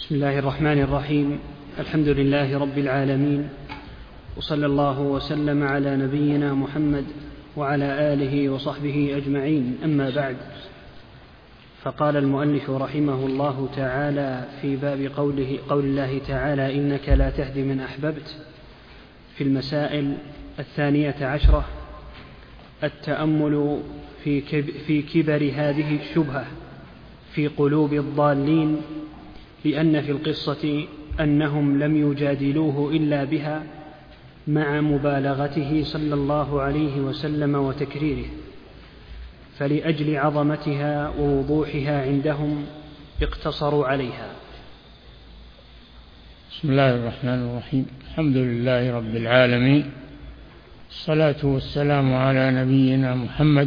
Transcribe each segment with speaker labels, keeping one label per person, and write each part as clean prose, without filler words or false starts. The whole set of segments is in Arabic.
Speaker 1: بسم الله الرحمن الرحيم. الحمد لله رب العالمين، وصلى الله وسلم على نبينا محمد وعلى آله وصحبه أجمعين. أما بعد، فقال المؤلف رحمه الله تعالى في باب قول الله تعالى: إنك لا تهدي من أحببت. في المسائل 12 التأمل في كبر هذه الشبهة في قلوب الضالين، لأن في القصة أنهم لم يجادلوه إلا بها مع مبالغته صلى الله عليه وسلم وتكريره، فلأجل عظمتها ووضوحها عندهم اقتصروا عليها.
Speaker 2: بسم الله الرحمن الرحيم. الحمد لله رب العالمين، الصلاة والسلام على نبينا محمد.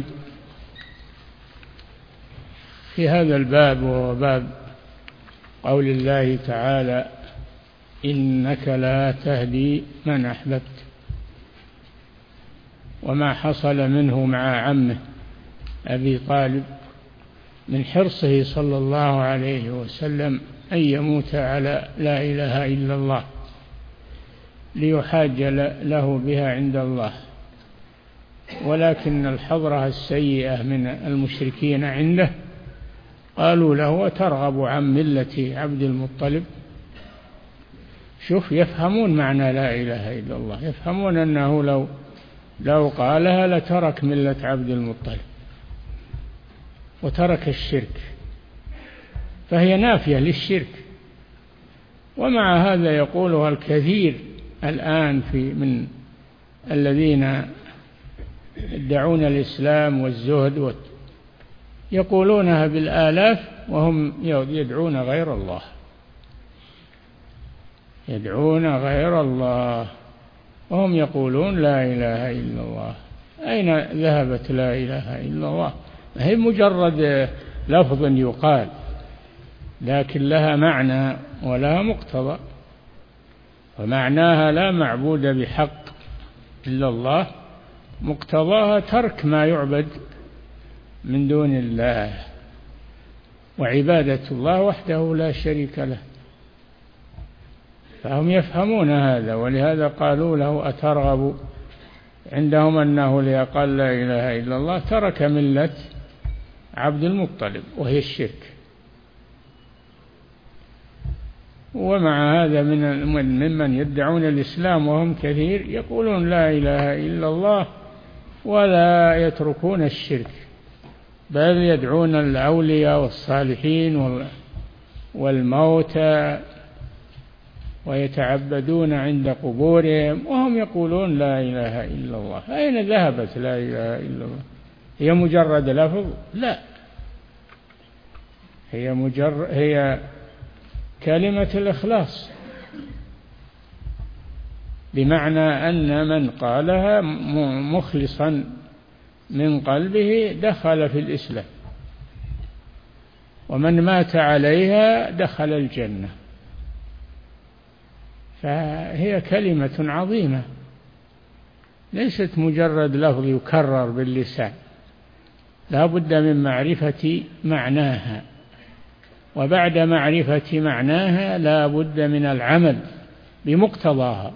Speaker 2: في هذا الباب، وهو باب قول الله تعالى: إنك لا تهدي من أحببت، وما حصل منه مع عمه أبي طالب من حرصه صلى الله عليه وسلم أن يموت على لا إله إلا الله ليحاج له بها عند الله، ولكن الحضرة السيئة من المشركين عنده قالوا له: أترغب عن ملة عبد المطلب؟ شوف، يفهمون معنى لا إله إلا الله، يفهمون أنه لو قالها لترك ملة عبد المطلب وترك الشرك، فهي نافية للشرك. ومع هذا يقولها الكثير الآن من الذين يدعون الإسلام والزهد، يقولونها بالآلاف وهم يدعون غير الله، يدعون غير الله وهم يقولون لا إله إلا الله. أين ذهبت لا إله إلا الله؟ هي مجرد لفظ يقال، لكن لها معنى ولها مقتضى، ومعناها لا معبود بحق إلا الله، مقتضاها ترك ما يعبد من دون الله وعبادة الله وحده لا شريك له. فهم يفهمون هذا، ولهذا قالوا له: أترغب؟ عندهم أنه ليقال لا إله إلا الله ترك ملة عبد المطلب وهي الشرك. ومع هذا ممن يدعون الإسلام وهم كثير يقولون لا إله إلا الله ولا يتركون الشرك، بل يدعون الأولياء والصالحين والموتى ويتعبدون عند قبورهم وهم يقولون لا إله إلا الله. أين ذهبت لا إله إلا الله؟ هي مجرد لفظ؟ لا، هي كلمة الإخلاص، بمعنى أن من قالها مخلصا من قلبه دخل في الإسلام، ومن مات عليها دخل الجنة. فهي كلمة عظيمة، ليست مجرد لفظ يكرر باللسان، لا بد من معرفة معناها، وبعد معرفة معناها لا بد من العمل بمقتضاها،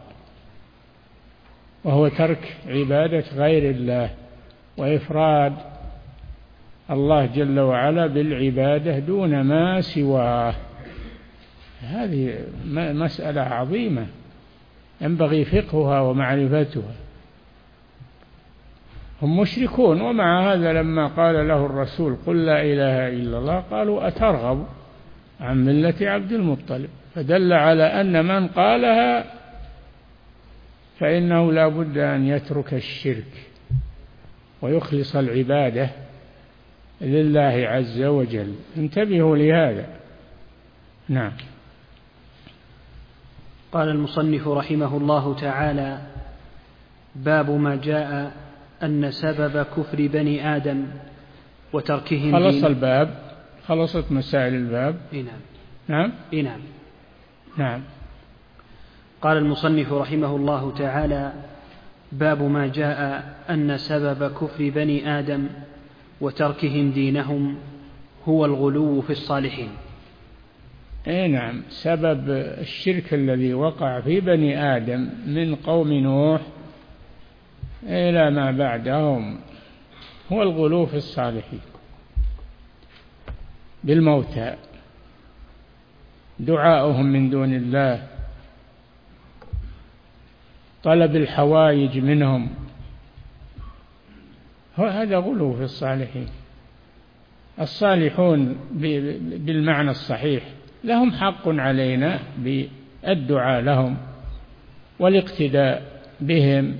Speaker 2: وهو ترك عبادة غير الله وإفراد الله جل وعلا بالعبادة دون ما سواه. هذه مسألة عظيمة ينبغي فقهها ومعرفتها. هم مشركون، ومع هذا لما قال له الرسول: قل لا إله إلا الله، قالوا: أترغب عن ملة عبد المطلب. فدل على أن من قالها فإنه لا بد أن يترك الشرك ويخلص العبادة لله عز وجل. انتبهوا لهذا. نعم.
Speaker 1: قال المصنف رحمه الله تعالى: باب ما جاء أن سبب كفر بني آدم وتركهم
Speaker 2: خلص الباب، خلصت مسائل الباب.
Speaker 1: نعم.
Speaker 2: نعم.
Speaker 1: قال المصنف رحمه الله تعالى: باب ما جاء أن سبب كفر بني آدم وتركهم دينهم هو الغلو في الصالحين.
Speaker 2: نعم، سبب الشرك الذي وقع في بني آدم من قوم نوح إلى ما بعدهم هو الغلو في الصالحين بالموتى، دعاؤهم من دون الله، طلب الحوائج منهم، هذا غلو في الصالحين. الصالحون بالمعنى الصحيح لهم حق علينا بالدعاء لهم والاقتداء بهم،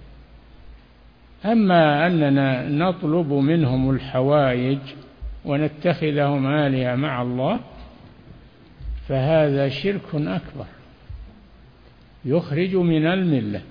Speaker 2: أما أننا نطلب منهم الحوائج ونتخذهم آلهة مع الله فهذا شرك أكبر يخرج من الملة.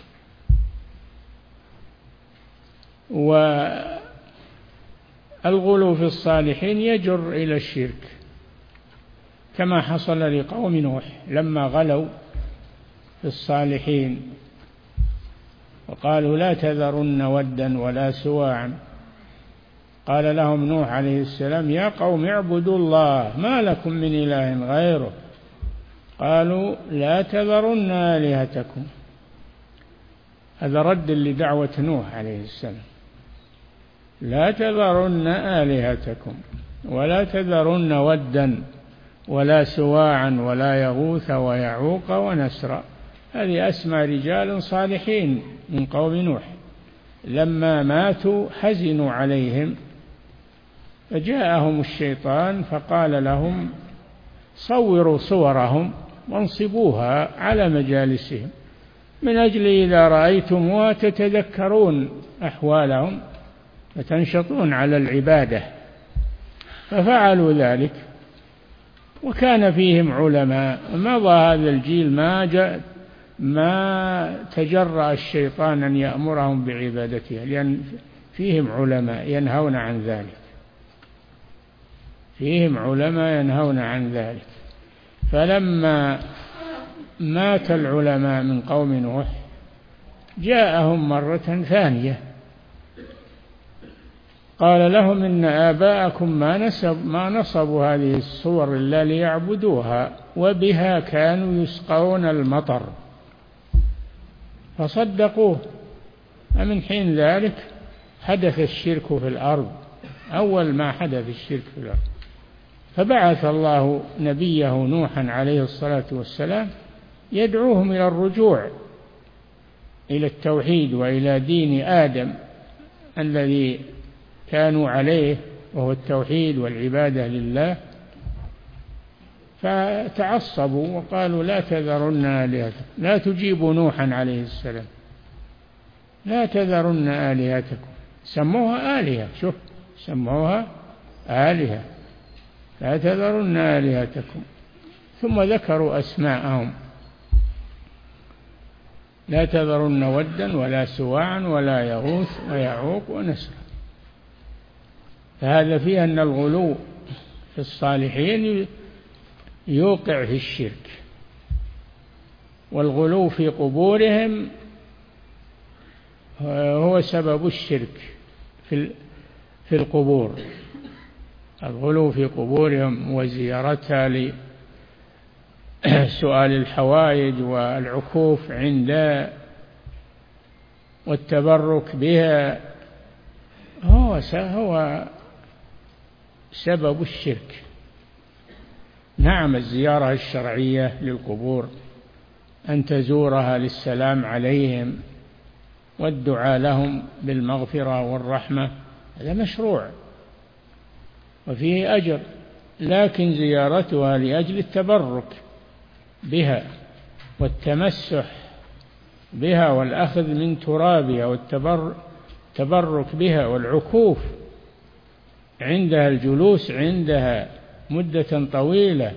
Speaker 2: والغلو في الصالحين يجر إلى الشرك كما حصل لقوم نوح لما غلوا في الصالحين وقالوا لا تذرن ودا ولا سواعا، قال لهم نوح عليه السلام يا قوم اعبدوا الله ما لكم من إله غيره، قالوا لا تذرن آلهتكم. هذا رد لدعوة نوح عليه السلام، لا تذرن آلهتكم ولا تذرن ودا ولا سواعا ولا يغوث ويعوق ونسرا. هذه أسماء رجال صالحين من قوم نوح، لما ماتوا حزنوا عليهم فجاءهم الشيطان فقال لهم صوروا صورهم وانصبوها على مجالسهم من أجل إذا رأيتموها تتذكرون أحوالهم فتنشطون على العبادة. ففعلوا ذلك وكان فيهم علماء. مضى هذا الجيل ما تجرأ الشيطان أن يأمرهم بعبادتها لأن فيهم علماء ينهون عن ذلك، فيهم علماء ينهون عن ذلك. فلما مات العلماء من قوم نوح جاءهم مرة ثانية قال لهم إن آباءكم ما نصبوا هذه الصور إلا ليعبدوها وبها كانوا يسقون المطر فصدقوه. ومن حين ذلك حدث الشرك في الأرض، أول ما حدث الشرك في الأرض. فبعث الله نبيه نوحا عليه الصلاة والسلام يدعوهم إلى الرجوع إلى التوحيد وإلى دين آدم الذي كانوا عليه وهو التوحيد والعبادة لله. فتعصبوا وقالوا لا تذرن آلهتكم، لا تجيبوا نوحا عليه السلام، لا تذرن آلهتكم، سموها آلهة، شوف سموها آلهة، لا تذرن آلهتكم. ثم ذكروا أسماءهم، لا تذرن ودا ولا سواعا ولا يغوث ويعوق ونسرا. فهذا فيه أن الغلو في الصالحين يوقع في الشرك، والغلو في قبورهم هو سبب الشرك في القبور. الغلو في قبورهم وزيارتها لسؤال الحوائج والعكوف عندها والتبرك بها هو سبب الشرك. نعم، الزيارة الشرعية للقبور أن تزورها للسلام عليهم والدعاء لهم بالمغفرة والرحمة هذا مشروع وفيه أجر، لكن زيارتها لأجل التبرك بها والتمسح بها والأخذ من ترابها والتبرك بها والعكوف عندها، الجلوس عندها مدة طويلة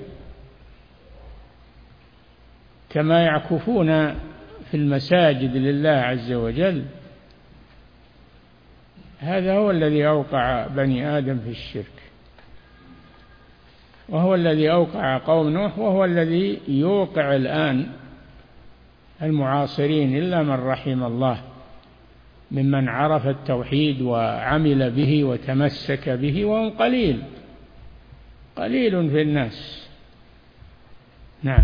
Speaker 2: كما يعكفون في المساجد لله عز وجل، هذا هو الذي أوقع بني آدم في الشرك، وهو الذي أوقع قوم نوح، وهو الذي يوقع الآن المعاصرين إلا من رحم الله ممن عرف التوحيد وعمل به وتمسك به، وهم قليل في الناس. نعم.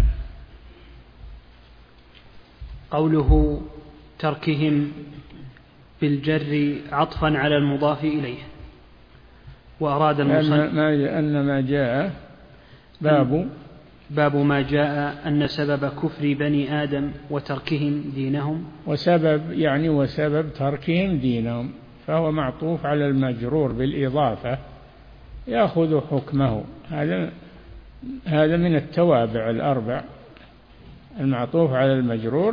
Speaker 1: قوله تركهم بالجر عطفا على المضاف إليه، وأراد المصنف
Speaker 2: أن ما جاء
Speaker 1: باب ما جاء أن سبب كفر بني آدم وتركهم دينهم،
Speaker 2: وسبب تركهم دينهم، فهو معطوف على المجرور بالإضافة يأخذ حكمه. هذا من التوابع الأربع، المعطوف على المجرور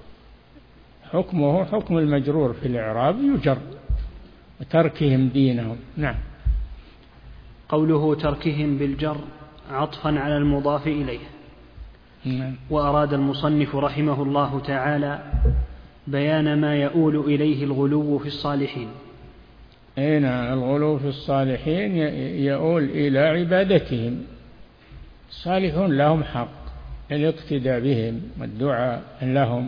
Speaker 2: حكمه حكم المجرور في الإعراب يجر، وتركهم دينهم. نعم.
Speaker 1: قوله تركهم بالجر عطفا على المضاف إليه.
Speaker 2: نعم.
Speaker 1: وأراد المصنف رحمه الله تعالى بيان ما يؤول إليه الغلو في الصالحين.
Speaker 2: أين الغلو في الصالحين؟ يؤول إلى عبادتهم. الصالحون لهم حق الاقتداء بهم والدعاء لهم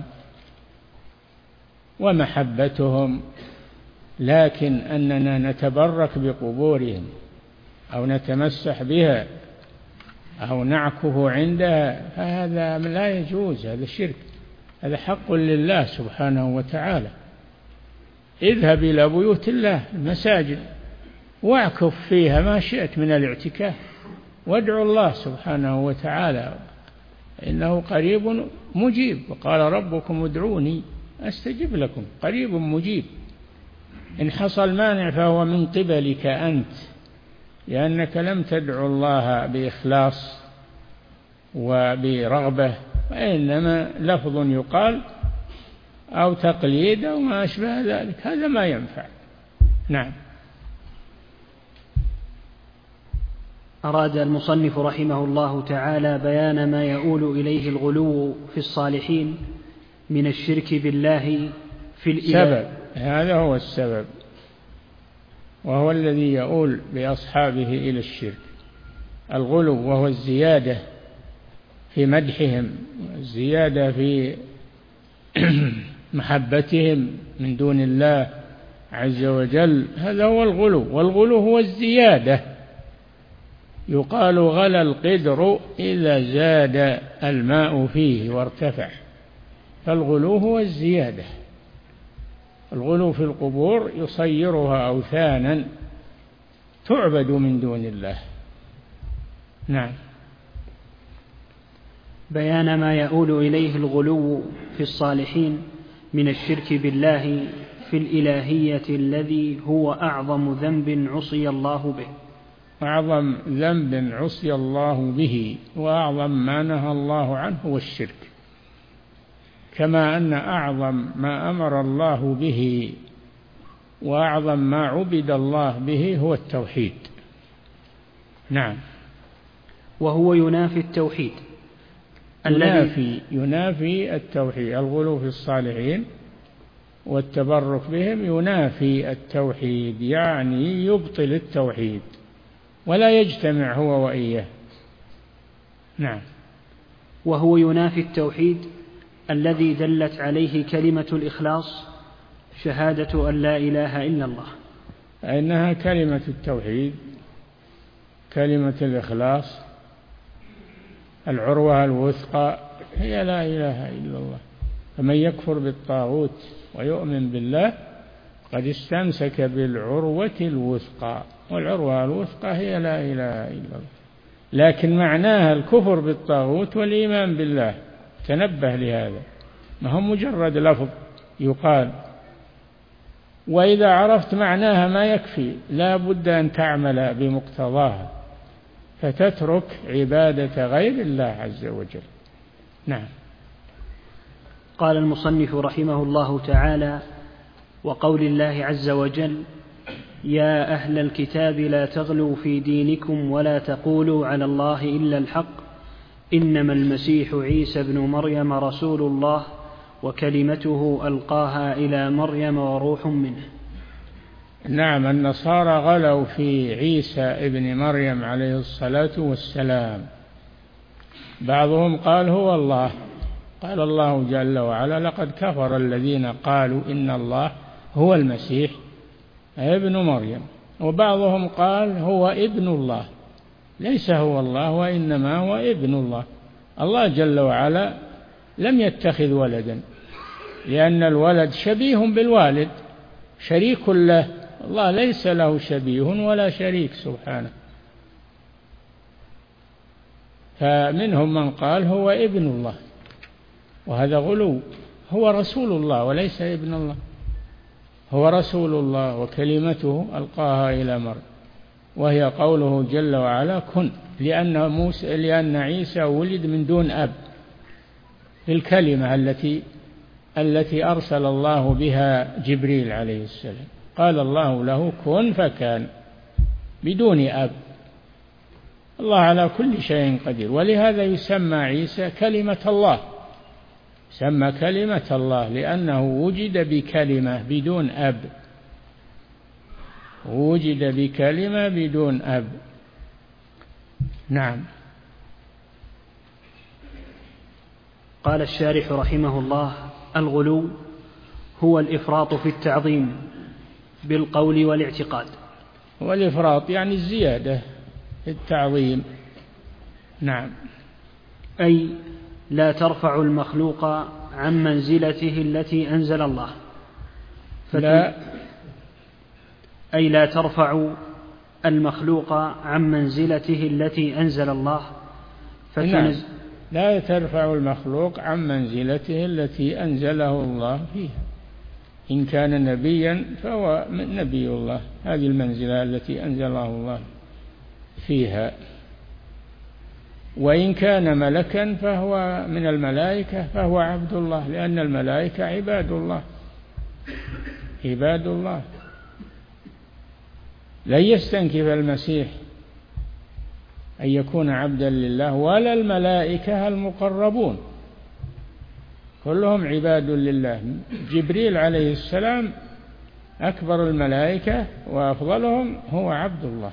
Speaker 2: ومحبتهم، لكن أننا نتبرك بقبورهم أو نتمسح بها أو نعكف عندها فهذا لا يجوز، هذا شرك، هذا حق لله سبحانه وتعالى. اذهب إلى بيوت الله المساجد واعكف فيها ما شئت من الاعتكاف، وادعو الله سبحانه وتعالى إنه قريب مجيب، وقال ربكم ادعوني أستجب لكم، قريب مجيب. إن حصل مانع فهو من قبلك أنت، لأنك لم تدعو الله بإخلاص وبرغبة، وإنما لفظ يقال أو تقليد أو ما أشبه ذلك، هذا ما ينفع. نعم.
Speaker 1: أراد المصنف رحمه الله تعالى بيان ما يؤول إليه الغلو في الصالحين من الشرك بالله في الإله.
Speaker 2: هذا هو السبب، وهو الذي يؤول بأصحابه إلى الشرك، الغلو، وهو الزيادة في مدحهم، الزيادة في محبتهم من دون الله عز وجل، هذا هو الغلو. والغلو هو الزيادة، يقال غلى القدر إذا زاد الماء فيه وارتفع، فالغلو هو الزيادة. الغلو في القبور يصيرها أوثانا تعبد من دون الله. نعم.
Speaker 1: بيان ما يؤول إليه الغلو في الصالحين من الشرك بالله في الإلهية الذي هو أعظم ذنب عصي الله به.
Speaker 2: أعظم ذنب عصي الله به وأعظم ما نهى الله عنه هو الشرك، كما أن أعظم ما أمر الله به وأعظم ما عبد الله به هو التوحيد. نعم.
Speaker 1: وهو ينافي التوحيد،
Speaker 2: ينافي التوحيد. الغلو في الصالحين والتبرك بهم ينافي التوحيد، يعني يبطل التوحيد ولا يجتمع هو وإياه. نعم.
Speaker 1: وهو ينافي التوحيد الذي دلت عليه كلمة الإخلاص، شهادة أن لا إله إلا الله،
Speaker 2: إنها كلمة التوحيد، كلمة الإخلاص، العروة الوثقى هي لا إله إلا الله. فمن يكفر بالطاغوت ويؤمن بالله قد استمسك بالعروة الوثقى، والعروة الوثقى هي لا إله إلا الله، لكن معناها الكفر بالطاغوت والإيمان بالله. تنبه لهذا، ما هو مجرد لفظ يقال، وإذا عرفت معناها ما يكفي، لا بد أن تعمل بمقتضاها، فتترك عبادة غير الله عز وجل. نعم.
Speaker 1: قال المصنف رحمه الله تعالى: وقول الله عز وجل: يا أهل الكتاب لا تغلوا في دينكم ولا تقولوا على الله إلا الحق إنما المسيح عيسى ابن مريم رسول الله وكلمته ألقاها إلى مريم وروح منه.
Speaker 2: نعم. النصارى غلوا في عيسى ابن مريم عليه الصلاة والسلام، بعضهم قال هو الله، قال الله جل وعلا: لقد كفر الذين قالوا إن الله هو المسيح ابن مريم. وبعضهم قال هو ابن الله، ليس هو الله وإنما هو ابن الله، الله جل وعلا لم يتخذ ولدا، لأن الولد شبيه بالوالد، شريك له. الله ليس له شبيه ولا شريك سبحانه. فمنهم من قال هو ابن الله، وهذا غلو. هو رسول الله وليس ابن الله، هو رسول الله وكلمته ألقاها إلى مريم، وهي قوله جل وعلا كن، لأن عيسى ولد من دون أب بالكلمة التي أرسل الله بها جبريل عليه السلام. قال الله له كن فكان بدون أب. الله على كل شيء قدير، ولهذا يسمى عيسى كلمة الله، سمى كلمة الله لأنه وجد بكلمة بدون أب، وجد بكلمة بدون أب. نعم.
Speaker 1: قال الشارح رحمه الله: الغلو هو الإفراط في التعظيم بالقول والاعتقاد.
Speaker 2: والإفراط يعني الزيادة في التعظيم. نعم.
Speaker 1: أي لا ترفع المخلوق عن منزلته التي أنزل الله. أي لا ترفع المخلوق عن منزلته التي أنزل الله.
Speaker 2: نعم. لا ترفع المخلوق عن منزلته التي أنزله الله فيها. إن كان نبيا فهو نبي الله، هذه المنزلة التي أنزله الله فيها. وإن كان ملكا فهو من الملائكة فهو عبد الله، لأن الملائكة عباد الله، عباد الله. لن يستنكف المسيح أن يكون عبدا لله ولا الملائكة المقربون، كلهم عباد لله. جبريل عليه السلام أكبر الملائكة وأفضلهم، هو عبد الله،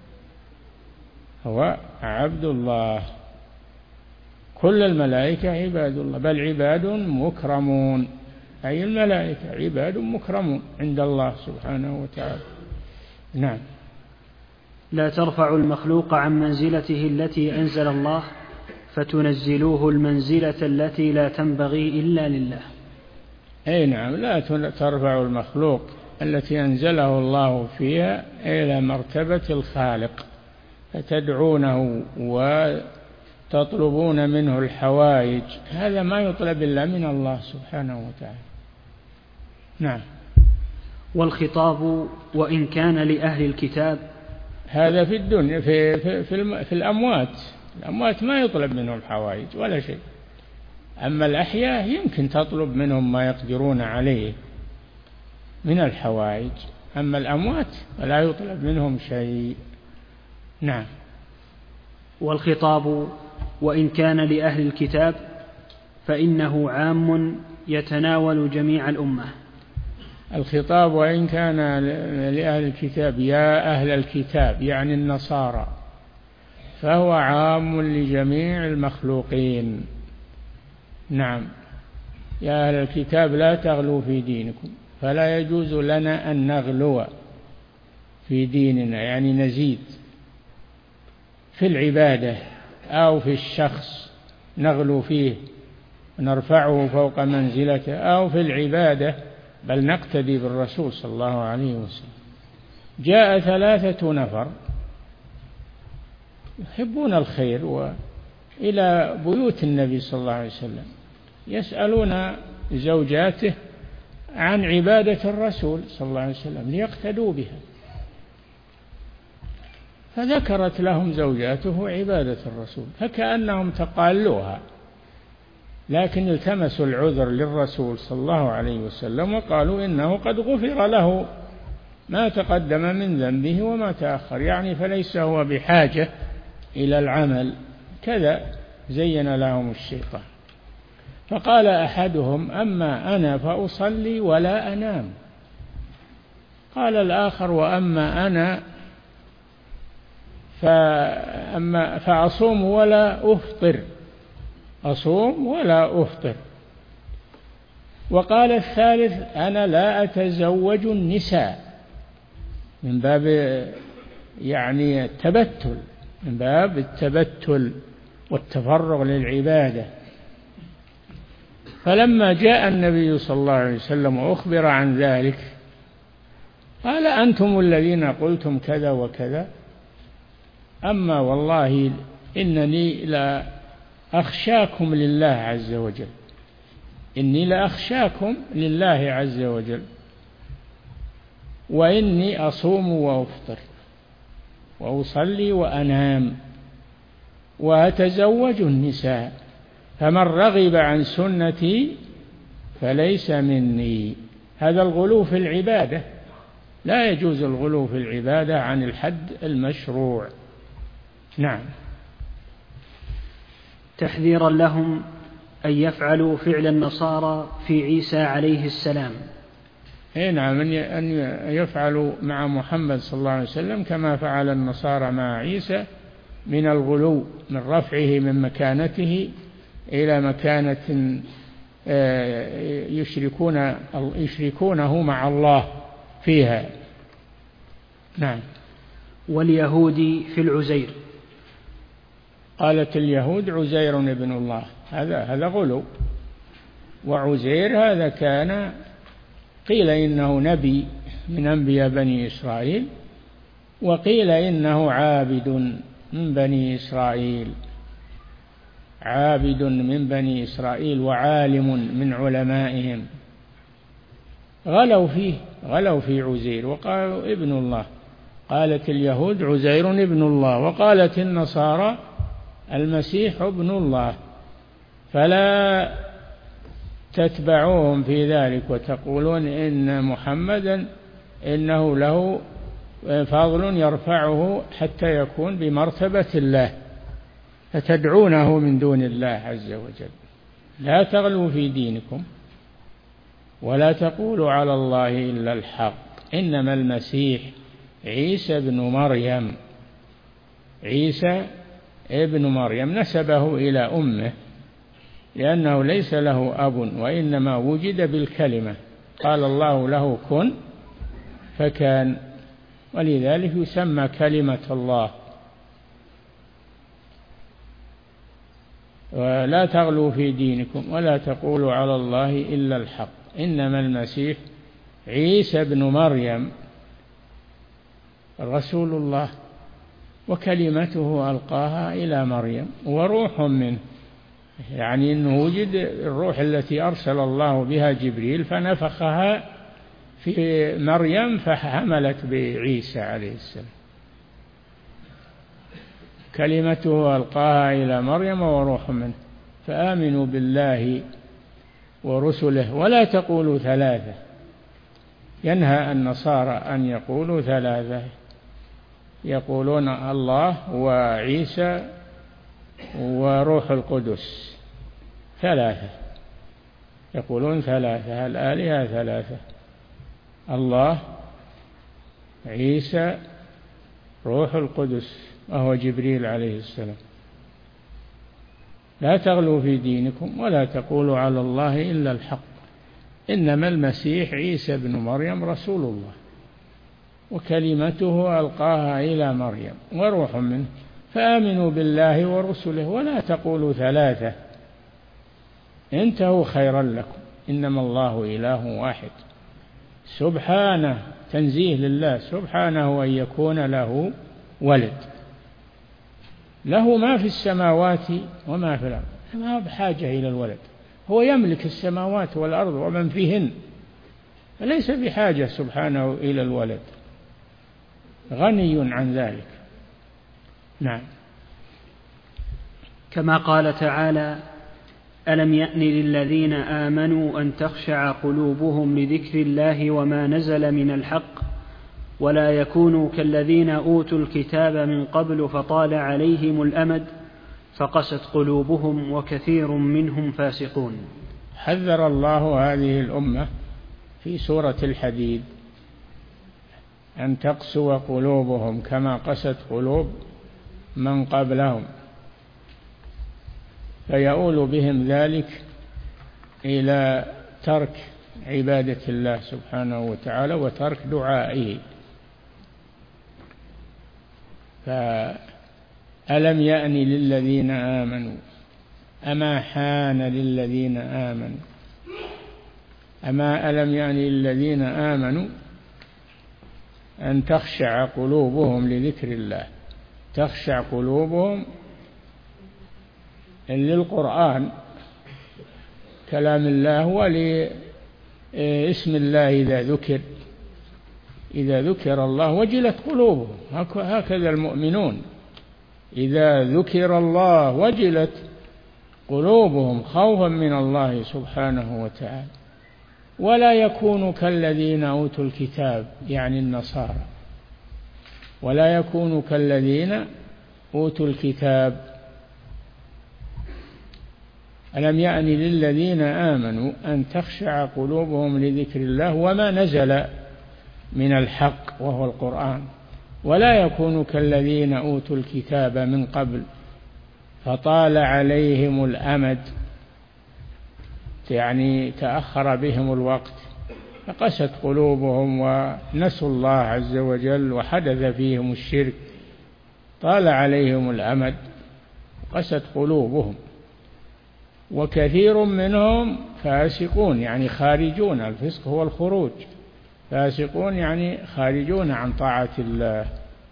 Speaker 2: هو عبد الله. كل الملائكة عباد الله، بل عباد مكرمون، أي الملائكة عباد مكرمون عند الله سبحانه وتعالى. نعم.
Speaker 1: لا ترفع المخلوق عن منزلته التي أنزل الله فتنزلوه المنزلة التي لا تنبغي إلا لله.
Speaker 2: أي نعم. لا ترفع المخلوق التي أنزله الله فيها إلى مرتبة الخالق، فتدعونه وتطلبون منه الحوائج، هذا ما يطلب إلا من الله سبحانه وتعالى. نعم.
Speaker 1: والخطاب وإن كان لأهل الكتاب،
Speaker 2: هذا في الدنيا. في الأموات ما يطلب منهم الحوائج ولا شيء، أما الأحياء يمكن تطلب منهم ما يقدرون عليه من الحوائج، أما الأموات فلا يطلب منهم شيء. نعم.
Speaker 1: والخطاب وإن كان لأهل الكتاب فإنه عام يتناول جميع الأمة.
Speaker 2: الخطاب وإن كان لأهل الكتاب، يا أهل الكتاب يعني النصارى، فهو عام لجميع المخلوقين. نعم. يا أهل الكتاب لا تغلوا في دينكم، فلا يجوز لنا أن نغلو في ديننا، يعني نزيد في العبادة أو في الشخص نغلو فيه نرفعه فوق منزلته، أو في العبادة، بل نقتدي بالرسول صلى الله عليه وسلم. جاء 3 نفر يحبون الخير وإلى بيوت النبي صلى الله عليه وسلم، يسألون زوجاته عن عبادة الرسول صلى الله عليه وسلم ليقتدوا بها، فذكرت لهم زوجاته عبادة الرسول فكأنهم تقالوها، لكن التمسوا العذر للرسول صلى الله عليه وسلم وقالوا إنه قد غفر له ما تقدم من ذنبه وما تأخر، يعني فليس هو بحاجة إلى العمل. كذا زين لهم الشيطان. فقال أحدهم أما أنا فأصلي ولا أنام، قال الآخر وأما أنا فأصوم ولا أفطر، أصوم ولا أفطر. وقال الثالث أنا لا أتزوج النساء، من باب يعني التبتل، من باب التبتل، والتفرغ للعبادة. فلما جاء النبي صلى الله عليه وسلم وأخبر عن ذلك قال أنتم الذين قلتم كذا وكذا، أما والله إنني لا أخشاكم لله عز وجل، إني لأخشاكم لله عز وجل، وإني أصوم وأفطر وأصلي وأنام وأتزوج النساء، فمن رغب عن سنتي فليس مني. هذا الغلو في العبادة، لا يجوز الغلو في العبادة عن الحد المشروع. نعم.
Speaker 1: تحذيرا لهم أن يفعلوا فعل النصارى في عيسى عليه السلام.
Speaker 2: نعم، أن يفعلوا مع محمد صلى الله عليه وسلم كما فعل النصارى مع عيسى من الغلو، من رفعه من مكانته إلى مكانة يشركونه مع الله فيها. نعم.
Speaker 1: واليهود في العزير.
Speaker 2: قالت اليهود عزير ابن الله، هذا غلو. وعزير هذا كان قيل إنه نبي من أنبياء بني إسرائيل، وقيل إنه عابد من بني إسرائيل، عابد من بني إسرائيل وعالم من علمائهم. غلوا في عزير وقالوا ابن الله. قالت اليهود عزير ابن الله، وقالت النصارى المسيح ابن الله. فلا تتبعوهم في ذلك وتقولون إن محمدا إنه له فضل يرفعه حتى يكون بمرتبة الله، فتدعونه من دون الله عز وجل. لا تغلوا في دينكم ولا تقولوا على الله إلا الحق، إنما المسيح عيسى ابن مريم. عيسى ابن مريم نسبه إلى أمه لأنه ليس له أب، وإنما وجد بالكلمة، قال الله له كن فكان، ولذلك يسمى كلمة الله. ولا تغلوا في دينكم ولا تقولوا على الله إلا الحق، إنما المسيح عيسى ابن مريم رسول الله وكلمته ألقاها إلى مريم وروح منه، يعني أنه وجد الروح التي أرسل الله بها جبريل فنفخها في مريم فحملت بعيسى عليه السلام. كلمته ألقاها إلى مريم وروح منه. فآمنوا بالله ورسله ولا تقولوا ثلاثة. ينهى النصارى أن يقولوا ثلاثة، يقولون الله وعيسى وروح القدس ثلاثة، يقولون ثلاثة، الآلهة ثلاثة، الله عيسى روح القدس وهو جبريل عليه السلام. لا تغلوا في دينكم ولا تقولوا على الله إلا الحق، إنما المسيح عيسى بن مريم رسول الله وكلمته ألقاها إلى مريم وروح منه. فآمنوا بالله ورسله ولا تقولوا ثلاثة، انتهوا خيرا لكم، إنما الله إله واحد. سبحانه، تنزيه لله سبحانه أن يكون له ولد، له ما في السماوات وما في الأرض، ما بحاجة إلى الولد، هو يملك السماوات والأرض ومن فيهن، فليس بحاجة سبحانه إلى الولد، غني عن ذلك. نعم.
Speaker 1: كما قال تعالى: ألم يأن للذين آمنوا أن تخشع قلوبهم لذكر الله وما نزل من الحق ولا يكونوا كالذين أوتوا الكتاب من قبل فطال عليهم الأمد فقست قلوبهم وكثير منهم فاسقون.
Speaker 2: حذر الله هذه الأمة في سورة الحديد أن تقسو قلوبهم كما قست قلوب من قبلهم، فيؤول بهم ذلك إلى ترك عبادة الله سبحانه وتعالى وترك دعائه. ألم يأن للذين آمنوا أما حان للذين آمنوا ألم يأن للذين آمنوا أن تخشع قلوبهم لذكر الله. تخشع قلوبهم للقرآن كلام الله ولاسم الله إذا ذكر الله وجلت قلوبهم. هكذا المؤمنون إذا ذكر الله وجلت قلوبهم خوفا من الله سبحانه وتعالى. ولا يكونوا كالذين أوتوا الكتاب يعني النصارى، ولا يكونوا كالذين أوتوا الكتاب. ألم يأن للذين آمنوا أن تخشع قلوبهم لذكر الله وما نزل من الحق وهو القرآن، ولا يكونوا كالذين أوتوا الكتاب من قبل فطال عليهم الأمد يعني تأخر بهم الوقت فقست قلوبهم ونسوا الله عز وجل وحدث فيهم الشرك، طال عليهم الأمد قست قلوبهم. وكثير منهم فاسقون يعني خارجون، الفسق هو الخروج، فاسقون يعني خارجون عن طاعة الله.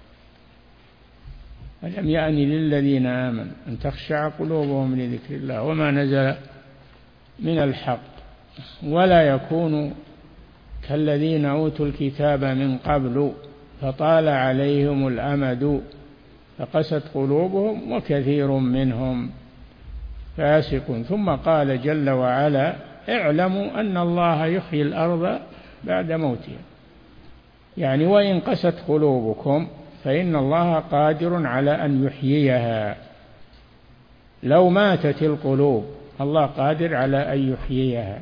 Speaker 2: ألم يأن للذين آمنوا أن تخشع قلوبهم لذكر الله وما نزل من الحق ولا يكونوا كالذين أوتوا الكتاب من قبل فطال عليهم الأمد فقست قلوبهم وكثير منهم فاسق. ثم قال جل وعلا اعلموا أن الله يحيي الأرض بعد موتها، يعني وإن قست قلوبكم فإن الله قادر على أن يحييها. لو ماتت القلوب الله قادر على أن يحييها.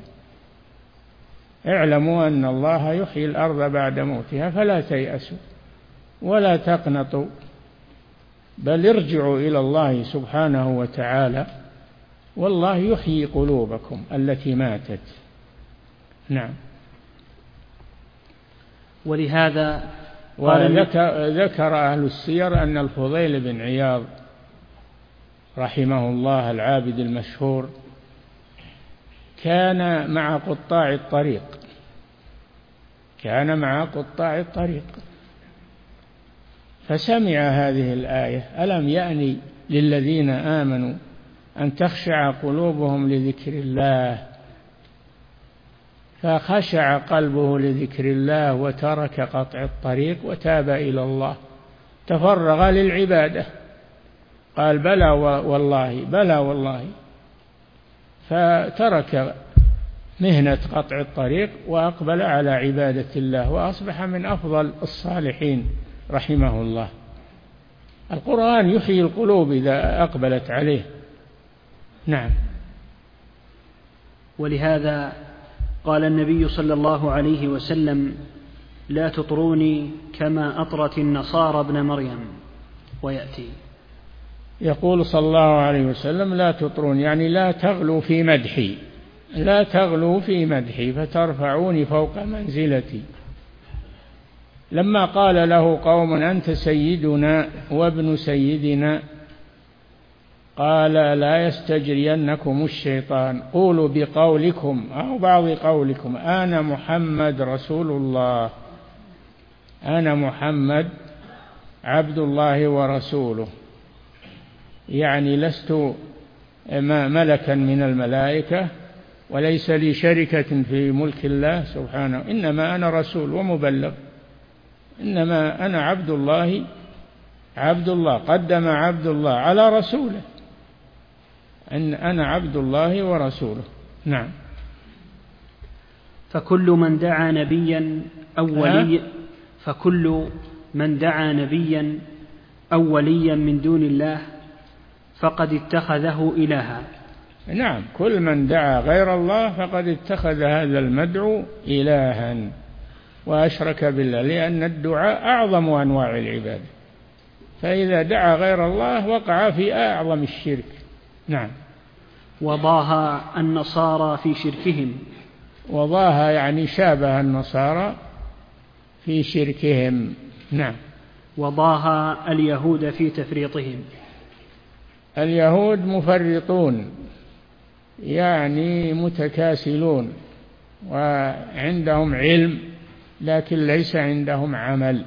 Speaker 2: اعلموا أن الله يحيي الأرض بعد موتها فلا تيأسوا ولا تقنطوا بل ارجعوا إلى الله سبحانه وتعالى والله يحيي قلوبكم التي ماتت. نعم.
Speaker 1: ولهذا
Speaker 2: ذكر أهل السير أن الفضيل بن عياض رحمه الله العابد المشهور كان مع قطاع الطريق فسمع هذه الآية ألم يأن للذين آمنوا أن تخشع قلوبهم لذكر الله، فخشع قلبه لذكر الله وترك قطع الطريق وتاب إلى الله، تفرغ للعبادة. قال بلى والله، فترك مهنة قطع الطريق وأقبل على عبادة الله وأصبح من أفضل الصالحين رحمه الله. القرآن يحيي القلوب إذا أقبلت عليه. نعم.
Speaker 1: ولهذا قال النبي صلى الله عليه وسلم لا تطروني كما أطرت النصارى ابن مريم. ويأتي
Speaker 2: يقول صلى الله عليه وسلم لا تطرون يعني لا تغلوا في مدحي فترفعوني فوق منزلتي. لما قال له قوم أنت سيدنا وابن سيدنا قال لا يستجرينكم الشيطان قولوا بقولكم أو بعض قولكم أنا محمد رسول الله، أنا محمد عبد الله ورسوله، يعني لست ملكا من الملائكة وليس لي شركة في ملك الله سبحانه، إنما أنا رسول ومبلغ، إنما أنا عبد الله قدم عبد الله على رسوله، أن أنا عبد الله ورسوله. نعم.
Speaker 1: فكل من دعا نبيا أو وليا من دون الله فقد اتخذه إلها.
Speaker 2: نعم، كل من دعا غير الله فقد اتخذ هذا المدعو إلها وأشرك بالله، لأن الدعاء أعظم أنواع العبادة، فإذا دعا غير الله وقع في أعظم الشرك. نعم.
Speaker 1: وضاها النصارى في شركهم.
Speaker 2: وضاها يعني شابه النصارى في شركهم. نعم.
Speaker 1: وضاها اليهود في تفريطهم.
Speaker 2: اليهود مفرطون، يعني متكاسلون، وعندهم علم لكن ليس عندهم عمل.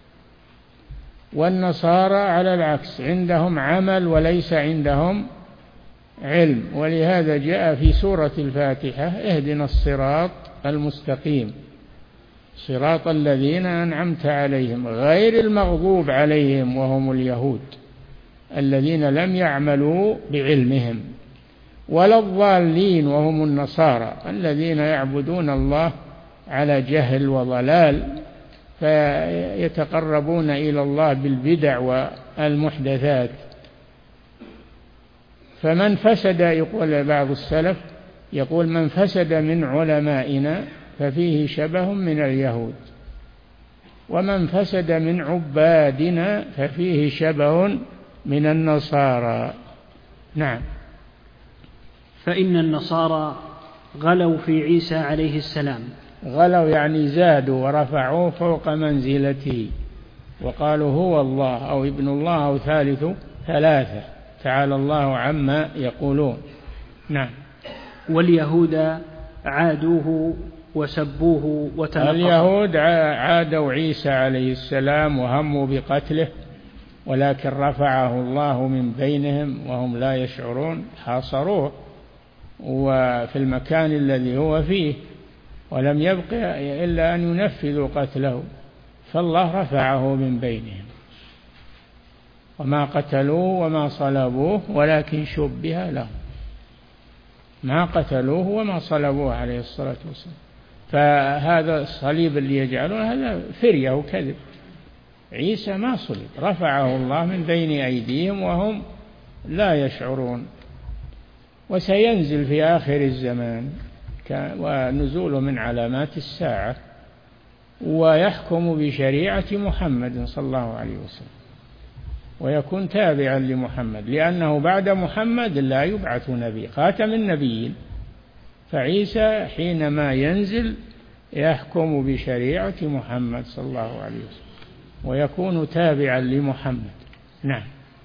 Speaker 2: والنصارى على العكس، عندهم عمل وليس عندهم علم. ولهذا جاء في سورة الفاتحة: اهدنا الصراط المستقيم صراط الذين أنعمت عليهم غير المغضوب عليهم وهم اليهود الذين لم يعملوا بعلمهم، ولا الضالين وهم النصارى الذين يعبدون الله على جهل وضلال، فيتقربون إلى الله بالبدع والمحدثات. فمن فسد، يقول بعض السلف، يقول: من فسد من علمائنا ففيه شبه من اليهود، ومن فسد من عبادنا ففيه شبه من النصارى. نعم.
Speaker 1: فإن النصارى غلوا في عيسى عليه السلام.
Speaker 2: غلوا يعني زادوا ورفعوه فوق منزلته، وقالوا هو الله أو ابن الله أو ثالث ثلاثة، تعالى الله عما يقولون. نعم.
Speaker 1: واليهود عادوه وسبوه وتنقصوا.
Speaker 2: اليهود عادوا عيسى عليه السلام وهموا بقتله، ولكن رفعه الله من بينهم وهم لا يشعرون، حاصروه وفي المكان الذي هو فيه، ولم يبق إلا أن ينفذوا قتله، فالله رفعه من بينهم. وما قتلوه وما صلبوه ولكن شبه لهم. ما قتلوه وما صلبوه عليه الصلاة والسلام. فهذا الصليب اللي يجعلون هذا فرية وكذب. عيسى ما صلب، رفعه الله من بين أيديهم وهم لا يشعرون. وسينزل في آخر الزمان، ونزوله من علامات الساعة، ويحكم بشريعة محمد صلى الله عليه وسلم، ويكون تابعا لمحمد، لأنه بعد محمد لا يبعث نبي، خاتم النبيين. فعيسى حينما ينزل يحكم بشريعة محمد صلى الله عليه وسلم، ويكون تابعا لمحمد. نعم.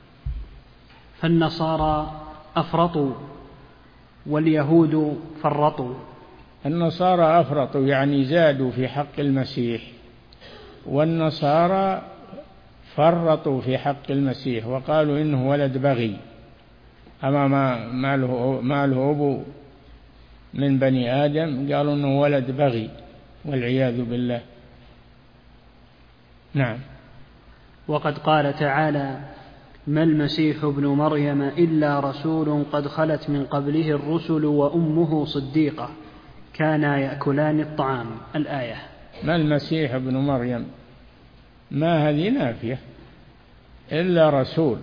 Speaker 1: فالنصارى أفرطوا واليهود فرطوا.
Speaker 2: النصارى أفرطوا يعني زادوا في حق المسيح، والنصارى فرطوا في حق المسيح وقالوا إنه ولد بغي، أما ما له أبو من بني آدم، قالوا إنه ولد بغي والعياذ بالله. نعم.
Speaker 1: وقد قال تعالى: ما المسيح ابن مريم إلا رسول قد خلت من قبله الرسل وأمه صديقة كانا يأكلان الطعام. الآية.
Speaker 2: ما المسيح ابن مريم، ما هذه نافية، إلا رسول،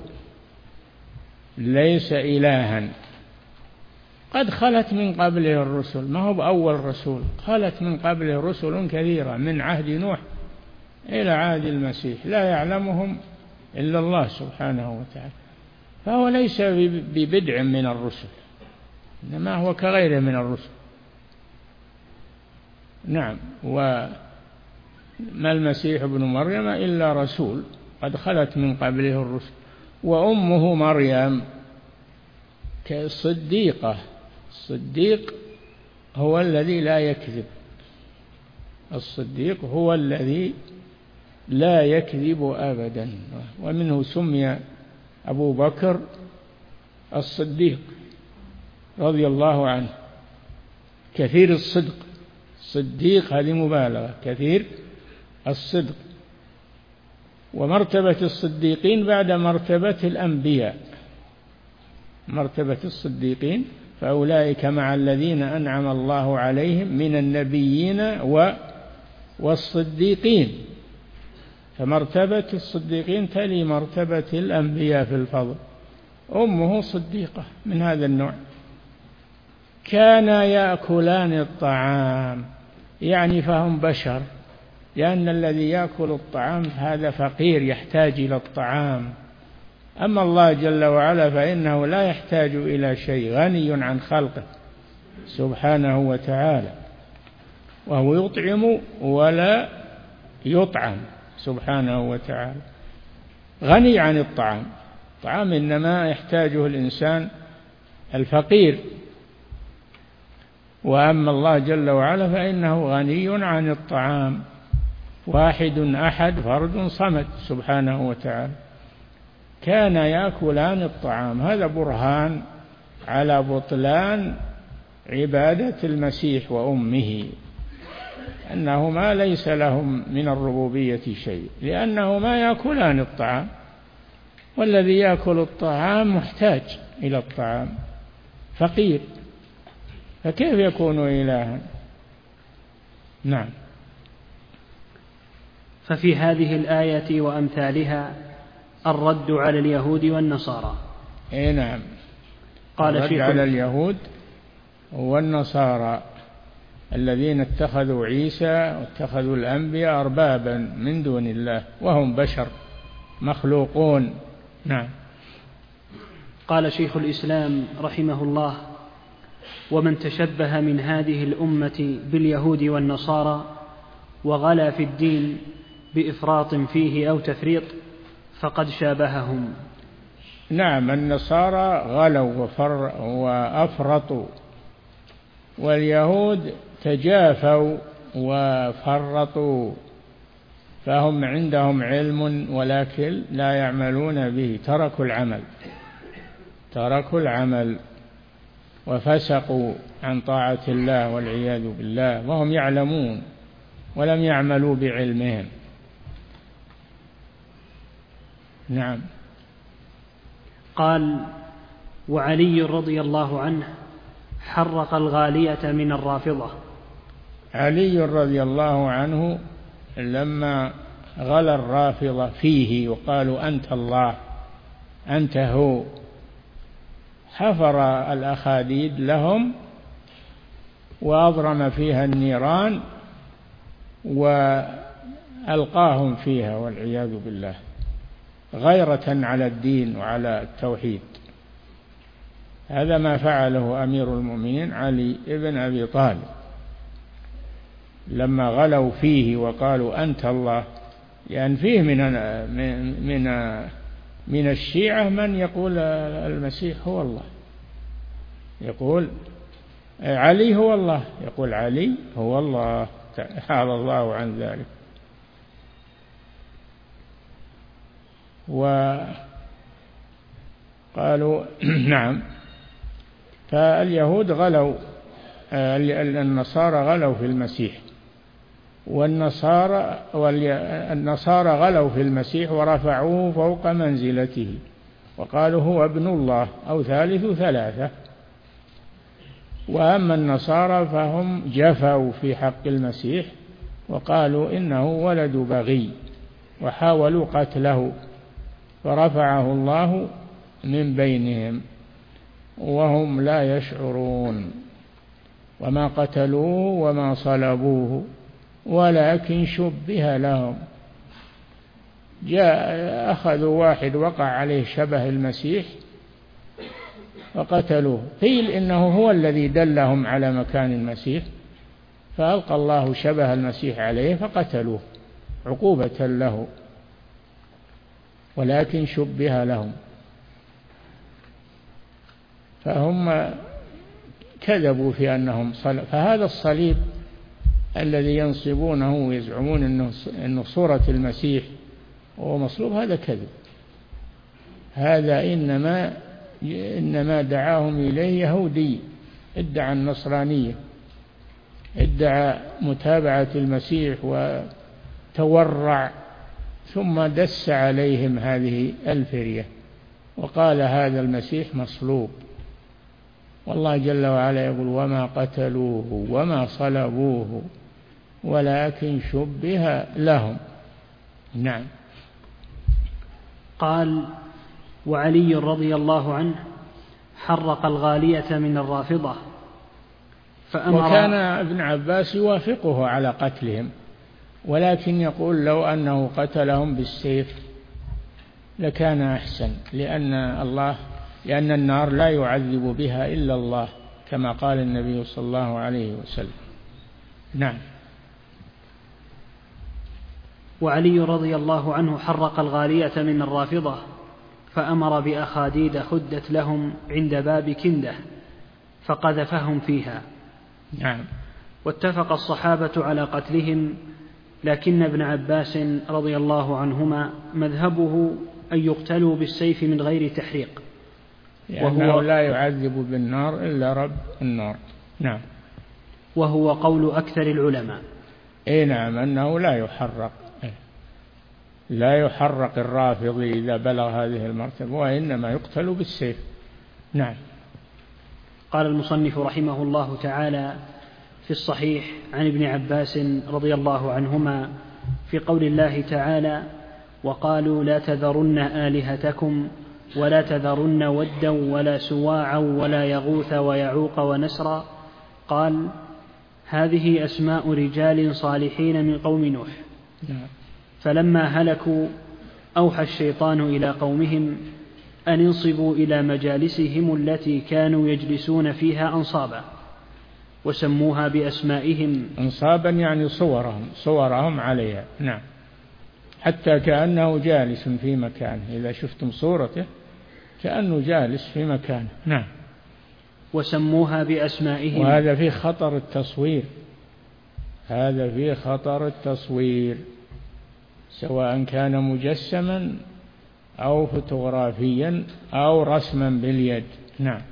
Speaker 2: ليس إلها. قد خلت من قبله الرسل، ما هو بأول رسول، خلت من قبله رسل كثيرة من عهد نوح إلى عهد المسيح، لا يعلمهم إلا الله سبحانه وتعالى. فهو ليس ببدع من الرسل، إنما هو كغيره من الرسل. نعم. وما المسيح ابن مريم إلا رسول قد خلت من قبله الرسل وأمه مريم كصديقة. الصديق هو الذي لا يكذب، الصديق هو الذي لا يكذب أبدا، ومنه سمي أبو بكر الصديق رضي الله عنه، كثير الصدق. صديق هذه مبالغة، كثير الصدق. ومرتبة الصديقين بعد مرتبة الأنبياء، مرتبة الصديقين فأولئك مع الذين أنعم الله عليهم من النبيين والصديقين. فمرتبة الصديقين تلي مرتبة الأنبياء في الفضل. أمه صديقة من هذا النوع. كانا يأكلان الطعام، يعني فهم بشر، لأن الذي يأكل الطعام هذا فقير يحتاج إلى الطعام. أما الله جل وعلا فإنه لا يحتاج إلى شيء، غني عن خلقه سبحانه وتعالى، وهو يطعم ولا يطعم سبحانه وتعالى، غني عن الطعام. الطعام إنما يحتاجه الإنسان الفقير، وأما الله جل وعلا فإنه غني عن الطعام، واحد أحد فرد صمد سبحانه وتعالى. كان يأكلان الطعام. هذا برهان على بطلان عبادة المسيح وأمه، أنهما ليس لهم من الربوبية شيء، لأنهما يأكلان الطعام، والذي يأكل الطعام محتاج إلى الطعام، فقير، فكيف يكون إلها؟ نعم.
Speaker 1: ففي هذه الآية وأمثالها الرد على اليهود والنصارى.
Speaker 2: نعم.
Speaker 1: قال
Speaker 2: الرد على اليهود والنصارى الذين اتخذوا عيسى واتخذوا الأنبياء أربابا من دون الله وهم بشر مخلوقون. نعم.
Speaker 1: قال شيخ الإسلام رحمه الله: ومن تشبه من هذه الأمة باليهود والنصارى وغلا في الدين بإفراط فيه أو تفريط فقد شابههم.
Speaker 2: نعم، النصارى غلوا وأفرطوا، واليهود تجافوا وفرطوا، فهم عندهم علم ولكن لا يعملون به، تركوا العمل وفسقوا عن طاعة الله والعياذ بالله، وهم يعلمون ولم يعملوا بعلمهم. نعم.
Speaker 1: قال: وعلي رضي الله عنه حرق الغالية من الرافضة.
Speaker 2: علي رضي الله عنه لما غلا الرافضة فيه وقالوا أنت الله أنت هو، حفر الأخاديد لهم وأضرم فيها النيران وألقاهم فيها والعياذ بالله، غيرة على الدين وعلى التوحيد. هذا ما فعله أمير المؤمنين علي بن أبي طالب لما غلوا فيه وقالوا أنت الله، لأن فيه من الشيعة من يقول المسيح هو الله، يقول علي هو الله، يقول علي هو الله، تعالى الله عن ذلك. وقالوا نعم. فاليهود غلوا، النصارى غلوا في المسيح، والنصارى غلوا في المسيح ورفعوه فوق منزلته وقالوا هو ابن الله أو ثالث ثلاثة. وأما النصارى فهم جفوا في حق المسيح وقالوا إنه ولد بغي، وحاولوا قتله فرفعه الله من بينهم وهم لا يشعرون. وما قتلوه وما صلبوه ولكن شبه لهم. أخذوا واحد وقع عليه شبه المسيح فقتلوه، قيل إنه هو الذي دلهم على مكان المسيح، فألقى الله شبه المسيح عليه فقتلوه عقوبة له، ولكن شبه لهم. فهم كذبوا في أنهم صلب. فهذا الصليب الذي ينصبونه ويزعمون أنه صورة المسيح وهو مصلوب، هذا كذب. هذا إنما دعاهم إليه يهودي ادعى النصرانية، ادعى متابعة المسيح وتورع، ثم دس عليهم هذه الفرية وقال هذا المسيح مصلوب. والله جل وعلا يقول وما قتلوه وما صلبوه ولكن شبه لهم. نعم.
Speaker 1: قال: وعلي رضي الله عنه حرق الغالية من الرافضة
Speaker 2: وكان ابن عباس يوافقه على قتلهم، ولكن يقول لو أنه قتلهم بالسيف لكان أحسن، لأن النار لا يعذب بها إلا الله كما قال النبي صلى الله عليه وسلم. نعم.
Speaker 1: وعلي رضي الله عنه حرق الغالية من الرافضة فأمر بأخاديد خدت لهم عند باب كندة فقذفهم فيها.
Speaker 2: نعم.
Speaker 1: واتفق الصحابة على قتلهم، لكن ابن عباس رضي الله عنهما مذهبه أن يقتلوا بالسيف من غير تحريق،
Speaker 2: وهو لا يعذب بالنار إلا رب النار. نعم.
Speaker 1: وهو قول أكثر العلماء.
Speaker 2: نعم، أنه لا يحرق الرافضي إذا بلغ هذه المرتبة، وإنما يقتل بالسيف. نعم.
Speaker 1: قال المصنف رحمه الله تعالى في الصحيح عن ابن عباس رضي الله عنهما في قول الله تعالى: وقالوا لا تذرن آلهتكم ولا تذرن ودا ولا سواعا ولا يغوث ويعوق ونسرا، قال: هذه أسماء رجال صالحين من قوم نوح. فلما هلكوا أوحى الشيطان إلى قومهم أن انصبوا إلى مجالسهم التي كانوا يجلسون فيها أنصابا، وسموها بأسمائهم.
Speaker 2: أنصابا يعني صورهم عليها. نعم. حتى كأنه جالس في مكانه، إذا شفتم صورته كأنه جالس في مكانه. نعم.
Speaker 1: وسموها بأسمائهم.
Speaker 2: وهذا فيه خطر التصوير، هذا فيه خطر التصوير، سواء كان مجسما أو فوتوغرافيا أو رسما باليد. نعم.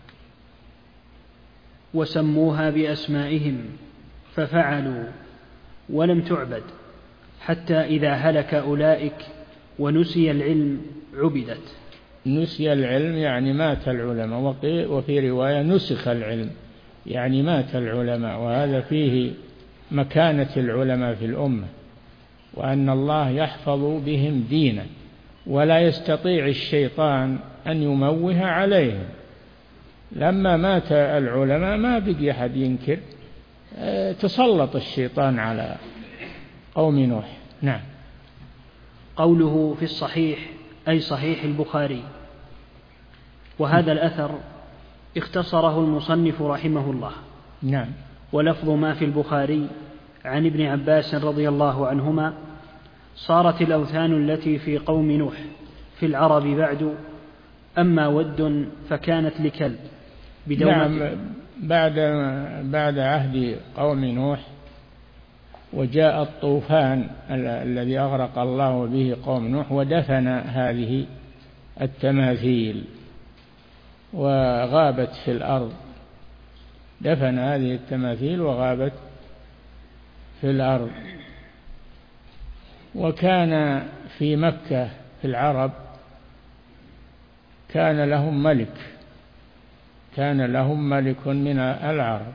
Speaker 1: وسموها بأسمائهم ففعلوا ولم تعبد، حتى إذا هلك أولئك ونسي العلم عبدت.
Speaker 2: نسي العلم يعني مات العلماء، وفي رواية نسخ العلم يعني مات العلماء، وهذا فيه مكانة العلماء في الأمة، وأن الله يحفظ بهم دينا، ولا يستطيع الشيطان أن يموه عليهم. لما مات العلماء ما بقي أحد ينكر، تسلط الشيطان على قوم نوح. نعم.
Speaker 1: قوله في الصحيح أي صحيح البخاري. وهذا الأثر اختصره المصنف رحمه الله.
Speaker 2: نعم.
Speaker 1: ولفظ ما في البخاري عن ابن عباس رضي الله عنهما: صارت الأوثان التي في قوم نوح في العرب بعد، أما ود فكانت لكلب بدومة.
Speaker 2: نعم. بعد عهد قوم نوح وجاء الطوفان الذي أغرق الله به قوم نوح، ودفن هذه التماثيل وغابت في الأرض، دفن هذه التماثيل وغابت في الأرض. وكان في مكة في العرب كان لهم ملك من العرب،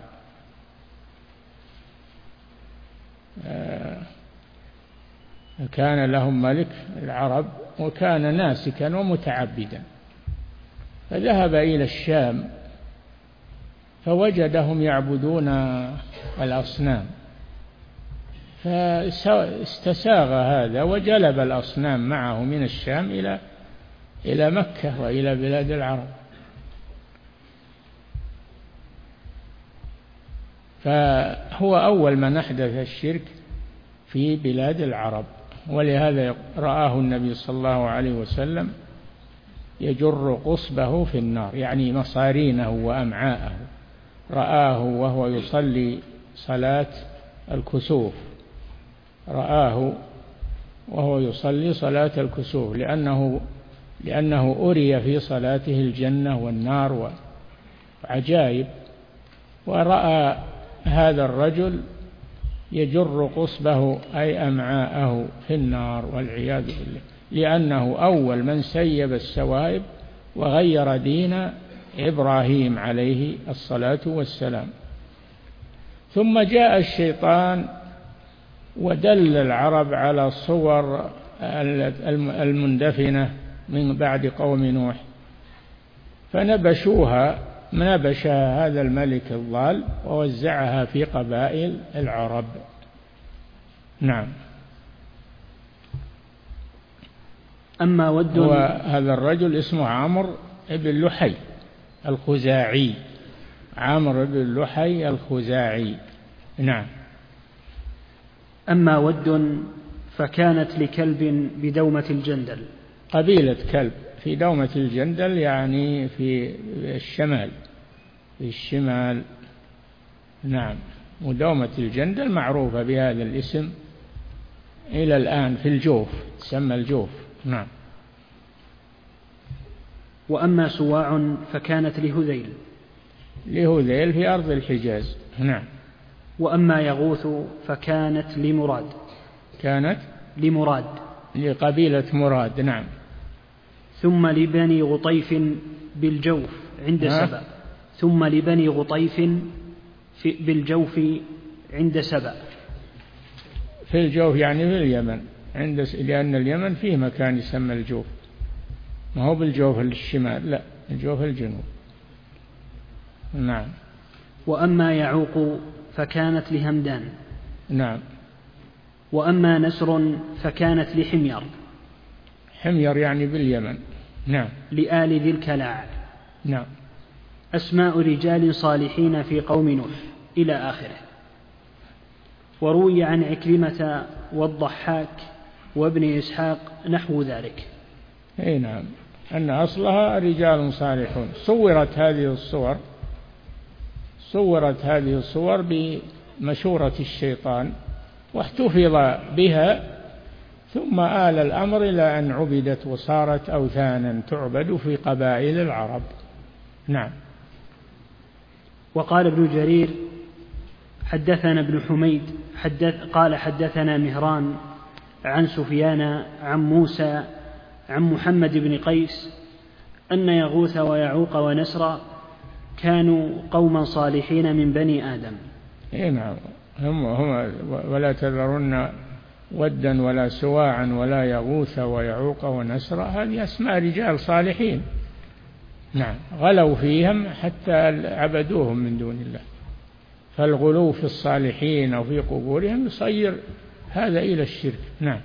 Speaker 2: كان لهم ملك العرب، وكان ناسكا ومتعبدا، فذهب إلى الشام فوجدهم يعبدون الأصنام، فاستساغ هذا وجلب الأصنام معه من الشام إلى مكة وإلى بلاد العرب. فهو أول من أحدث الشرك في بلاد العرب، ولهذا رآه النبي صلى الله عليه وسلم يجر قصبه في النار، يعني مصارينه وأمعاءه، رآه وهو يصلي صلاة الكسوف، رآه وهو يصلي صلاة الكسوف، لأنه أري في صلاته الجنة والنار وعجائب. ورأى هذا الرجل يجر قصبه أي أمعاءه في النار والعياذ بالله، لأنه أول من سيب السوائب وغير دين إبراهيم عليه الصلاة والسلام. ثم جاء الشيطان ودل العرب على الصور المندفنة من بعد قوم نوح، فنبشوها، نبش هذا الملك الضال ووزعها في قبائل العرب. نعم.
Speaker 1: أما ود،
Speaker 2: وهذا الرجل اسمه عمرو بن لحي الخزاعي، عمرو بن لحي الخزاعي. نعم.
Speaker 1: أما ود فكانت لكلب بدومة الجندل.
Speaker 2: قبيلة كلب في دومة الجندل يعني في الشمال، في الشمال. نعم. ودومة الجندل معروفة بهذا الاسم إلى الآن، في الجوف، تسمى الجوف. نعم.
Speaker 1: وأما سواع فكانت لهذيل.
Speaker 2: لهذيل في أرض الحجاز. نعم.
Speaker 1: وأما يغوث فكانت لمراد.
Speaker 2: كانت
Speaker 1: لمراد،
Speaker 2: لقبيلة مراد. نعم.
Speaker 1: ثم لبني غطيف بالجوف عند سبأ. ثم لبني غطيف بالجوف عند سبأ.
Speaker 2: في الجوف يعني في اليمن، لأن اليمن فيه مكان يسمى الجوف، ما هو بالجوف الشمال، لا، الجوف الجنوب. نعم.
Speaker 1: وأما يعوق فكانت لهمدان.
Speaker 2: نعم.
Speaker 1: وأما نسر فكانت لحمير.
Speaker 2: حمير يعني باليمن. نعم.
Speaker 1: لآل ذي الكلاع.
Speaker 2: نعم.
Speaker 1: أسماء رجال صالحين في قوم نوح إلى آخره. وروي عن عكرمة والضحاك وابن إسحاق نحو ذلك.
Speaker 2: أي نعم، أن أصلها رجال صالحون. صورت هذه الصور بمشورة الشيطان واحتفظ بها، ثم آل الأمر إلى أن عبدت وصارت أوثانا تعبد في قبائل العرب. نعم.
Speaker 1: وقال ابن جرير حدثنا ابن حميد قال حدثنا مهران عن سفيان عن موسى عن محمد بن قيس أن يغوث ويعوق ونسر كانوا قوما صالحين من بني آدم.
Speaker 2: نعم. هم ولا تذرن ودا ولا سواعا ولا يغوث ويعوق ونسر، هذه أسماء رجال صالحين. نعم. غلوا فيهم حتى عبدوهم من دون الله، فالغلو في الصالحين أو في قبورهم يصير هذا إلى الشرك. نعم.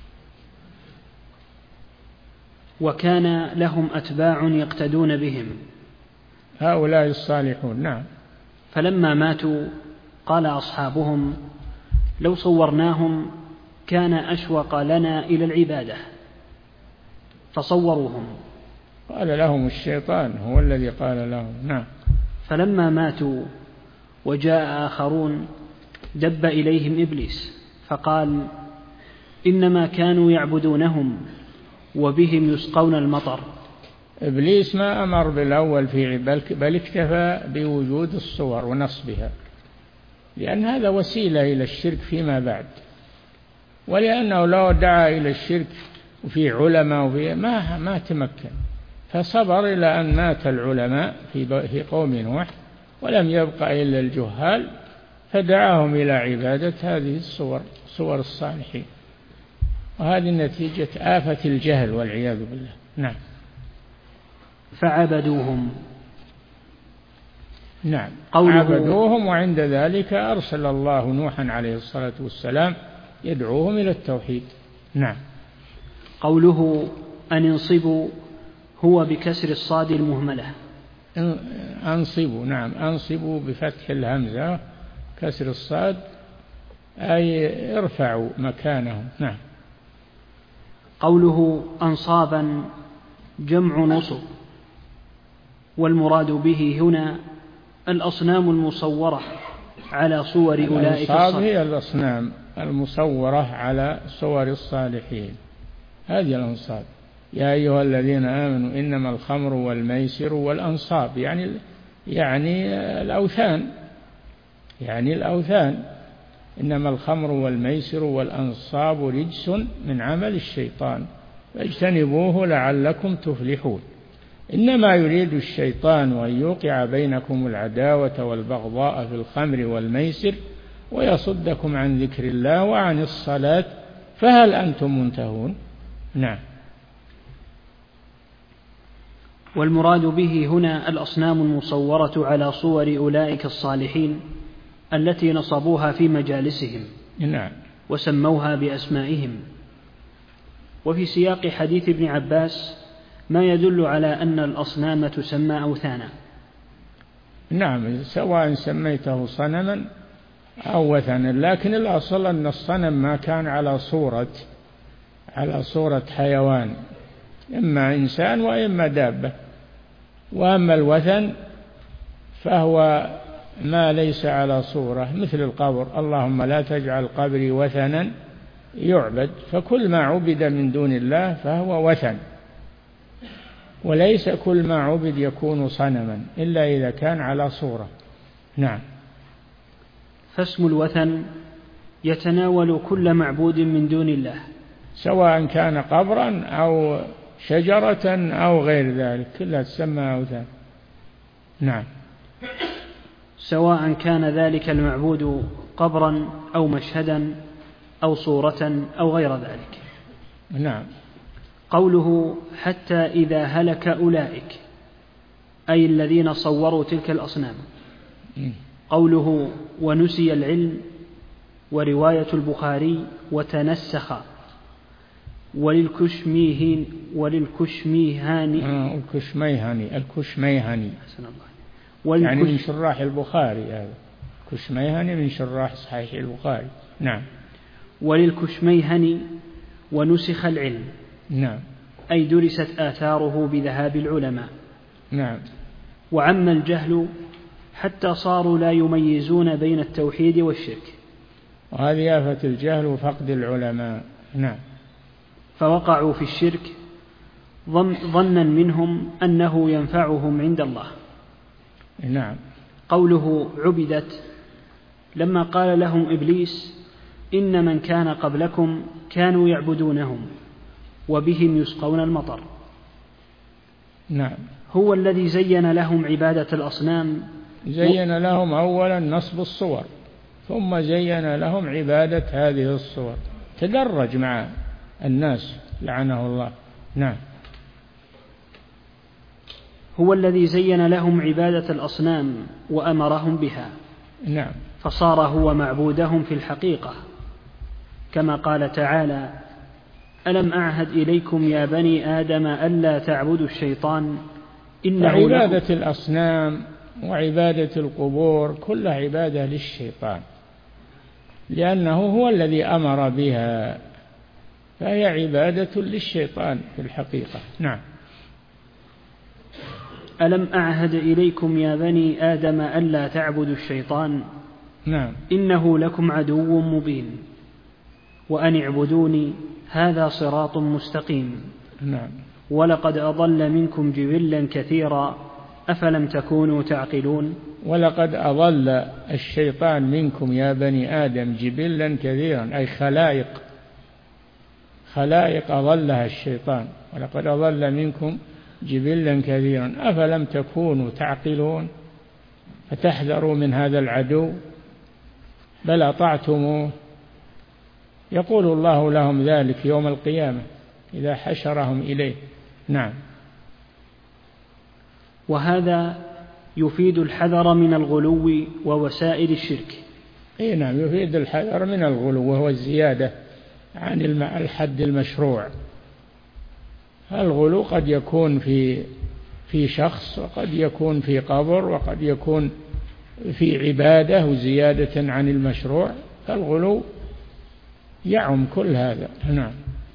Speaker 1: وكان لهم أتباع يقتدون بهم،
Speaker 2: هؤلاء الصالحون. نعم.
Speaker 1: فلما ماتوا قال أصحابهم لو صورناهم كان أشوق لنا إلى العبادة، فصوروهم.
Speaker 2: قال لهم الشيطان، هو الذي قال لهم. نعم.
Speaker 1: فلما ماتوا وجاء آخرون دب إليهم إبليس فقال إنما كانوا يعبدونهم وبهم يسقون المطر.
Speaker 2: إبليس ما أمر بالأول في بل اكتفى بوجود الصور ونصبها، لأن هذا وسيلة إلى الشرك فيما بعد، ولأنه لو دعا إلى الشرك وفي علماء وفي ما تمكن، فصبر إلى أن مات العلماء في قوم نوح ولم يبقى إلا الجهال، فدعاهم إلى عبادة هذه الصور، صور الصالحين، وهذه نتيجة آفة الجهل والعياذ بالله. نعم.
Speaker 1: فعبدوهم.
Speaker 2: نعم. عبدوهم، وعند ذلك أرسل الله نوحا عليه الصلاة والسلام يدعوهم إلى التوحيد. نعم.
Speaker 1: قوله أن انصبوا هو بكسر الصاد المهملة.
Speaker 2: أنصبوا. نعم. أنصبوا بفتح الهمزة كسر الصاد، أي ارفعوا مكانهم. نعم.
Speaker 1: قوله أنصابا جمع نصب، والمراد به هنا الأصنام المصورة على صور أولئك
Speaker 2: الصالحين. هي الأصنام المصورة على صور الصالحين، هذه الأنصاب. يا أيها الذين آمنوا إنما الخمر والميسر والأنصاب، يعني الأوثان. إنما الخمر والميسر والأنصاب رجس من عمل الشيطان فاجتنبوه لعلكم تفلحون. إنما يريد الشيطان أن يوقع بينكم العداوة والبغضاء في الخمر والميسر ويصدكم عن ذكر الله وعن الصلاة فهل أنتم منتهون. نعم.
Speaker 1: والمراد به هنا الأصنام المصورة على صور أولئك الصالحين التي نصبوها في مجالسهم.
Speaker 2: نعم.
Speaker 1: وسموها بأسمائهم. وفي سياق حديث ابن عباس ما يدل على أن الأصنام تسمى أوثانا.
Speaker 2: نعم، سواء سميته صنما أو وثنا، لكن الأصل أن الصنم ما كان على صورة حيوان، إما إنسان وإما دابة. وأما الوثن فهو ما ليس على صورة، مثل القبر، اللهم لا تجعل قبري وثنا يعبد، فكل ما عبد من دون الله فهو وثن، وليس كل ما عبد يكون صنما إلا إذا كان على صورة. نعم.
Speaker 1: فاسم الوثن يتناول كل معبود من دون الله،
Speaker 2: سواء كان قبرا أو شجرة أو غير ذلك، كلها تسمى أوثان. نعم.
Speaker 1: سواء كان ذلك المعبود قبرا أو مشهدا أو صورة أو غير ذلك.
Speaker 2: نعم.
Speaker 1: قوله حتى إذا هلك أولئك، أي الذين صوروا تلك الأصنام. قوله ونسي العلم، ورواية البخاري وتنسخ، الكشميهاني
Speaker 2: يعني من شراح البخاري، هذا الكشميهاني من شراح صحيح البخاري. نعم.
Speaker 1: وللكشميهاني ونسخ العلم.
Speaker 2: نعم.
Speaker 1: أي درست آثاره بذهاب العلماء.
Speaker 2: نعم.
Speaker 1: وعم الجهل حتى صاروا لا يميزون بين التوحيد والشرك،
Speaker 2: وهذه آفة الجهل وفقد العلماء. نعم.
Speaker 1: فوقعوا في الشرك ظنا منهم أنه ينفعهم عند الله.
Speaker 2: نعم.
Speaker 1: قوله عبدت، لما قال لهم إبليس إن من كان قبلكم كانوا يعبدونهم وبهم يسقون المطر.
Speaker 2: نعم.
Speaker 1: هو الذي زين لهم عبادة الأصنام،
Speaker 2: زين لهم أولا نصب الصور، ثم زين لهم عبادة هذه الصور، تدرج مع الناس لعنه الله. نعم.
Speaker 1: هو الذي زين لهم عبادة الأصنام وأمرهم بها.
Speaker 2: نعم.
Speaker 1: فصار هو معبودهم في الحقيقة، كما قال تعالى ألم أعهد إليكم يا بني آدم ألا تعبدوا الشيطان إنه
Speaker 2: عبادة الأصنام وعبادة القبور كلها عبادة للشيطان، لأنه هو الذي أمر بها، فهي عبادة للشيطان في الحقيقة. نعم.
Speaker 1: ألم أعهد إليكم يا بني آدم ألا تعبدوا الشيطان
Speaker 2: نعم.
Speaker 1: إنه لكم عدو مبين وأن اعبدوني هذا صراط مستقيم.
Speaker 2: نعم.
Speaker 1: ولقد أضل منكم جبلا كثيرا أفلم تكونوا تعقلون.
Speaker 2: ولقد أضل الشيطان منكم يا بني آدم جبلا كثيرا، أي خلائق أضلها الشيطان، ولقد أضل منكم جبلا كثيرا أفلم تكونوا تعقلون، فتحذروا من هذا العدو بل أطعتموه. يقول الله لهم ذلك يوم القيامة إذا حشرهم إليه. نعم.
Speaker 1: وهذا يفيد الحذر من الغلو ووسائل الشرك.
Speaker 2: نعم، يفيد الحذر من الغلو وهو الزيادة عن الحد المشروع. الغلو قد يكون في شخص، وقد يكون في قبر، وقد يكون في عبادة وزيادة عن المشروع، فالغلو يعم كل هذا. نعم.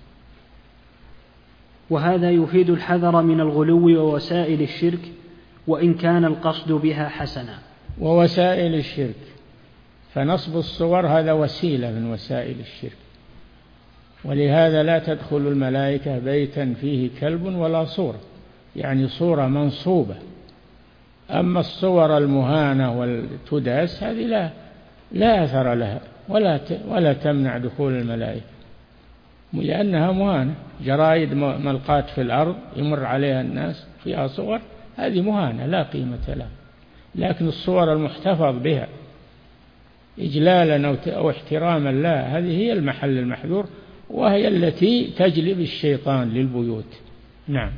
Speaker 1: وهذا يفيد الحذر من الغلو ووسائل الشرك وإن كان القصد بها حسنا.
Speaker 2: ووسائل الشرك، فنصب الصور هذا وسيلة من وسائل الشرك، ولهذا لا تدخل الملائكة بيتا فيه كلب ولا صورة، يعني صورة منصوبة. أما الصور المهانة والتداس هذه لا أثر لها ولا تمنع دخول الملائكة، لأنها مهانة. جرائد ملقاة في الأرض يمر عليها الناس فيها صور، هذه مهانة لا قيمة لها. لكن الصور المحتفظ بها إجلالا أو احتراما لا، هذه هي المحل المحذور، وهي التي تجلب الشيطان للبيوت. نعم.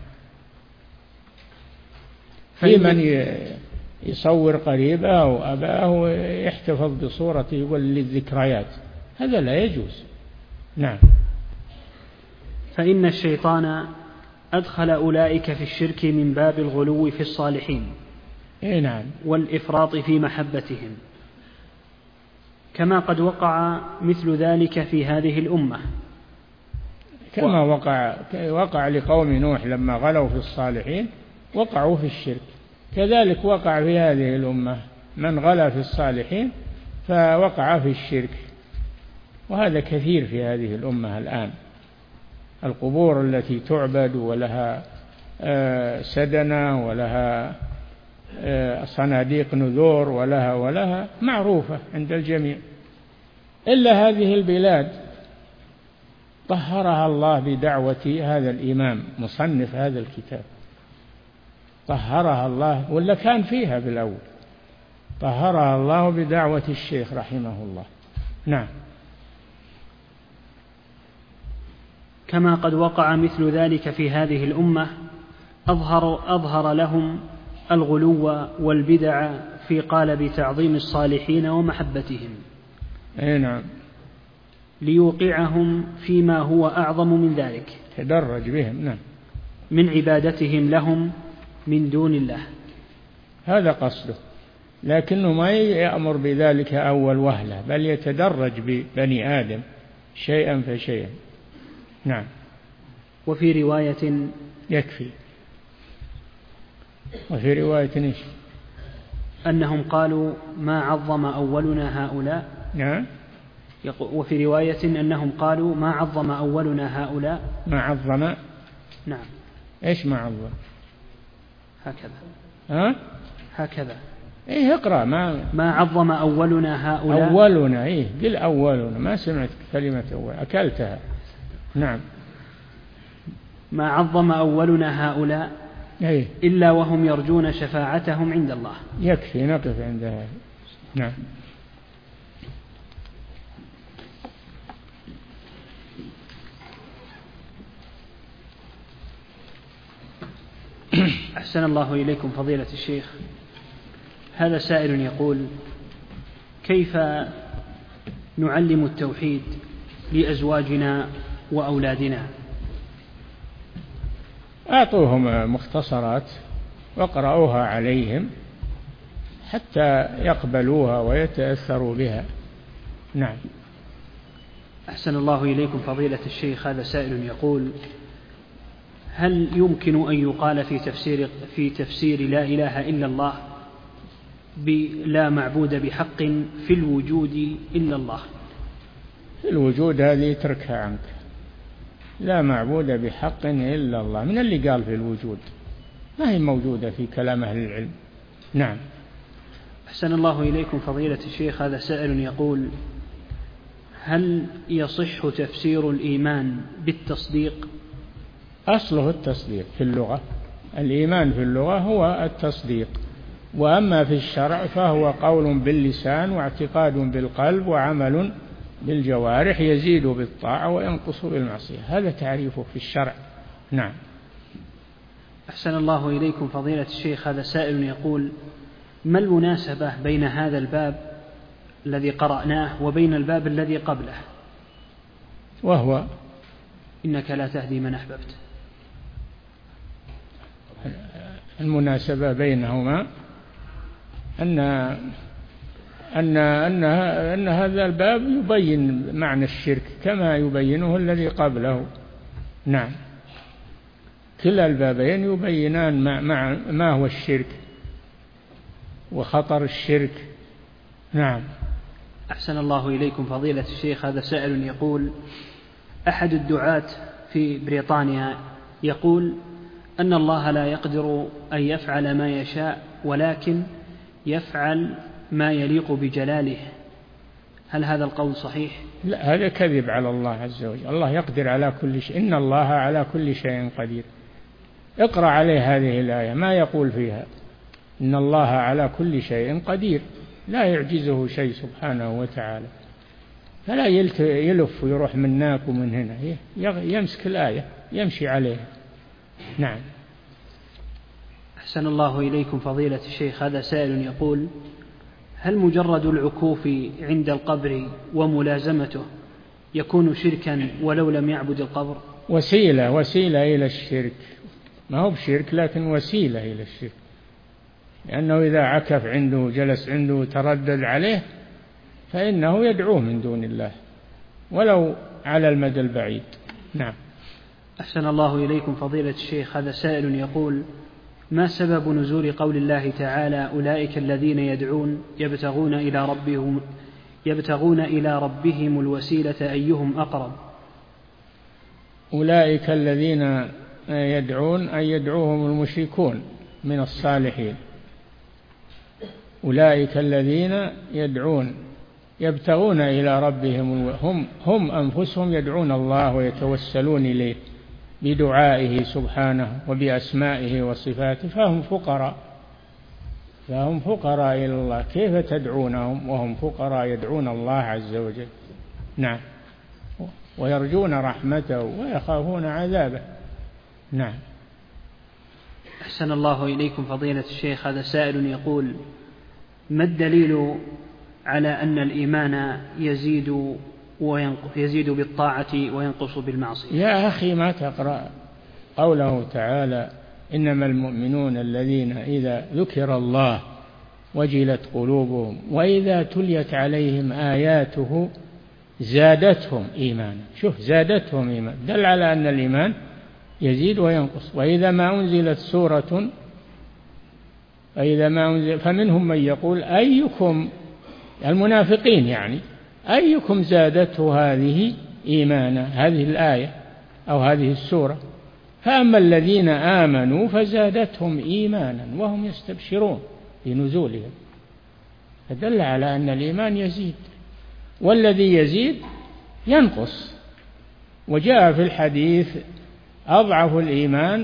Speaker 2: في من يصور قريبه أو أباه يحتفظ بصورته للذكريات، هذا لا يجوز. نعم.
Speaker 1: فإن الشيطان أدخل أولئك في الشرك من باب الغلو في الصالحين.
Speaker 2: نعم.
Speaker 1: والإفراط في محبتهم، كما قد وقع مثل ذلك في هذه الأمة،
Speaker 2: كما وقع لقوم نوح لما غلوا في الصالحين وقعوا في الشرك، كذلك وقع في هذه الأمة من غلا في الصالحين فوقع في الشرك، وهذا كثير في هذه الأمة الآن. القبور التي تعبد ولها سدنة ولها صناديق نذور ولها معروفة عند الجميع، إلا هذه البلاد طهرها الله بدعوة هذا الإمام مصنف هذا الكتاب، طهرها الله، ولا كان فيها بالأول، طهرها الله بدعوة الشيخ رحمه الله. نعم.
Speaker 1: كما قد وقع مثل ذلك في هذه الأمة أظهر لهم الغلو والبدع في قالب تعظيم الصالحين ومحبتهم.
Speaker 2: نعم.
Speaker 1: ليوقعهم فيما هو أعظم من ذلك،
Speaker 2: تدرج بهم. نعم.
Speaker 1: من عبادتهم لهم من دون الله،
Speaker 2: هذا قصده، لكنه ما يأمر بذلك أول وهلة، بل يتدرج ببني آدم شيئا فشيئا. نعم.
Speaker 1: وفي رواية
Speaker 2: يكفي. وفي رواية إيش؟
Speaker 1: أنهم قالوا ما عظم أولنا هؤلاء.
Speaker 2: نعم.
Speaker 1: وفي رواية أنهم قالوا ما عظم أولنا هؤلاء.
Speaker 2: ما عظم.
Speaker 1: نعم.
Speaker 2: إيش ما عظم؟
Speaker 1: هكذا. هكذا.
Speaker 2: إيه اقرأ.
Speaker 1: ما عظم أولنا هؤلاء.
Speaker 2: أولنا. إيه قل أولنا، ما سمعت كلمة أول أكلتها. نعم.
Speaker 1: ما عظم أولنا هؤلاء
Speaker 2: إيه؟
Speaker 1: إلا وهم يرجون شفاعتهم عند الله.
Speaker 2: يكفي نقف عند هذا. نعم.
Speaker 1: أحسن الله إليكم فضيلة الشيخ. هذا سائل يقول: كيف نعلم التوحيد لأزواجنا وأولادنا؟
Speaker 2: أعطوهم مختصرات واقرأوها عليهم حتى يقبلوها ويتأثروا بها. نعم.
Speaker 1: أحسن الله إليكم فضيلة الشيخ. هذا سائل يقول: هل يمكن أن يقال في تفسير لا إله إلا الله بلا معبود بحق في الوجود إلا الله؟
Speaker 2: في الوجود هذه تركها عنك، لا معبود بحق إلا الله، من اللي قال في الوجود؟ ما هي موجودة في كلام أهل العلم. نعم.
Speaker 1: أحسن الله إليكم فضيلة الشيخ. هذا سائل يقول: هل يصح تفسير الإيمان بالتصديق؟
Speaker 2: أصله التصديق في اللغة، الإيمان في اللغة هو التصديق، وأما في الشرع فهو قول باللسان واعتقاد بالقلب وعمل بالجوارح، يزيد بالطاعة وينقص بالمعصية، هذا تعريفه في الشرع. نعم.
Speaker 1: أحسن الله إليكم فضيلة الشيخ. هذا سائل يقول: ما المناسبة بين هذا الباب الذي قرأناه وبين الباب الذي قبله؟
Speaker 2: وهو
Speaker 1: إنك لا تهدي من أحببت.
Speaker 2: المناسبة بينهما أن هذا الباب يبين معنى الشرك كما يبينه الذي قبله. نعم. كلا البابين يبينان ما هو الشرك وخطر الشرك. نعم.
Speaker 1: أحسن الله إليكم فضيلة الشيخ. هذا سائل يقول: أحد الدعاة في بريطانيا يقول أن الله لا يقدر أن يفعل ما يشاء ولكن يفعل ما يليق بجلاله، هل هذا القول صحيح؟
Speaker 2: لا، هذا كذب على الله عز وجل. الله يقدر على كل شيء، إن الله على كل شيء قدير. اقرأ عليه هذه الآية ما يقول فيها إن الله على كل شيء قدير، لا يعجزه شيء سبحانه وتعالى، فلا يلف ويروح من هناك ومن هنا، يمسك الآية يمشي عليها. نعم.
Speaker 1: أحسن الله إليكم فضيلة الشيخ. هذا سائل يقول: هل مجرد العكوف عند القبر وملازمته يكون شركا ولو لم يعبد القبر؟
Speaker 2: وسيلة إلى الشرك، ما هو بشرك لكن وسيلة إلى الشرك، لأنه إذا عكف عنده جلس عنده تردد عليه فإنه يدعوه من دون الله ولو على المدى البعيد. نعم.
Speaker 1: أحسن الله إليكم فضيلة الشيخ. هذا سائل يقول: ما سبب نزول قول الله تعالى: أولئك الذين يدعون يبتغون إلى ربهم الوسيلة أيهم أقرب؟
Speaker 2: أولئك الذين يدعون أي يدعوهم المشركون من الصالحين. أولئك الذين يدعون يبتغون إلى ربهم، هم أنفسهم يدعون الله ويتوسلون إليه بدعائه سبحانه وبأسمائه وصفاته، فهم فقراء إلى الله. كيف تدعونهم وهم فقراء يدعون الله عز وجل؟ نعم، ويرجون رحمته ويخافون عذابه. نعم.
Speaker 1: أحسن الله إليكم فضيلة الشيخ. هذا سائل يقول: ما الدليل على أن الإيمان يزيد بالطاعة وينقص بالمعصية؟
Speaker 2: يا أخي ما تقرأ قوله تعالى: إنما المؤمنون الذين إذا ذكر الله وجلت قلوبهم وإذا تليت عليهم آياته زادتهم إيمانا. شوف، زادتهم إيمانا، دل على أن الإيمان يزيد وينقص. وإذا ما أنزلت سورة فمنهم من يقول أيكم، المنافقين يعني، أيكم زادته هذه إيمانا، هذه الآية أو هذه السورة. فأما الذين آمنوا فزادتهم إيمانا وهم يستبشرون بنزولهم، فدل على أن الإيمان يزيد، والذي يزيد ينقص. وجاء في الحديث: أضعف الإيمان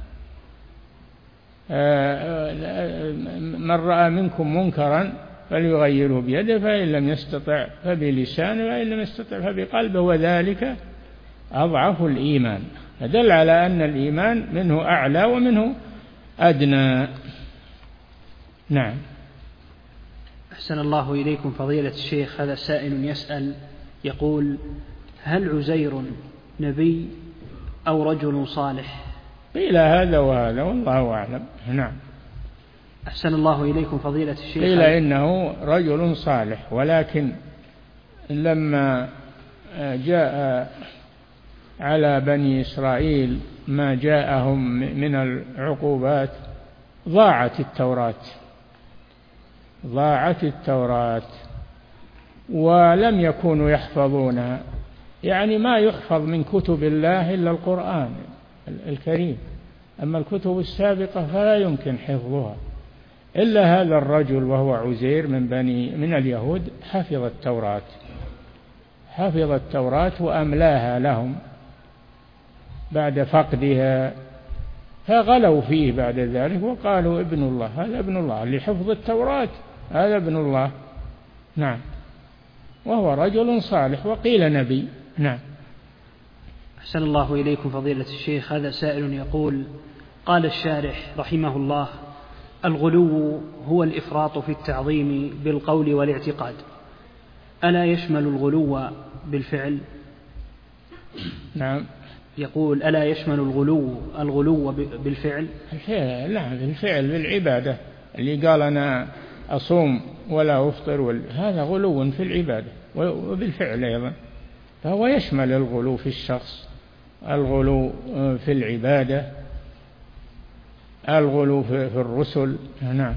Speaker 2: من رأى منكم منكرا فليغيره بيده، فإن لم يستطع فبلسانه، فإن لم يستطع فبقلبه، وذلك أضعف الإيمان. فدل على أن الإيمان منه أعلى ومنه أدنى. نعم.
Speaker 1: أحسن الله إليكم فضيلة الشيخ. هذا سائل يسأل يقول: هل عزير نبي أو رجل صالح؟
Speaker 2: قيل هذا وهذا والله أعلم. نعم.
Speaker 1: أحسن الله إليكم فضيلة الشيخ.
Speaker 2: قيل إنه رجل صالح، ولكن لما جاء على بني إسرائيل ما جاءهم من العقوبات ضاعت التوراة ولم يكونوا يحفظونها. يعني ما يحفظ من كتب الله إلا القرآن الكريم، أما الكتب السابقة فلا يمكن حفظها. إلا هذا الرجل وهو عزير من اليهود حفظ التوراة وأملاها لهم بعد فقدها، فغلوا فيه بعد ذلك وقالوا ابن الله، هذا ابن الله اللي حفظ التوراة، هذا ابن الله. نعم. وهو رجل صالح وقيل نبي. نعم.
Speaker 1: أحسن الله إليكم فضيلة الشيخ. هذا سائل يقول: قال الشارح رحمه الله: الغلو هو الإفراط في التعظيم بالقول والاعتقاد، ألا يشمل الغلو بالفعل؟
Speaker 2: نعم.
Speaker 1: يقول: ألا يشمل الغلو بالفعل؟
Speaker 2: نعم، بالفعل، بالعبادة. اللي قال أنا أصوم ولا أفطر هذا غلو في العبادة، وبالفعل أيضا. فهو يشمل الغلو في الشخص، الغلو في العبادة، الغلو في الرسل. نعم.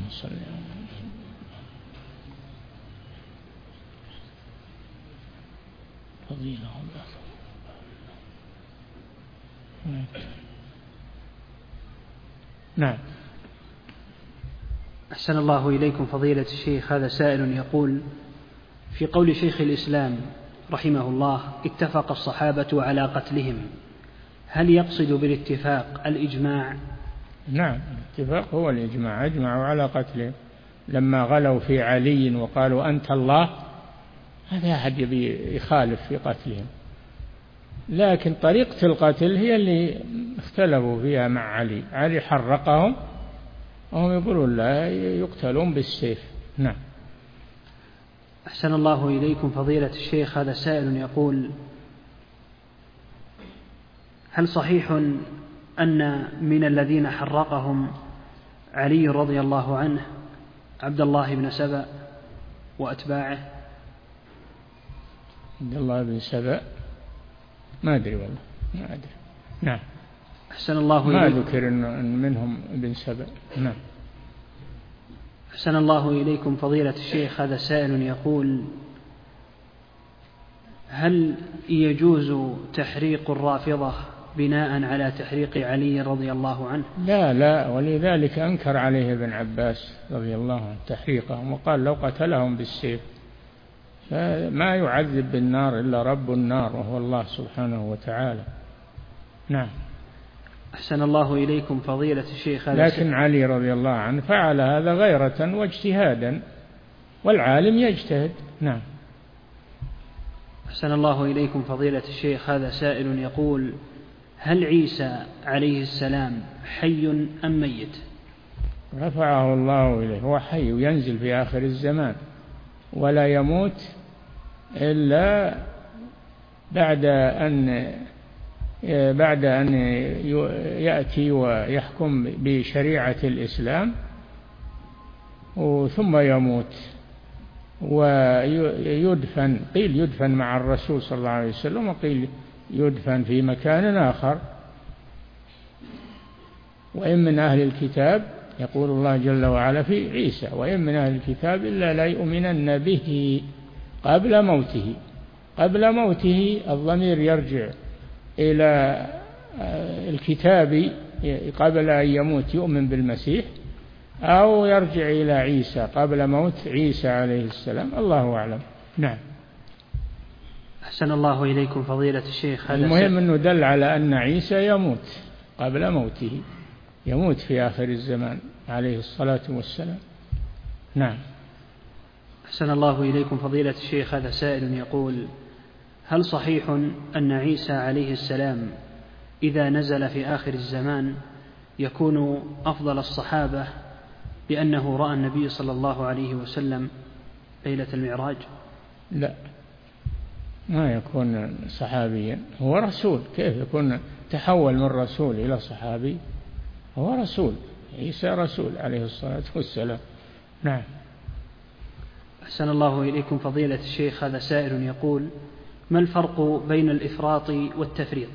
Speaker 2: صل على فضيلة نعم.
Speaker 1: أحسن الله إليكم فضيلة الشيخ. هذا سائل يقول: في قول شيخ الإسلام رحمه الله اتفق الصحابة على قتلهم، هل يقصد بالاتفاق الإجماع؟
Speaker 2: نعم، الاتفاق هو الإجماع، أجمعوا على قتلهم لما غلوا في علي وقالوا أنت الله، هذا أحد يبي يخالف في قتلهم، لكن طريقة القتل هي اللي اختلفوا فيها مع علي. علي حرقهم وهم يقولون لا، يقتلون بالسيف. نعم.
Speaker 1: أحسن الله إليكم فضيلة الشيخ. هذا سائل يقول: هل صحيح أن من الذين حرقهم علي رضي الله عنه عبد الله بن سبأ وأتباعه؟
Speaker 2: عبد الله بن سبأ ما أدري والله، ما أدري. نعم.
Speaker 1: أحسن الله
Speaker 2: ما
Speaker 1: إليكم.
Speaker 2: ذكر إن منهم ابن سبأ. نعم.
Speaker 1: أحسن الله إليكم فضيلة الشيخ. هذا سائل يقول: هل يجوز تحريق الرافضة بناء على تحريق علي رضي الله عنه؟
Speaker 2: لا، ولذلك أنكر عليه ابن عباس رضي الله عنه تحريقهم، وقال لو قتلهم بالسيف، فما يعذب بالنار إلا رب النار وهو الله سبحانه وتعالى. نعم.
Speaker 1: أحسن الله إليكم فضيلة الشيخ.
Speaker 2: لكن علي رضي الله عنه فعل هذا غيرة واجتهادا، والعالم يجتهد. نعم.
Speaker 1: أحسن الله إليكم فضيلة الشيخ. هذا سائل يقول: هل عيسى عليه السلام حي أم ميت؟
Speaker 2: رفعه الله إليه، هو حي وينزل في آخر الزمان، ولا يموت إلا بعد أن يأتي ويحكم بشريعة الإسلام، ثم يموت ويدفن. قيل يدفن مع الرسول صلى الله عليه وسلم، وقيل يدفن في مكان آخر. وإن من أهل الكتاب، يقول الله جل وعلا في عيسى: وإن من أهل الكتاب إلا لا يؤمنن به قبل موته. قبل موته الضمير يرجع إلى الكتاب قبل أن يموت يؤمن بالمسيح، أو يرجع إلى عيسى قبل موت عيسى عليه السلام، الله أعلم. نعم.
Speaker 1: أحسن الله إليكم فضيلة الشيخ.
Speaker 2: المهم أنه دل على أن عيسى يموت قبل موته، يموت في آخر الزمان عليه الصلاة والسلام. نعم.
Speaker 1: أحسن الله إليكم فضيلة الشيخ. هذا سائل يقول: هل صحيح أن عيسى عليه السلام إذا نزل في آخر الزمان يكون أفضل الصحابة لأنه رأى النبي صلى الله عليه وسلم ليلة المعراج؟
Speaker 2: لا، ما يكون صحابيا، هو رسول. كيف يكون تحول من رسول إلى صحابي؟ هو رسول، عيسى رسول عليه الصلاة والسلام. نعم.
Speaker 1: أحسن الله إليكم فضيلة الشيخ. هذا سائل يقول: ما الفرق بين الإفراط والتفريط؟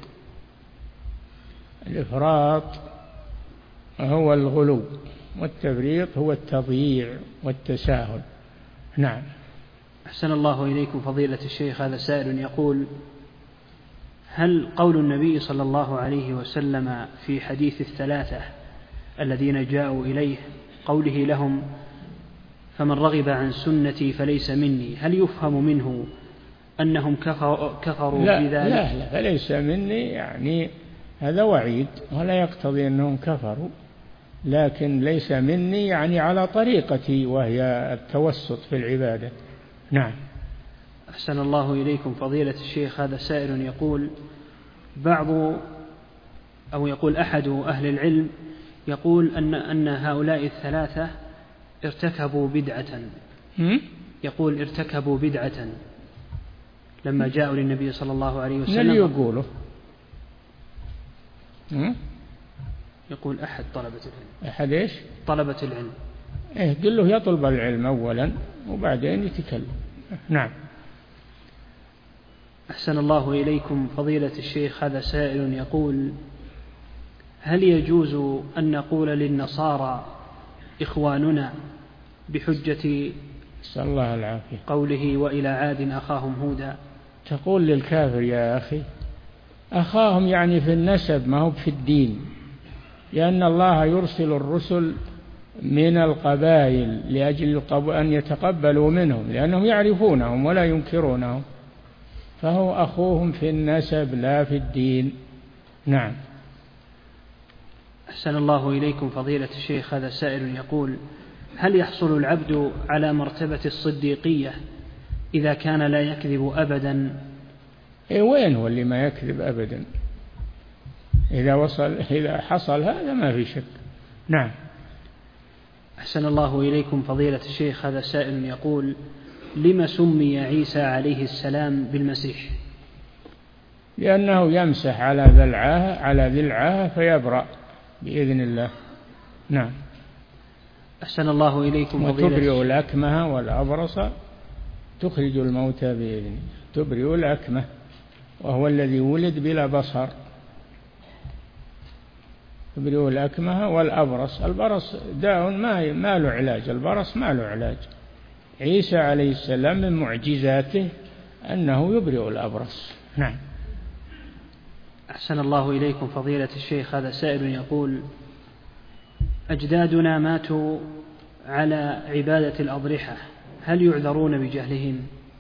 Speaker 2: الإفراط هو الغلو، والتفريط هو التضييع والتساهل. نعم.
Speaker 1: أحسن الله إليكم فضيلة الشيخ. هذا سائل يقول: هل قول النبي صلى الله عليه وسلم في حديث الثلاثة الذين جاءوا إليه قوله لهم: فمن رغب عن سنتي فليس مني، هل يفهم منه أنهم كفروا بذلك؟
Speaker 2: لا، فليس مني يعني هذا وعيد، ولا يقتضي أنهم كفروا، لكن ليس مني يعني على طريقتي، وهي التوسط في العبادة. نعم.
Speaker 1: أحسن الله إليكم فضيلة الشيخ. هذا سائل يقول: يقول أحد أهل العلم يقول أن هؤلاء الثلاثة ارتكبوا بدعة. يقول ارتكبوا بدعة لما جاءوا للنبي صلى الله عليه وسلم.
Speaker 2: اللي يقوله
Speaker 1: يقول أحد طلبة العلم.
Speaker 2: أحد إيش؟
Speaker 1: طلبة العلم.
Speaker 2: قل له يطلب العلم أولا وبعدين يتكلم. نعم.
Speaker 1: أحسن الله إليكم فضيلة الشيخ. هذا سائل يقول: هل يجوز أن نقول للنصارى إخواننا بحجة
Speaker 2: نسأل الله العافية
Speaker 1: قوله وإلى عاد أخاهم هودا.
Speaker 2: تقول للكافر يا أخي أخاهم يعني في النسب ما هو في الدين، لأن الله يرسل الرسل من القبائل لأجل أن يتقبلوا منهم، لأنهم يعرفونهم ولا ينكرونهم، فهو أخوهم في النسب لا في الدين. نعم.
Speaker 1: أحسن الله إليكم فضيلة الشيخ. هذا سائل يقول: هل يحصل العبد على مرتبة الصديقية إذا كان لا يكذب أبدا؟
Speaker 2: وين هو اللي ما يكذب أبدا؟ إذا حصل هذا ما في شك. نعم.
Speaker 1: أحسن الله إليكم فضيلة الشيخ. هذا سائل يقول: لما سمي عيسى عليه السلام بالمسيح؟
Speaker 2: لأنه يمسح على ذي العاهة فيبرأ بإذن الله. نعم.
Speaker 1: أحسن الله إليكم فضيلة.
Speaker 2: وتبرئ الأكمه والأبرص تخرج الموتى بإذنه. تبرئ الأكمه وهو الذي ولد بلا بصر، تبرئ الأكمه والأبرص. البرص داء ما له علاج، البرص ما له علاج. عيسى عليه السلام من معجزاته أنه يبرئ الأبرص. نعم.
Speaker 1: أحسن الله إليكم فضيلة الشيخ. هذا سائل يقول: أجدادنا ماتوا على عبادة الأضرحة، هل يعذرون بجهلهم؟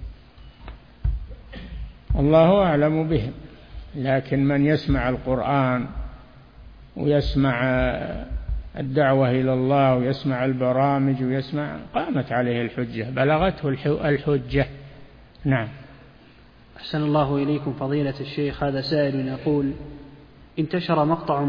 Speaker 2: الله أعلم بهم، لكن من يسمع القرآن ويسمع الدعوة إلى الله ويسمع البرامج ويسمع قامت عليه الحجة، بلغته الحجة. نعم.
Speaker 1: أحسن الله إليكم فضيلة الشيخ. هذا سائل يقول: انتشر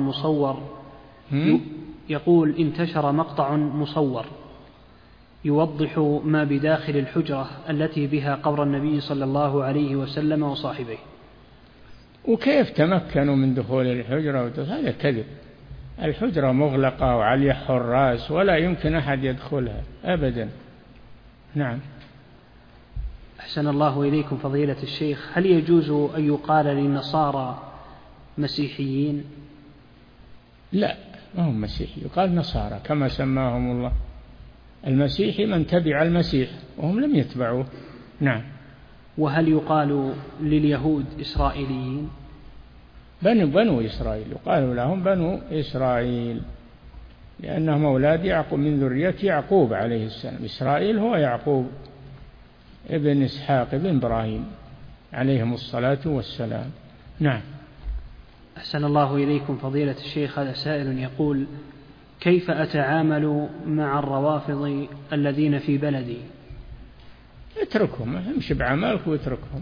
Speaker 1: مقطع مصور يوضح ما بداخل الحجرة التي بها قبر النبي صلى الله عليه وسلم وصاحبيه.
Speaker 2: وكيف تمكنوا من دخول الحجرة؟ هذا كذب. الحجرة مغلقة وعليها حراس ولا يمكن أحد يدخلها أبدا. نعم.
Speaker 1: أحسن الله إليكم فضيلة الشيخ. هل يجوز أن يقال للنصارى مسيحيين؟
Speaker 2: لا، ما هم مسيحي، يقال نصارى كما سماهم الله. المسيحي من تبع المسيح وهم لم يتبعوه. نعم.
Speaker 1: وهل يقال لليهود إسرائيليين؟
Speaker 2: بنو إسرائيل، يقال لهم بنو إسرائيل لأنهم أولاد يعقوب من ذرية يعقوب عليه السلام. إسرائيل هو يعقوب ابن إسحاق ابن إبراهيم عليهم الصلاة والسلام. نعم.
Speaker 1: أحسن الله إليكم فضيلة الشيخ. هذا سائل يقول: كيف أتعامل مع الروافض الذين في بلدي؟
Speaker 2: اتركهم، امشي بعملك واتركهم،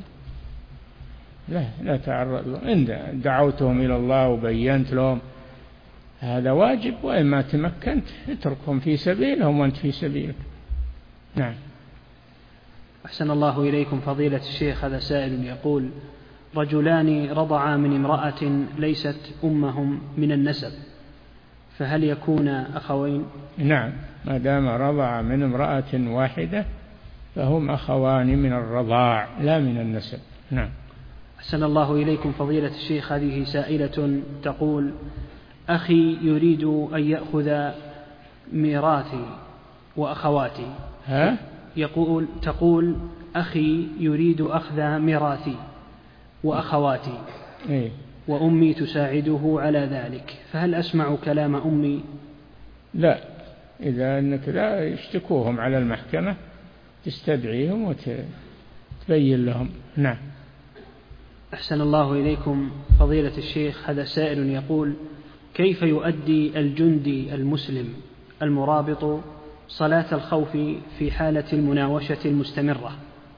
Speaker 2: لا تعرض لهم. إن دعوتهم إلى الله وبينت لهم هذا واجب، وإما تمكنت اتركهم في سبيلهم وأنت في سبيلك. نعم.
Speaker 1: أحسن الله إليكم فضيلة الشيخ. هذا سائل يقول: رجلان رضعا من امرأة ليست أمهم من النسب، فهل يكون أخوين؟
Speaker 2: نعم، ما دام رضع من امرأة واحدة فهم أخوان من الرضاع لا من النسب. نعم.
Speaker 1: أحسن الله إليكم فضيلة الشيخ. هذه سائلة تقول: أخي يريد أن يأخذ ميراثي وأخواتي. تقول: أخي يريد أخذ ميراثي وأخواتي، وأمي تساعده على ذلك، فهل أسمع كلام أمي؟
Speaker 2: لا، إذا أنك لا يشتكوهم على المحكمة تستدعيهم وتبين لهم. نعم.
Speaker 1: أحسن الله إليكم فضيلة الشيخ. هذا سائل يقول: كيف يؤدي الجندي المسلم المرابط صلاة الخوف في حالة المناوشة المستمرة؟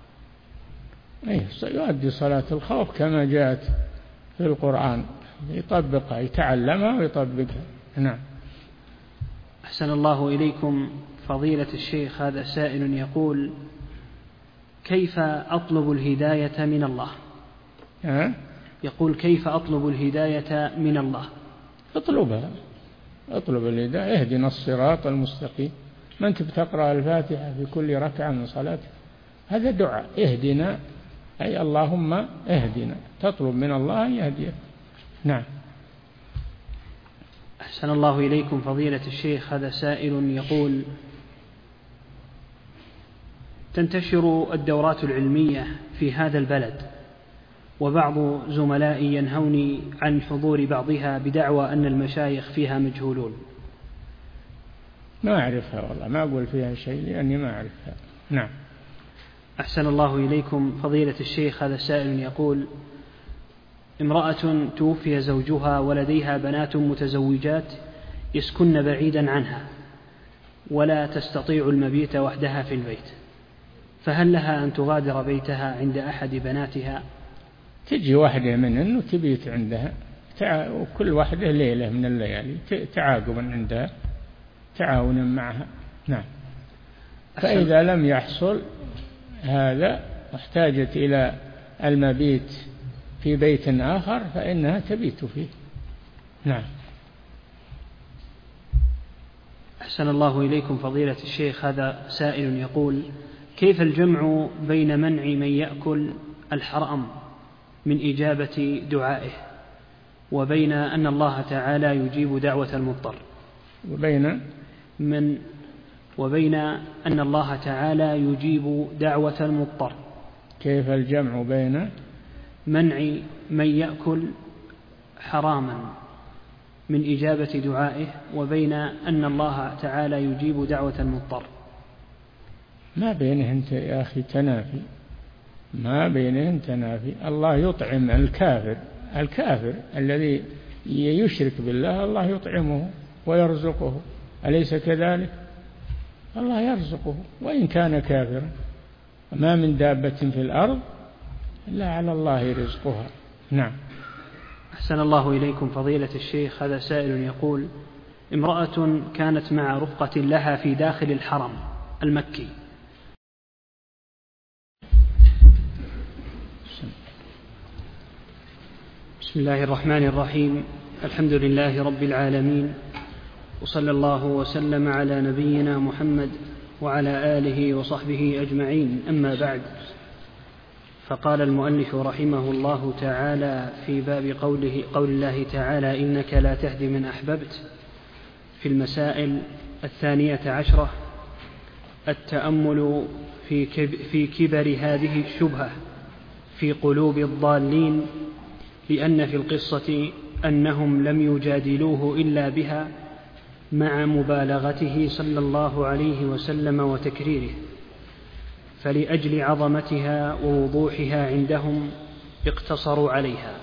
Speaker 2: يؤدي صلاة الخوف كما جاءت في القرآن، يطبقها، يتعلمها ويطبقها. نعم.
Speaker 1: أحسن الله إليكم فضيلة الشيخ. هذا سائل يقول: كيف أطلب الهداية من الله؟ يقول: كيف أطلب الهداية من الله؟
Speaker 2: اطلب الهداية. اهدنا الصراط المستقيم. ما أنت بتقرأ الفاتحة في كل ركعة من صلاتك، هذا دعاء. اهدنا أي اللهم اهدنا، تطلب من الله أن يهديك. نعم.
Speaker 1: أحسن الله إليكم فضيلة الشيخ. هذا سائل يقول: تنتشر الدورات العلمية في هذا البلد، وبعض زملائي ينهوني عن حضور بعضها بدعوى أن المشايخ فيها مجهولون.
Speaker 2: ما أعرفها والله، ما أقول فيها شيء لأني ما أعرفها. نعم.
Speaker 1: أحسن الله إليكم فضيلة الشيخ. هذا سائل يقول: امرأة توفي زوجها ولديها بنات متزوجات يسكن بعيدا عنها ولا تستطيع المبيت وحدها في البيت، فهل لها أن تغادر بيتها عند أحد بناتها؟
Speaker 2: تجي واحدة منهن وتبيت عندها، وكل واحدة ليلة من الليالي تعاقبا عندها تعاونا معها. نعم. فإذا لم يحصل هذا واحتاجت إلى المبيت في بيت آخر فإنها تبيت فيه. نعم.
Speaker 1: أحسن الله إليكم فضيلة الشيخ. هذا سائل يقول: كيف الجمع بين منع من يأكل الحرام من إجابة دعائه، وبين أن الله تعالى يجيب دعوة المضطر؟ وبين أن الله تعالى يجيب دعوة المضطر.
Speaker 2: كيف الجمع بين
Speaker 1: منع من يأكل حراما من إجابة دعائه وبين أن الله تعالى يجيب دعوة المضطر؟
Speaker 2: ما بينهن يا أخي تنافي، ما بينهن تنافي. الله يطعم الكافر الذي يشرك بالله، الله يطعمه ويرزقه، أليس كذلك؟ الله يرزقه وإن كان كافرا. ما من دابة في الأرض إلا على الله رزقها. نعم.
Speaker 1: أحسن الله إليكم فضيلة الشيخ. هذا سائل يقول: امرأة كانت مع رفقة لها في داخل الحرم المكي، بسم الله الرحمن الرحيم، الحمد لله رب العالمين، وصلى الله وسلم على نبينا محمد وعلى آله وصحبه أجمعين، أما بعد. فقال المؤلف رحمه الله تعالى في باب قول الله تعالى: إنك لا تهدي من أحببت. في المسائل 12 التأمل في كبر هذه الشبهة في قلوب الضالين، لأن في القصة أنهم لم يجادلوه إلا بها مع مبالغته صلى الله عليه وسلم وتكريره، فلأجل عظمتها ووضوحها عندهم اقتصروا عليها.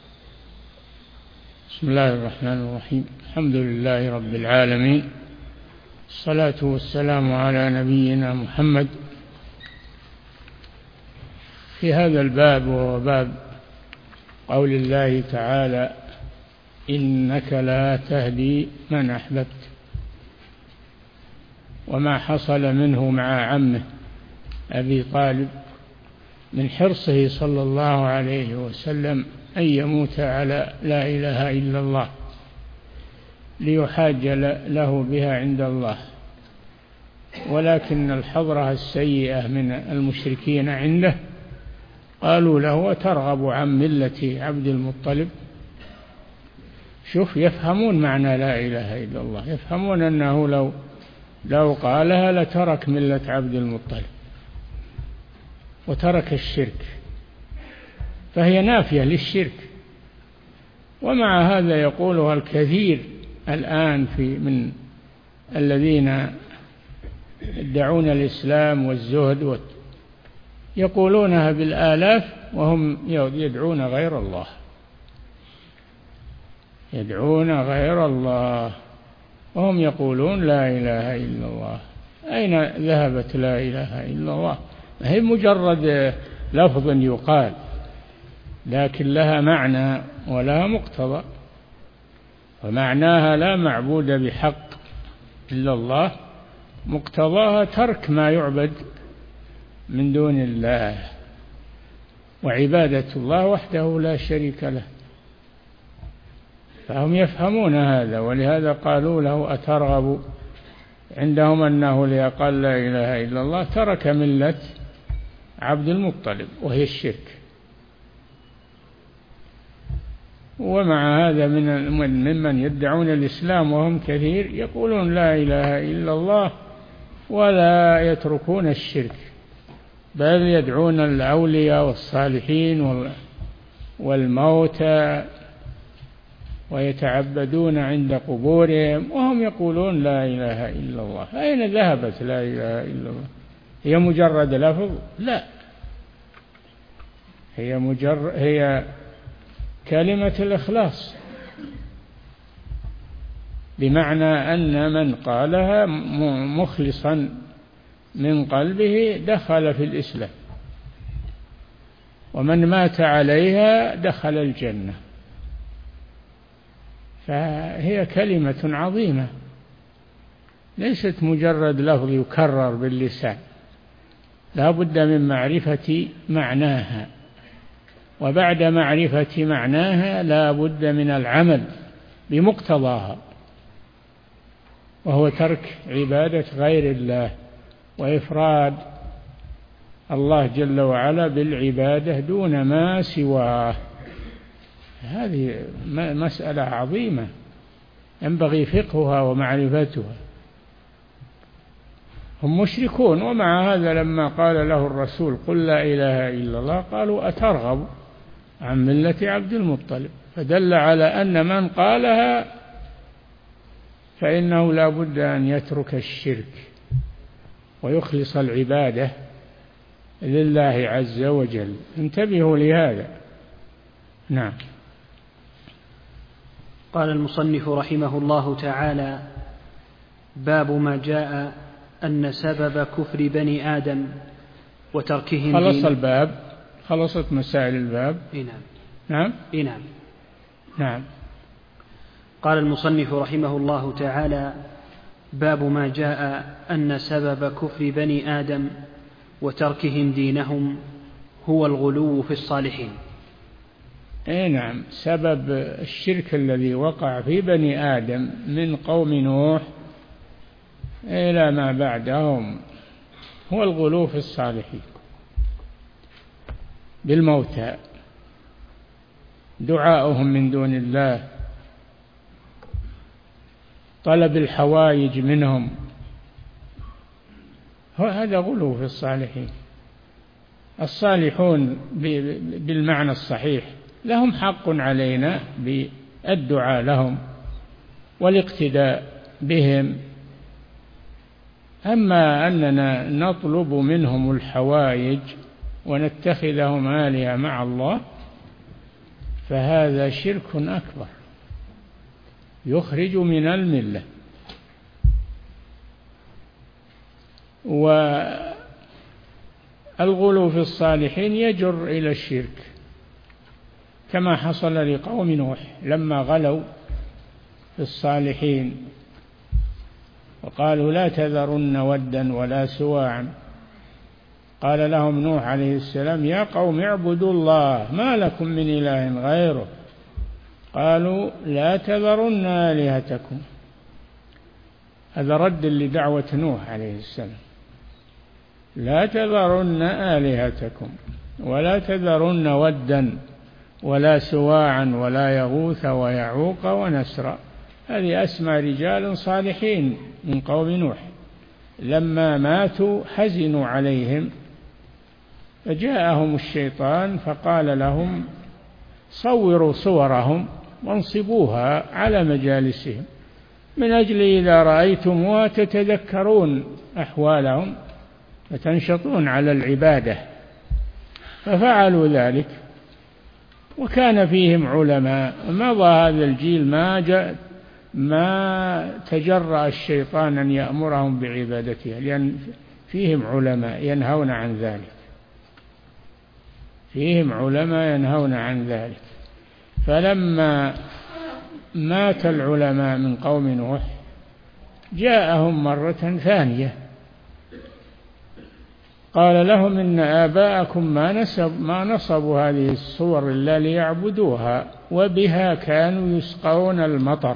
Speaker 2: بسم الله الرحمن الرحيم. الحمد لله رب العالمين، الصلاة والسلام على نبينا محمد. في هذا الباب، وهو باب قول الله تعالى: إنك لا تهدي من أحببت، وما حصل منه مع عمه أبي طالب من حرصه صلى الله عليه وسلم أن يموت على لا إله إلا الله ليحاج له بها عند الله، ولكن الحضرة السيئة من المشركين عنده قالوا له: أترغب عن ملة عبد المطلب؟ شوف، يفهمون معنى لا إله إلا الله، يفهمون أنه لو قالها لترك ملة عبد المطلب وترك الشرك، فهي نافية للشرك. ومع هذا يقولها الكثير الآن من الذين يدعون الإسلام والزهد، يقولونها بالآلاف وهم يدعون غير الله، يدعون غير الله وهم يقولون لا إله إلا الله. أين ذهبت لا إله إلا الله؟ ما هي مجرد لفظ يقال، لكن لها معنى ولها مقتضى، ومعناها لا معبود بحق إلا الله، مقتضاها ترك ما يعبد من دون الله وعبادة الله وحده لا شريك له. فهم يفهمون هذا، ولهذا قالوا له: أترغب؟ عندهم أنه ليقال لا إله إلا الله ترك ملة عبد المطلب وهي الشرك. ومع هذا ممن يدعون الإسلام وهم كثير يقولون لا إله إلا الله ولا يتركون الشرك، بل يدعون الأولياء والصالحين والموتى ويتعبدون عند قبورهم وهم يقولون لا إله إلا الله. أين ذهبت لا إله إلا الله؟ هي مجرد لفظ؟ لا، هي كلمة الإخلاص، بمعنى أن من قالها مخلصا من قلبه دخل في الإسلام، ومن مات عليها دخل الجنة. فهي كلمة عظيمة، ليست مجرد لفظ يكرر باللسان، لا بد من معرفة معناها، وبعد معرفة معناها لا بد من العمل بمقتضاها، وهو ترك عبادة غير الله وإفراد الله جل وعلا بالعبادة دون ما سواه. هذه مسألة عظيمة ينبغي فقهها ومعرفتها. هم مشركون، ومع هذا لما قال له الرسول قل لا إله إلا الله قالوا أترغب عن ملة عبد المطلب، فدل على أن من قالها فإنه لا بد أن يترك الشرك ويخلص العبادة لله عز وجل. انتبهوا لهذا. نعم.
Speaker 1: قال المصنف رحمه الله تعالى: باب ما جاء أن سبب كفر بني آدم وتركهم
Speaker 2: خلص الباب، خلصت مسائل الباب.
Speaker 1: نعم.
Speaker 2: نعم.
Speaker 1: نعم.
Speaker 2: نعم.
Speaker 1: قال المصنف رحمه الله تعالى: باب ما جاء أن سبب كفر بني آدم وتركهم دينهم هو الغلو في الصالحين.
Speaker 2: نعم، سبب الشرك الذي وقع في بني آدم من قوم نوح إلى ما بعدهم هو الغلو في الصالحين بالموتى، دعاؤهم من دون الله، طلب الحوائج منهم، هذا غلو في الصالحين. الصالحون بالمعنى الصحيح لهم حق علينا بالدعاء لهم والاقتداء بهم، أما أننا نطلب منهم الحوائج ونتخذهم آلهة مع الله فهذا شرك أكبر يخرج من الملة. والغلو في الصالحين يجر إلى الشرك، كما حصل لقوم نوح لما غلوا في الصالحين وقالوا لا تذرن ودا ولا سواعا، قال لهم نوح عليه السلام يا قوم اعبدوا الله ما لكم من إله غيره، قالوا لا تذرن آلهتكم. هذا رد لدعوة نوح عليه السلام، لا تذرن آلهتكم ولا تذرن ودا ولا سواعا ولا يغوث ويعوق ونسرا. هذه أسماء رجال صالحين من قوم نوح، لما ماتوا حزنوا عليهم فجاءهم الشيطان فقال لهم صوروا صورهم وانصبوها على مجالسهم من أجل إذا رأيتموها تتذكرون أحوالهم وتنشطون على العبادة. ففعلوا ذلك، وكان فيهم علماء. مضى هذا الجيل ما تجرأ الشيطان أن يأمرهم بعبادتها، لأن فيهم علماء ينهون عن ذلك، فيهم علماء ينهون عن ذلك. فلما مات العلماء من قوم نوح جاءهم مرة ثانية قال لهم إن آباءكم ما نصبوا هذه الصور إلا ليعبدوها وبها كانوا يسقون المطر،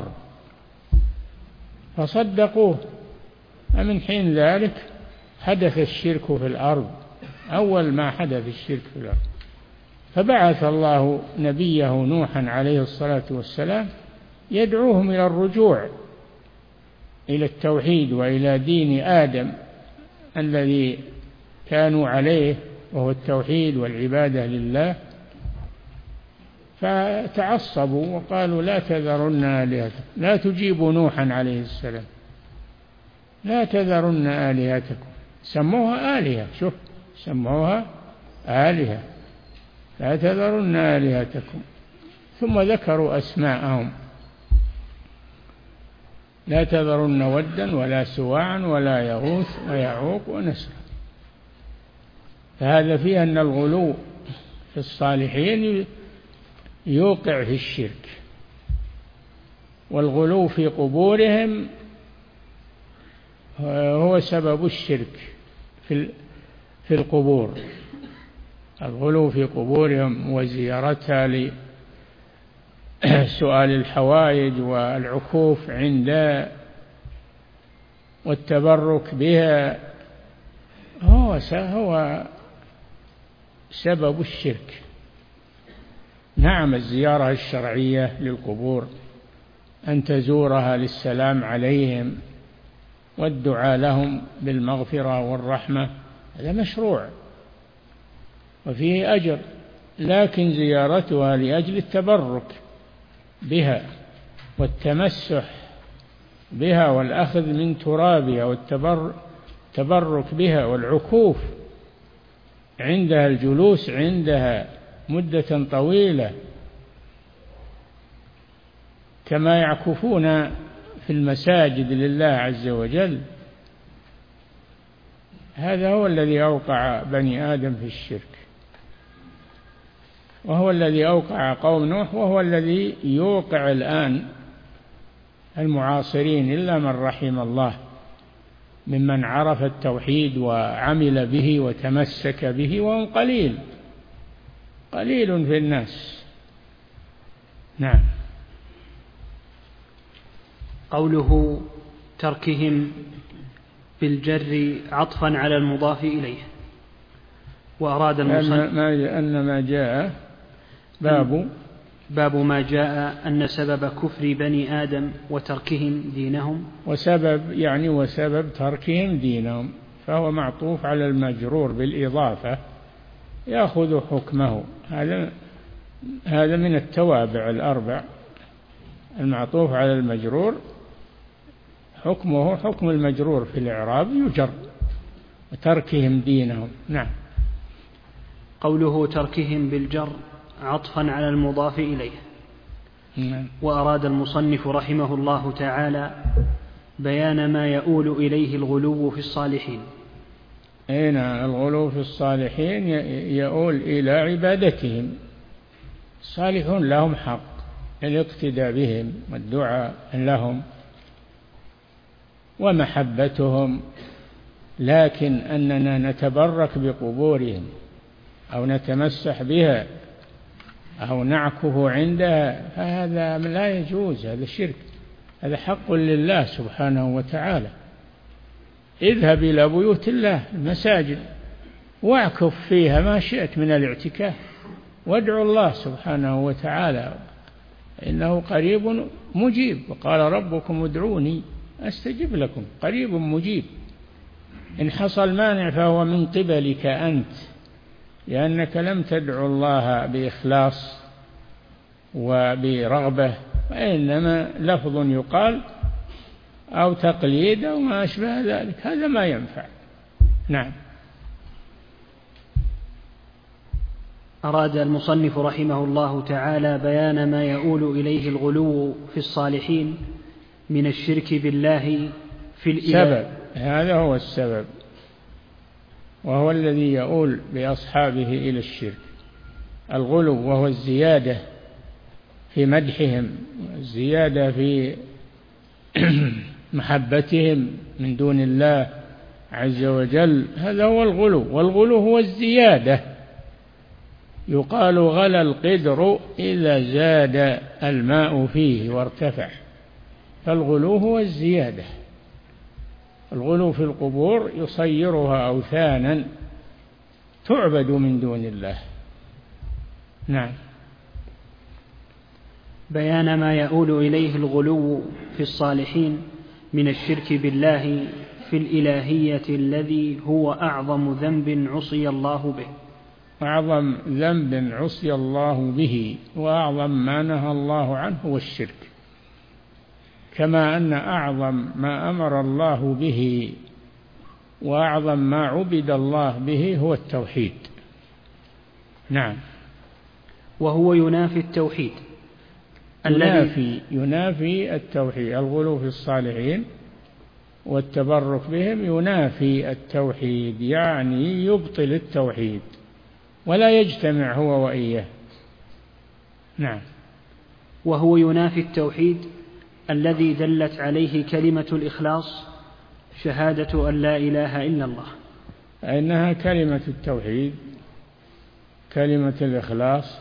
Speaker 2: فصدقوه. ومن حين ذلك حدث الشرك في الأرض، أول ما حدث الشرك في الأرض فبعث الله نبيه نوحا عليه الصلاة والسلام يدعوهم إلى الرجوع إلى التوحيد وإلى دين آدم الذي كانوا عليه، وهو التوحيد والعبادة لله. فتعصبوا وقالوا لا تذرن آلهتكم، لا تجيبوا نوحا عليه السلام، لا تذرن آلهتكم، سموها آلهة، شوف سموها آلهة، لا تذرن آلهتكم. ثم ذكروا أسماءهم، لا تذرن ودا ولا سواعا ولا يغوث ويعوق ونسرا. فهذا فيه أن الغلو في الصالحين يوقع في الشرك، والغلو في قبورهم هو سبب الشرك في القبور. الغلو في قبورهم وزيارتها لسؤال الحوائج والعكوف عندها والتبرك بها هو سبب الشرك. نعم، الزيارة الشرعية للقبور أن تزورها للسلام عليهم والدعاء لهم بالمغفرة والرحمة، هذا مشروع وفيه أجر، لكن زيارتها لأجل التبرك بها والتمسح بها والأخذ من ترابها والتبرك بها والعكوف عندها، الجلوس عندها مدة طويلة كما يعكفون في المساجد لله عز وجل، هذا هو الذي أوقع بني آدم في الشرك، وهو الذي أوقع قوم نوح، وهو الذي يوقع الآن المعاصرين إلا من رحم الله ممن عرف التوحيد وعمل به وتمسك به، وهم قليل في الناس. نعم.
Speaker 1: قوله تركهم بالجر عطفا على المضاف إليه، وأراد المصنف
Speaker 2: أن ما جاء
Speaker 1: باب ما جاء أن سبب كفر بني آدم وتركهم دينهم،
Speaker 2: وسبب تركهم دينهم، فهو معطوف على المجرور بالإضافة يأخذ حكمه. هذا من التوابع الأربع، المعطوف على المجرور حكمه حكم المجرور في الإعراب يجر، وتركهم دينهم. نعم.
Speaker 1: قوله تركهم بالجر عطفا على المضاف إليه.
Speaker 2: نعم.
Speaker 1: وأراد المصنف رحمه الله تعالى بيان ما يؤول إليه الغلو في الصالحين.
Speaker 2: نعم، الغلو في الصالحين يؤول إلى عبادتهم. الصالحون لهم حق الاقتداء بهم والدعاء لهم ومحبتهم، لكن أننا نتبرك بقبورهم أو نتمسح بها أو نعكف عندها فهذا لا يجوز، هذا شرك، هذا حق لله سبحانه وتعالى. اذهب إلى بيوت الله المساجد واعكف فيها ما شئت من الاعتكاف، وادعو الله سبحانه وتعالى إنه قريب مجيب، وقال ربكم ادعوني أستجب لكم، قريب مجيب. إن حصل مانع فهو من قبلك أنت، لأنك لم تدعو الله بإخلاص وبرغبة، وإنما لفظ يقال أو تقليد أو ما أشبه ذلك، هذا ما ينفع. نعم.
Speaker 1: أراد المصنف رحمه الله تعالى بيان ما يؤول إليه الغلو في الصالحين من الشرك بالله في الإله.
Speaker 2: هذا هو السبب، وهو الذي يؤول بأصحابه إلى الشرك، الغلو، وهو الزيادة في مدحهم، الزيادة في محبتهم من دون الله عز وجل، هذا هو الغلو. والغلو هو الزيادة، يقال غلى القدر إذا زاد الماء فيه وارتفع، فالغلو هو الزيادة. الغلو في القبور يصيرها أوثانا تعبد من دون الله، نعم.
Speaker 1: بيان ما يؤول إليه الغلو في الصالحين من الشرك بالله في الإلهية الذي هو أعظم ذنب عصي الله به.
Speaker 2: أعظم ذنب عصي الله به وأعظم ما نهى الله عنه هو الشرك، كما أن أعظم ما أمر الله به وأعظم ما عبد الله به هو التوحيد. نعم.
Speaker 1: وهو ينافي التوحيد
Speaker 2: ينافي التوحيد. الغلو في الصالحين والتبرك بهم ينافي التوحيد، يعني يبطل التوحيد ولا يجتمع هو وإياه. نعم.
Speaker 1: وهو ينافي التوحيد الذي دلت عليه كلمة الإخلاص، شهادة أن لا إله إلا الله.
Speaker 2: إنها كلمة التوحيد، كلمة الإخلاص،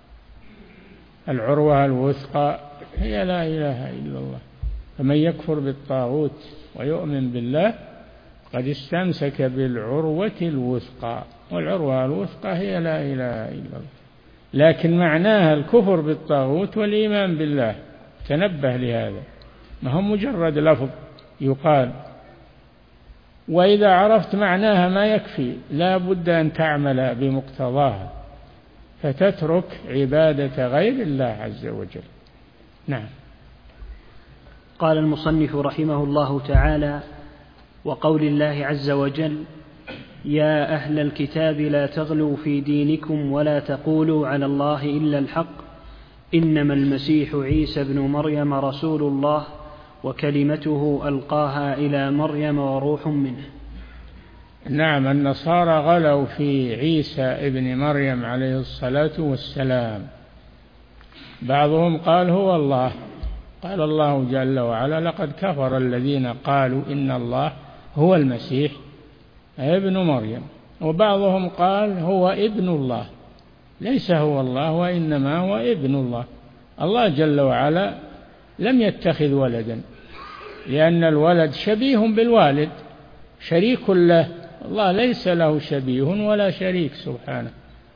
Speaker 2: العروة الوثقى هي لا إله إلا الله. فمن يكفر بالطاغوت ويؤمن بالله قد استمسك بالعروة الوثقى، والعروة الوثقى هي لا إله إلا الله. لكن معناها الكفر بالطاغوت والإيمان بالله، تنبه لهذا، ما هو مجرد لفظ يقال. وإذا عرفت معناها ما يكفي، لا بد أن تعمل بمقتضاها، فتترك عبادة غير الله عز وجل. نعم.
Speaker 1: قال المصنف رحمه الله تعالى: وقول الله عز وجل: يا أهل الكتاب لا تغلوا في دينكم ولا تقولوا على الله إلا الحق إنما المسيح عيسى بن مريم رسول الله وكلمته ألقاها إلى مريم وروح منه.
Speaker 2: نعم. النصارى غلوا في عيسى ابن مريم عليه الصلاة والسلام. بعضهم قال هو الله، قال الله جل وعلا: لقد كفر الذين قالوا إن الله هو المسيح ابن مريم. وبعضهم قال هو ابن الله، ليس هو الله وإنما هو ابن الله. الله جل وعلا لم يتخذ ولدا، لأن الولد شبيه بالوالد، شريك له. الله ليس له شبيه ولا شريك سبحانه.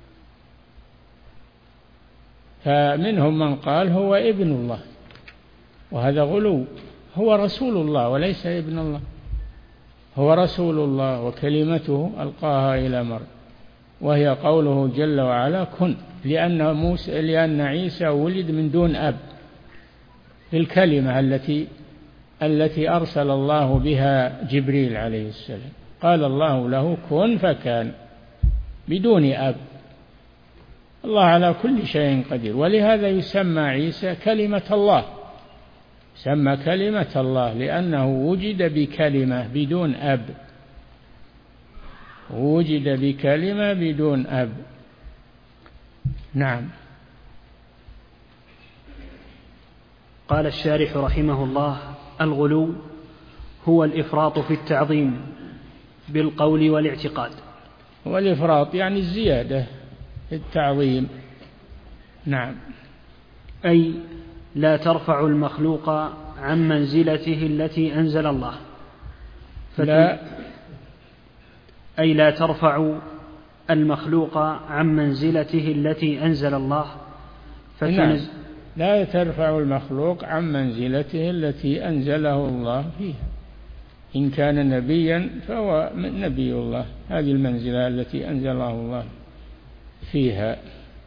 Speaker 2: فمنهم من قال هو ابن الله، وهذا غلو. هو رسول الله وليس ابن الله، هو رسول الله وكلمته ألقاها إلى مريم، وهي قوله جل وعلا كن، لأن عيسى ولد من دون أب، بالكلمة التي أرسل الله بها جبريل عليه السلام. قال الله له كن فكان، بدون أب. الله على كل شيء قدير، ولهذا يسمى عيسى كلمة الله، سمى كلمة الله لأنه وجد بكلمة بدون أب، وجد بكلمة بدون أب. نعم.
Speaker 1: قال الشارح رحمه الله: الغلو هو الإفراط في التعظيم بالقول والاعتقاد.
Speaker 2: والإفراط يعني الزيادة في التعظيم. نعم.
Speaker 1: أي لا ترفع المخلوق عن منزلته التي أنزل الله. أي لا ترفع المخلوق عن منزلته التي أنزل الله.
Speaker 2: نعم. لا ترفع المخلوق عن منزلته التي أنزله الله فيها. إن كان نبيا فهو نبي الله، هذه المنزلة التي أنزله الله فيها.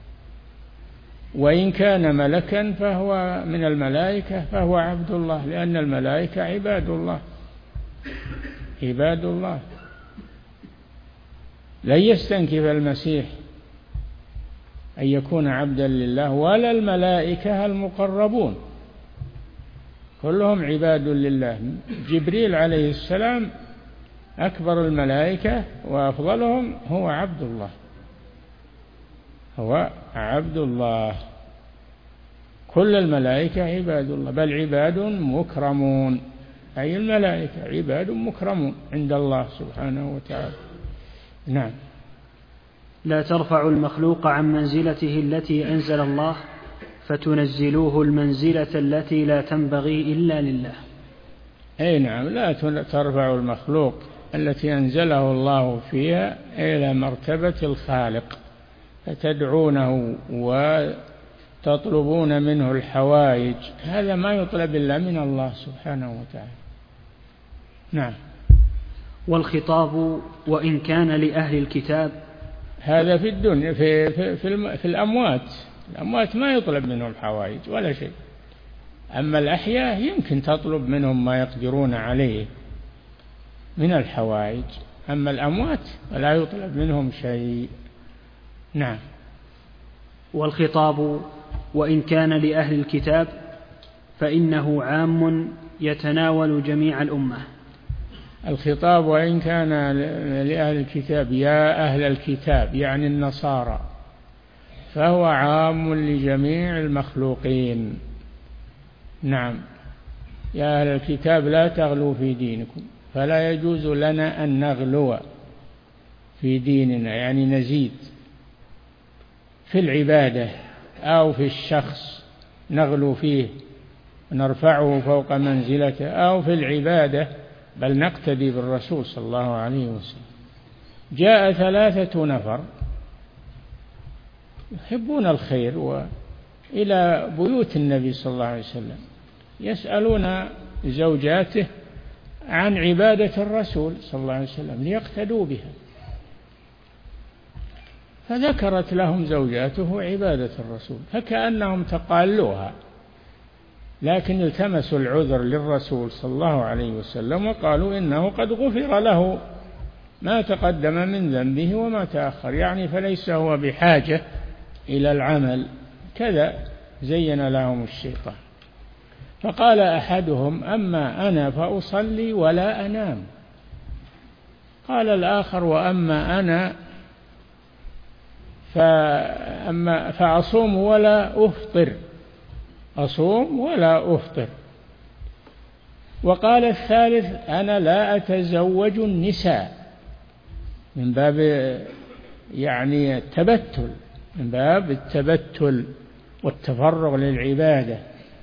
Speaker 2: وإن كان ملكا فهو من الملائكة فهو عبد الله، لأن الملائكة عباد الله، عباد الله. لن يستنكف المسيح أن يكون عبدا لله، ولا الملائكة المقربون، كلهم عباد لله. جبريل عليه السلام أكبر الملائكة وأفضلهم، هو عبد الله، هو عبد الله. كل الملائكة عباد الله، بل عباد مكرمون، أي الملائكة عباد مكرمون عند الله سبحانه وتعالى. نعم.
Speaker 1: لا ترفع المخلوق عن منزلته التي أنزل الله فتنزلوه المنزلة التي لا تنبغي إلا لله.
Speaker 2: أي نعم. لا ترفع المخلوق التي أنزله الله فيها إلى مرتبة الخالق، فتدعونه وتطلبون منه الحوائج، هذا ما يطلب إلا من الله سبحانه وتعالى. نعم.
Speaker 1: والخطاب وإن كان لأهل الكتاب،
Speaker 2: هذا في الدنيا. في الأموات ما يطلب منهم حوائج ولا شيء، أما الأحياء يمكن تطلب منهم ما يقدرون عليه من الحوائج، أما الأموات لا يطلب منهم شيء. نعم.
Speaker 1: والخطاب وإن كان لأهل الكتاب فإنه عام يتناول جميع الأمة.
Speaker 2: الخطاب وإن كان لأهل الكتاب، يا أهل الكتاب يعني النصارى، فهو عام لجميع المخلوقين. نعم. يا أهل الكتاب لا تغلوا في دينكم، فلا يجوز لنا أن نغلو في ديننا، يعني نزيد في العبادة أو في الشخص نغلو فيه ونرفعه فوق منزلته، أو في العبادة، بل نقتدي بالرسول صلى الله عليه وسلم. جاء 3 نفر يحبون الخير وإلى بيوت النبي صلى الله عليه وسلم يسألون زوجاته عن عبادة الرسول صلى الله عليه وسلم ليقتدوا بها، فذكرت لهم زوجاته عبادة الرسول فكأنهم تقالوها، لكن التمسوا العذر للرسول صلى الله عليه وسلم وقالوا إنه قد غفر له ما تقدم من ذنبه وما تأخر، يعني فليس هو بحاجة إلى العمل. كذا زين لهم الشيطان. فقال أحدهم: أما أنا فأصلي ولا أنام. قال الآخر: وأما أنا فأصوم ولا أفطر، أصوم ولا أفطر. وقال الثالث: أنا لا أتزوج النساء، من باب يعني التبتل، من باب التبتل والتفرغ للعبادة.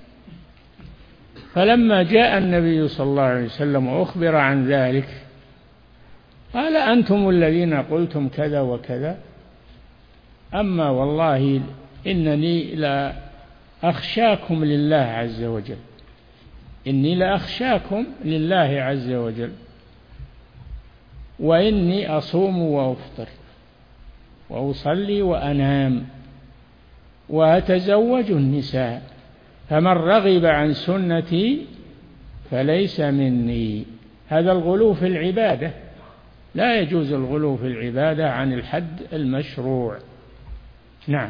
Speaker 2: فلما جاء النبي صلى الله عليه وسلم وأخبر عن ذلك قال: أنتم الذين قلتم كذا وكذا، أما والله إنني لا أخشاكم لله عز وجل، إني لأخشاكم لله عز وجل، وإني أصوم وأفطر وأصلي وأنام وأتزوج النساء، فمن رغب عن سنتي فليس مني. هذا الغلو في العبادة، لا يجوز الغلو في العبادة عن الحد المشروع. نعم.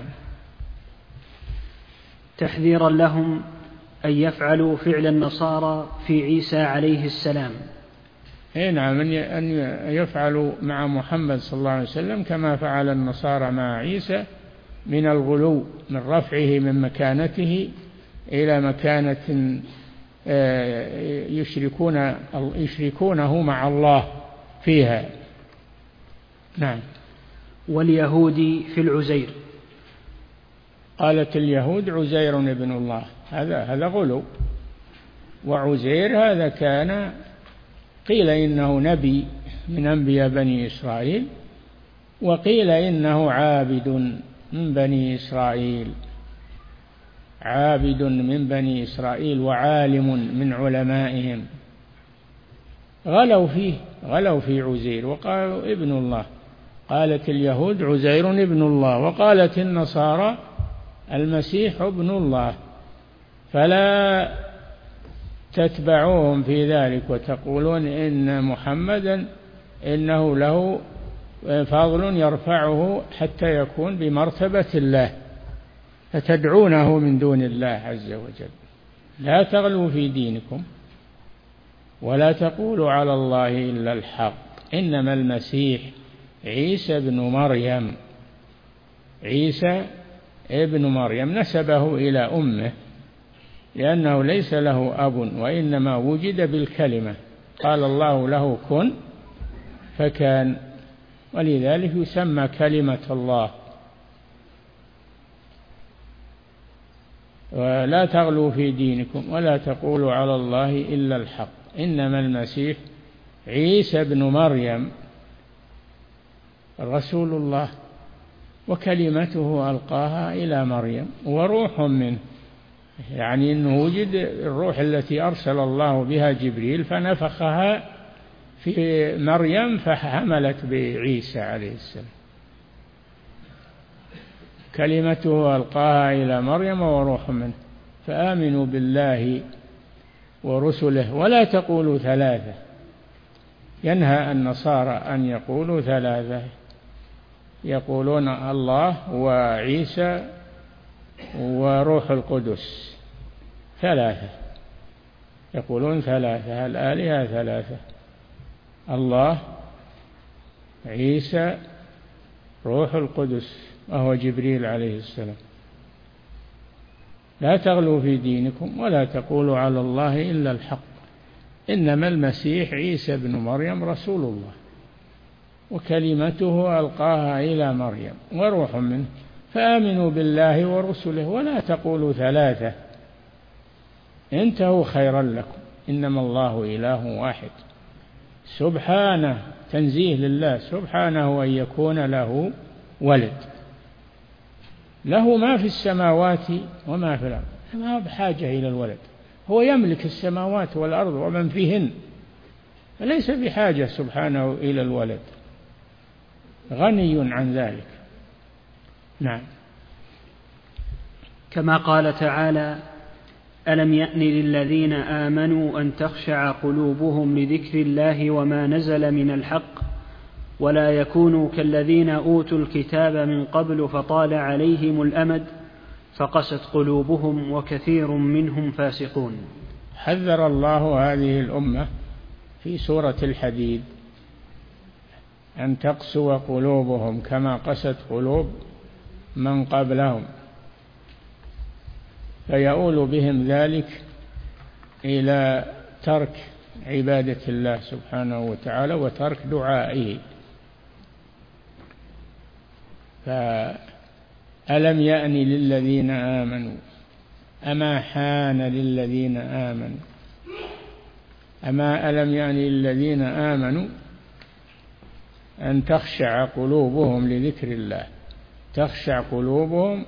Speaker 1: تحذيرا لهم أن يفعلوا فعل النصارى في عيسى عليه السلام.
Speaker 2: نعم، أن يفعلوا مع محمد صلى الله عليه وسلم كما فعل النصارى مع عيسى من الغلو، من رفعه من مكانته إلى مكانة يشركونه مع الله فيها. نعم.
Speaker 1: واليهود في العزير،
Speaker 2: قالت اليهود عزير ابن الله، هذا غلو. وعزير هذا كان قيل إنه نبي من أنبياء بني إسرائيل، وقيل إنه عابد من بني إسرائيل، عابد من بني إسرائيل وعالم من علمائهم. غلوا في عزير وقالوا ابن الله. قالت اليهود عزير ابن الله، وقالت النصارى المسيح ابن الله، فلا تتبعوهم في ذلك وتقولون إن محمدا إنه له فضل يرفعه حتى يكون بمرتبة الله، فتدعونه من دون الله عز وجل. لا تغلوا في دينكم ولا تقولوا على الله إلا الحق، إنما المسيح عيسى ابن مريم. عيسى ابن مريم نسبه إلى أمه لأنه ليس له أب، وإنما وجد بالكلمة، قال الله له كن فكان، ولذلك يسمى كلمة الله. ولا تغلوا في دينكم ولا تقولوا على الله إلا الحق، إنما المسيح عيسى ابن مريم رسول الله وكلمته ألقاها إلى مريم وروح منه، يعني أنه وجد الروح التي أرسل الله بها جبريل فنفخها في مريم فحملت بعيسى عليه السلام. كلمته ألقاها إلى مريم وروح منه فآمنوا بالله ورسله ولا تقولوا ثلاثة. ينهى النصارى أن يقولوا ثلاثة، يقولون الله وعيسى وروح القدس ثلاثة، يقولون ثلاثة، الآلهة ثلاثة، الله عيسى روح القدس وهو جبريل عليه السلام. لا تغلوا في دينكم ولا تقولوا على الله إلا الحق، إنما المسيح عيسى بن مريم رسول الله وكلمته ألقاها إلى مريم وروح منه فآمنوا بالله ورسله ولا تقولوا ثلاثة انتهوا خيرا لكم، إنما الله إله واحد. سبحانه، تنزيه لله، سبحانه أن يكون له ولد، له ما في السماوات وما في الأرض، ما بحاجة إلى الولد، هو يملك السماوات والأرض ومن فيهن، فليس بحاجة سبحانه إلى الولد، غني عن ذلك. نعم.
Speaker 1: كما قال تعالى: ألم يأن للذين آمنوا أن تخشع قلوبهم لذكر الله وما نزل من الحق ولا يكونوا كالذين أوتوا الكتاب من قبل فطال عليهم الأمد فقست قلوبهم وكثير منهم فاسقون.
Speaker 2: حذر الله هذه الأمة في سورة الحديد أن تقسو قلوبهم كما قست قلوب من قبلهم، فيؤول بهم ذلك إلى ترك عبادة الله سبحانه وتعالى وترك دعائه. فألم يأن للذين آمنوا، أما حان للذين آمنوا، أما ألم يأن للذين آمنوا أن تخشع قلوبهم لذكر الله، تخشع قلوبهم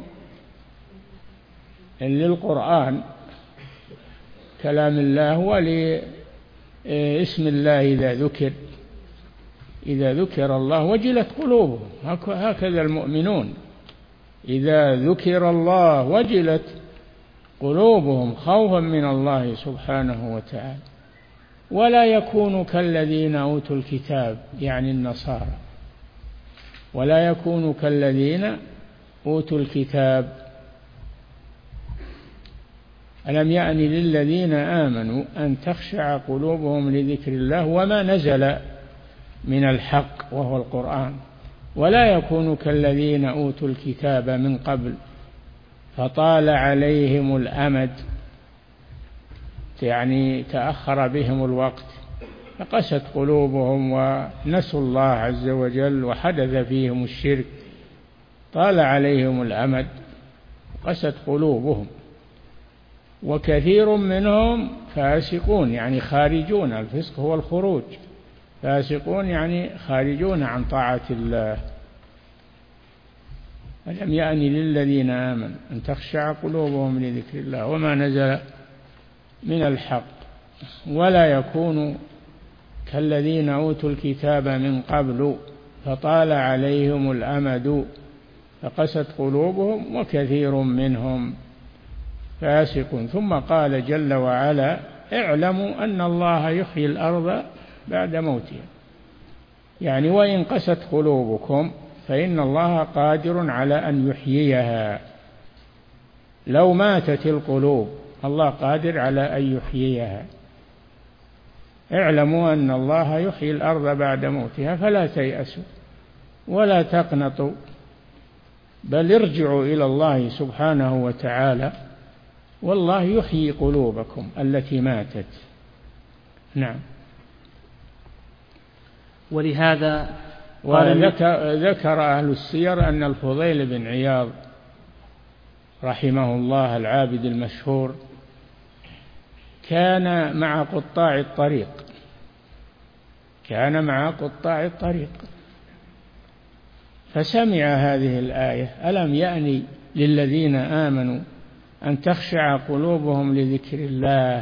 Speaker 2: للقرآن كلام الله ولاسم الله إذا ذكر الله وجلت قلوبهم، هكذا المؤمنون إذا ذكر الله وجلت قلوبهم خوفا من الله سبحانه وتعالى. ولا يكونوا كالذين أوتوا الكتاب، يعني النصارى، ولا يكونوا كالذين أوتوا الكتاب. ألم يأن للذين آمنوا أن تخشع قلوبهم لذكر الله وما نزل من الحق وهو القرآن، ولا يكونوا كالذين أوتوا الكتاب من قبل فطال عليهم الأمد، يعني تأخر بهم الوقت فقست قلوبهم ونسوا الله عز وجل وحدث فيهم الشرك، طال عليهم الأمد قست قلوبهم وكثير منهم فاسقون، يعني خارجون، الفسق هو الخروج، فاسقون يعني خارجون عن طاعة الله. ألم يأن للذين آمنوا أن تخشع قلوبهم لذكر الله وما نزل من الحق ولا يكونوا كالذين أوتوا الكتاب من قبل فطال عليهم الأمد فقست قلوبهم وكثير منهم فاسق. ثم قال جل وعلا: اعلموا أن الله يحيي الأرض بعد موتها، يعني وإن قست قلوبكم فإن الله قادر على أن يحييها. لو ماتت القلوب الله قادر على أن يحييها. اعلموا أن الله يحيي الأرض بعد موتها فلا تيأسوا ولا تقنطوا، بل ارجعوا إلى الله سبحانه وتعالى، والله يحيي قلوبكم التي ماتت. نعم.
Speaker 1: ولهذا
Speaker 2: ذكر أهل السير أن الفضيل بن عياض رحمه الله العابد المشهور كان مع قطاع الطريق، فسمع هذه الآية: ألم يأن للذين آمنوا أن تخشع قلوبهم لذكر الله،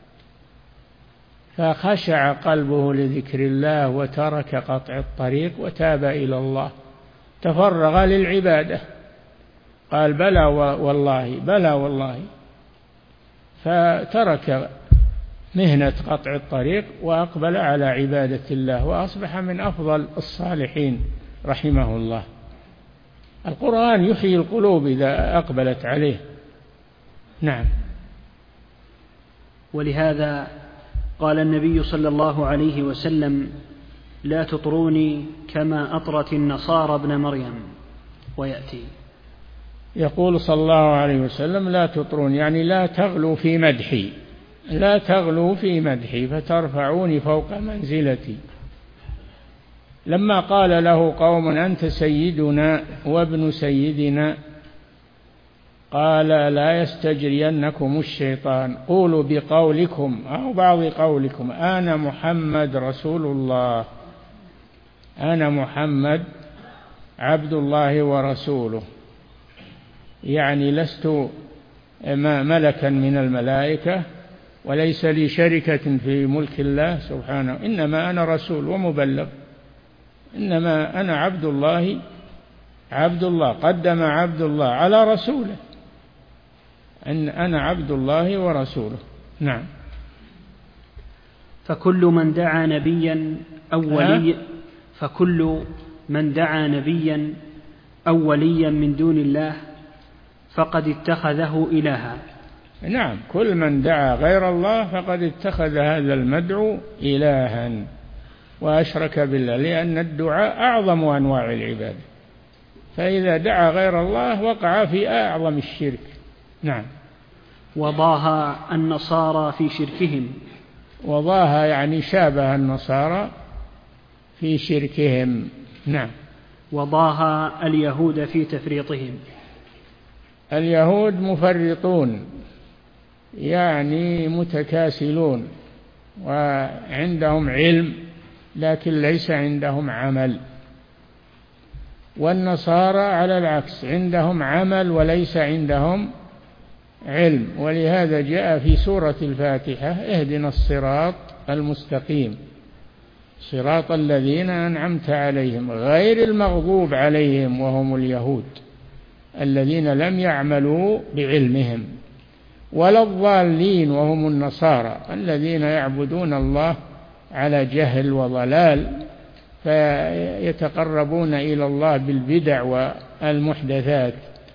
Speaker 2: فخشع قلبه لذكر الله وترك قطع الطريق وتاب إلى الله، تفرغ للعبادة، قال بلى والله بلى والله، فترك مهنة قطع الطريق وأقبل على عبادة الله، وأصبح من أفضل الصالحين رحمه الله. القرآن يحيي القلوب إذا أقبلت عليه. نعم.
Speaker 1: ولهذا قال النبي صلى الله عليه وسلم: لا تطروني كما أطرت النصارى ابن مريم. ويأتي
Speaker 2: يقول صلى الله عليه وسلم: لا تطرون، يعني لا تغلوا في مدحي، لا تغلوا في مدحي فترفعوني فوق منزلتي. لما قال له قوم: أنت سيدنا وابن سيدنا، قال: لا يستجرينكم الشيطان، قولوا بقولكم أو بعض قولكم أنا محمد رسول الله، أنا محمد عبد الله ورسوله، يعني لست ملكا من الملائكة وليس لي شركة في ملك الله سبحانه، إنما أنا رسول ومبلغ، إنما أنا عبد الله، عبد الله، قدم عبد الله على رسوله، أن أنا عبد الله ورسوله. نعم.
Speaker 1: فكل من دعا نبيا أو وليا من دون الله فقد اتخذه إلها.
Speaker 2: نعم، كل من دعا غير الله فقد اتخذ هذا المدعو إلها وأشرك بالله، لأن الدعاء أعظم أنواع العبادة، فإذا دعا غير الله وقع في أعظم الشرك. نعم.
Speaker 1: وضاها النصارى في شركهم.
Speaker 2: وضاها يعني شابه النصارى في شركهم. نعم.
Speaker 1: وضاها اليهود في تفريطهم.
Speaker 2: اليهود مفرطون، يعني متكاسلون، وعندهم علم لكن ليس عندهم عمل. والنصارى على العكس، عندهم عمل وليس عندهم علم. ولهذا جاء في سورة الفاتحة: اهدنا الصراط المستقيم صراط الذين أنعمت عليهم غير المغضوب عليهم وهم اليهود الذين لم يعملوا بعلمهم، ولا الضالين وهم النصارى الذين يعبدون الله على جهل وضلال، فيتقربون إلى الله بالبدع والمحدثات.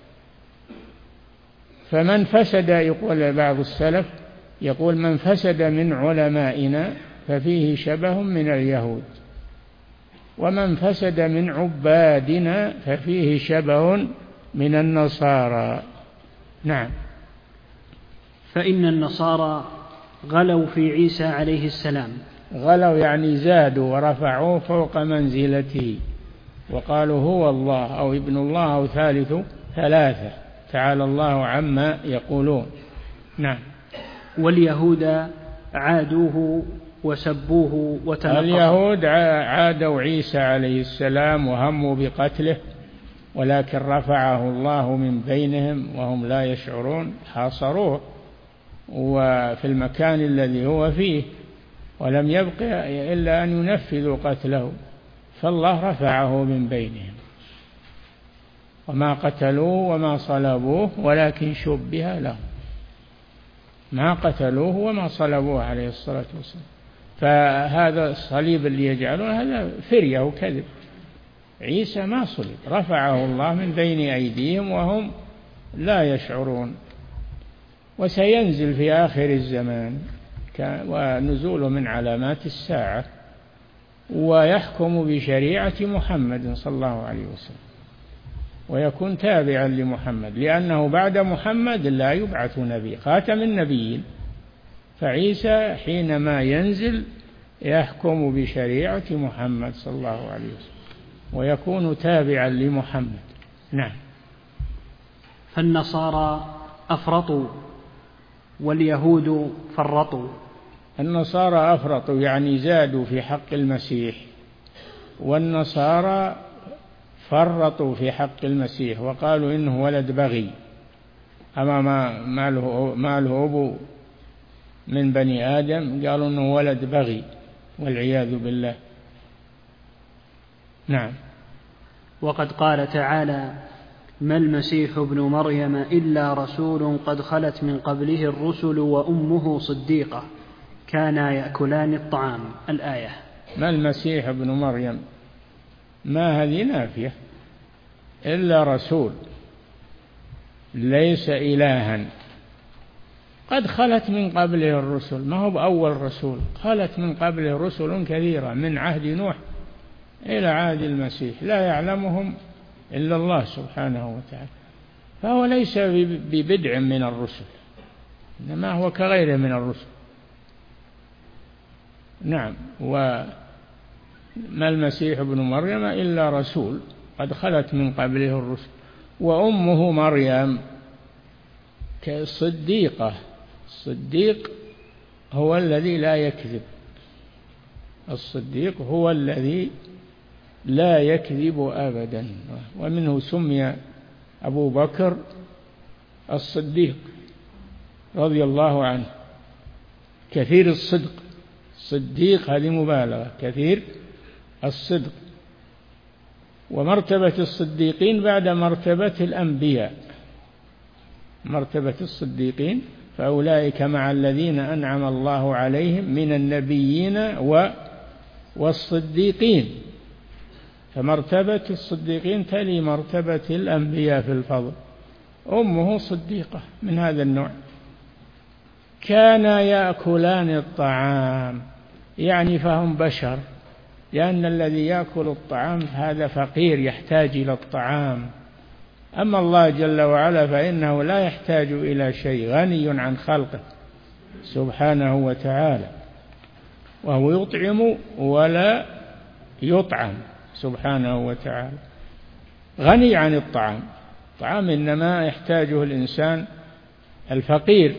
Speaker 2: فمن فسد، يقول بعض السلف، يقول: من فسد من علمائنا ففيه شبه من اليهود، ومن فسد من عبادنا ففيه شبه من النصارى. نعم.
Speaker 1: فإن النصارى غلوا في عيسى عليه السلام.
Speaker 2: غلوا يعني زادوا ورفعوه فوق منزلته، وقالوا هو الله أو ابن الله أو ثالث ثلاثة، تعالى الله عما يقولون. نعم.
Speaker 1: واليهود عادوه وسبوه وتنقصوا.
Speaker 2: اليهود عادوا عيسى عليه السلام وهموا بقتله، ولكن رفعه الله من بينهم وهم لا يشعرون، حاصروه وفي المكان الذي هو فيه، ولم يبق إلا أن ينفذوا قتله، فالله رفعه من بينهم. وما قتلوه وما صلبوه ولكن شبه لهم، ما قتلوه وما صلبوه عليه الصلاة والسلام. فهذا الصليب اللي يجعلون هذا فرية وكذب، عيسى ما صلب، رفعه الله من بين أيديهم وهم لا يشعرون. وسينزل في آخر الزمان، ونزوله من علامات الساعة، ويحكم بشريعة محمد صلى الله عليه وسلم، ويكون تابعا لمحمد، لأنه بعد محمد لا يبعث نبي، خاتم النبيين. فعيسى حينما ينزل يحكم بشريعة محمد صلى الله عليه وسلم ويكون تابعا لمحمد. نعم.
Speaker 1: فالنصارى أفرطوا واليهود فرطوا.
Speaker 2: النصارى أفرطوا يعني زادوا في حق المسيح، والنصارى فرطوا في حق المسيح وقالوا إنه ولد بغي، أما ما له أبو من بني آدم، قالوا إنه ولد بغي والعياذ بالله. نعم.
Speaker 1: وقد قال تعالى: ما المسيح ابن مريم إلا رسول قد خلت من قبله الرسل وأمه صديقة كانا يأكلان الطعام. الآية.
Speaker 2: ما المسيح ابن مريم، ما هذه نافية، إلا رسول، ليس إلها. قد خلت من قبله الرسل، ما هو بأول رسول، خلت من قبله رسل كثيرة من عهد نوح إلى عهد المسيح لا يعلمهم إلا الله سبحانه وتعالى، فهو ليس ببدع من الرسل، إنما هو كغيره من الرسل. نعم. وما المسيح ابن مريم إلا رسول قد خلت من قبله الرسل وأمه مريم كصديقة. الصديق هو الذي لا يكذب، الصديق هو الذي لا يكذب أبدا، ومنه سمي أبو بكر الصديق رضي الله عنه، كثير الصدق. صديق هذه مبالغة، كثير الصدق. ومرتبة الصديقين بعد مرتبة الأنبياء، مرتبة الصديقين فأولئك مع الذين أنعم الله عليهم من النبيين والصديقين، فمرتبة الصديقين تلي مرتبة الأنبياء في الفضل. أمه صديقة من هذا النوع. كانا يأكلان الطعام، يعني فهم بشر، لأن الذي يأكل الطعام هذا فقير يحتاج إلى الطعام، أما الله جل وعلا فإنه لا يحتاج إلى شيء، غني عن خلقه سبحانه وتعالى، وهو يطعم ولا يطعم سبحانه وتعالى، غني عن الطعام. الطعام إنما يحتاجه الإنسان الفقير،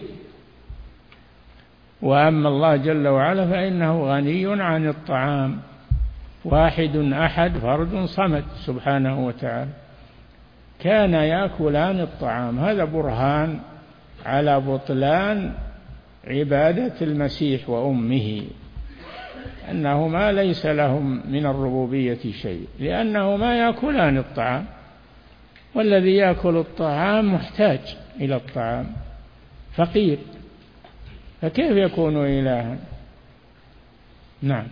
Speaker 2: وأما الله جل وعلا فإنه غني عن الطعام، واحد أحد فرد صمد سبحانه وتعالى. كان يأكلان الطعام، هذا برهان على بطلان عبادة المسيح وأمه، أنهما ليس لهم من الربوبية شيء، لأنهما يأكلان الطعام، والذي يأكل الطعام محتاج إلى الطعام، فقير، فكيف يكون إلها؟ نعم.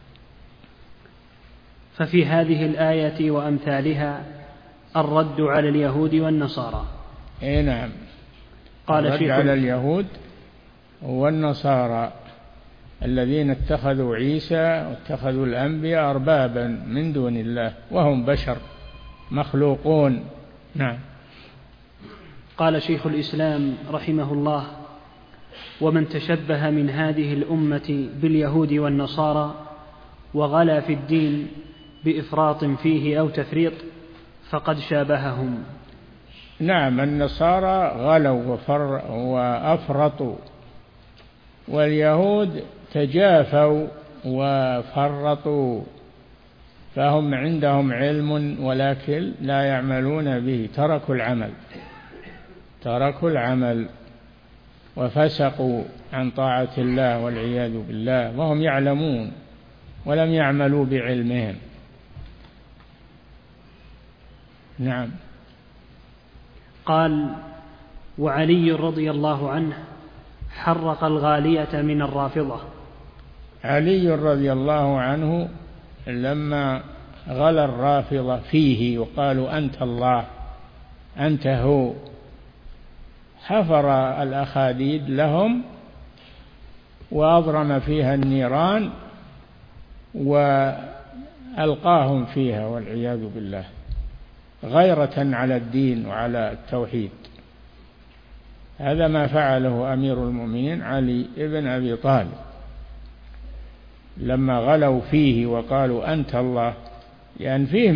Speaker 1: ففي هذه الآية وأمثالها الرد على اليهود والنصارى.
Speaker 2: نعم. قال الرد على اليهود والنصارى الذين اتخذوا عيسى واتخذوا الأنبياء أربابا من دون الله وهم بشر مخلوقون. نعم.
Speaker 1: قال شيخ الإسلام رحمه الله: ومن تشبه من هذه الأمة باليهود والنصارى وغلا في الدين بإفراط فيه أو تفريط فقد شابههم.
Speaker 2: نعم. النصارى غلوا وأفرطوا، واليهود تجافوا وفرطوا، فهم عندهم علم ولكن لا يعملون به، تركوا العمل وفسقوا عن طاعة الله والعياذ بالله، وهم يعلمون ولم يعملوا بعلمهم. نعم.
Speaker 1: قال: وعلي رضي الله عنه حرق الغالية من الرافضة.
Speaker 2: علي رضي الله عنه لما غلا الرافضة فيه وقالوا أنت الله أنت هو، حفر الأخاديد لهم وأضرم فيها النيران وألقاهم فيها والعياذ بالله، غيرة على الدين وعلى التوحيد. هذا ما فعله أمير المؤمنين علي بن أبي طالب لما غلوا فيه وقالوا أنت الله، لأن فيه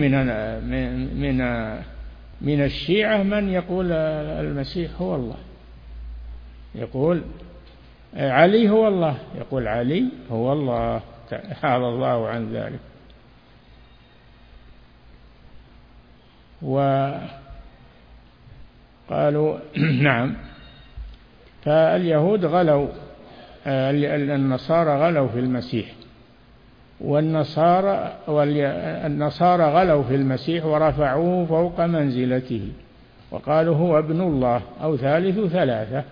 Speaker 2: من الشيعة من يقول المسيح هو الله، يقول علي هو الله، يقول علي هو الله، تعالى الله عن ذلك. وقالوا نعم. فاليهود غلوا، النصارى غلوا في المسيح، والنصارى غلوا في المسيح ورفعوه فوق منزلته وقالوا هو ابن الله أو ثالث ثلاثة.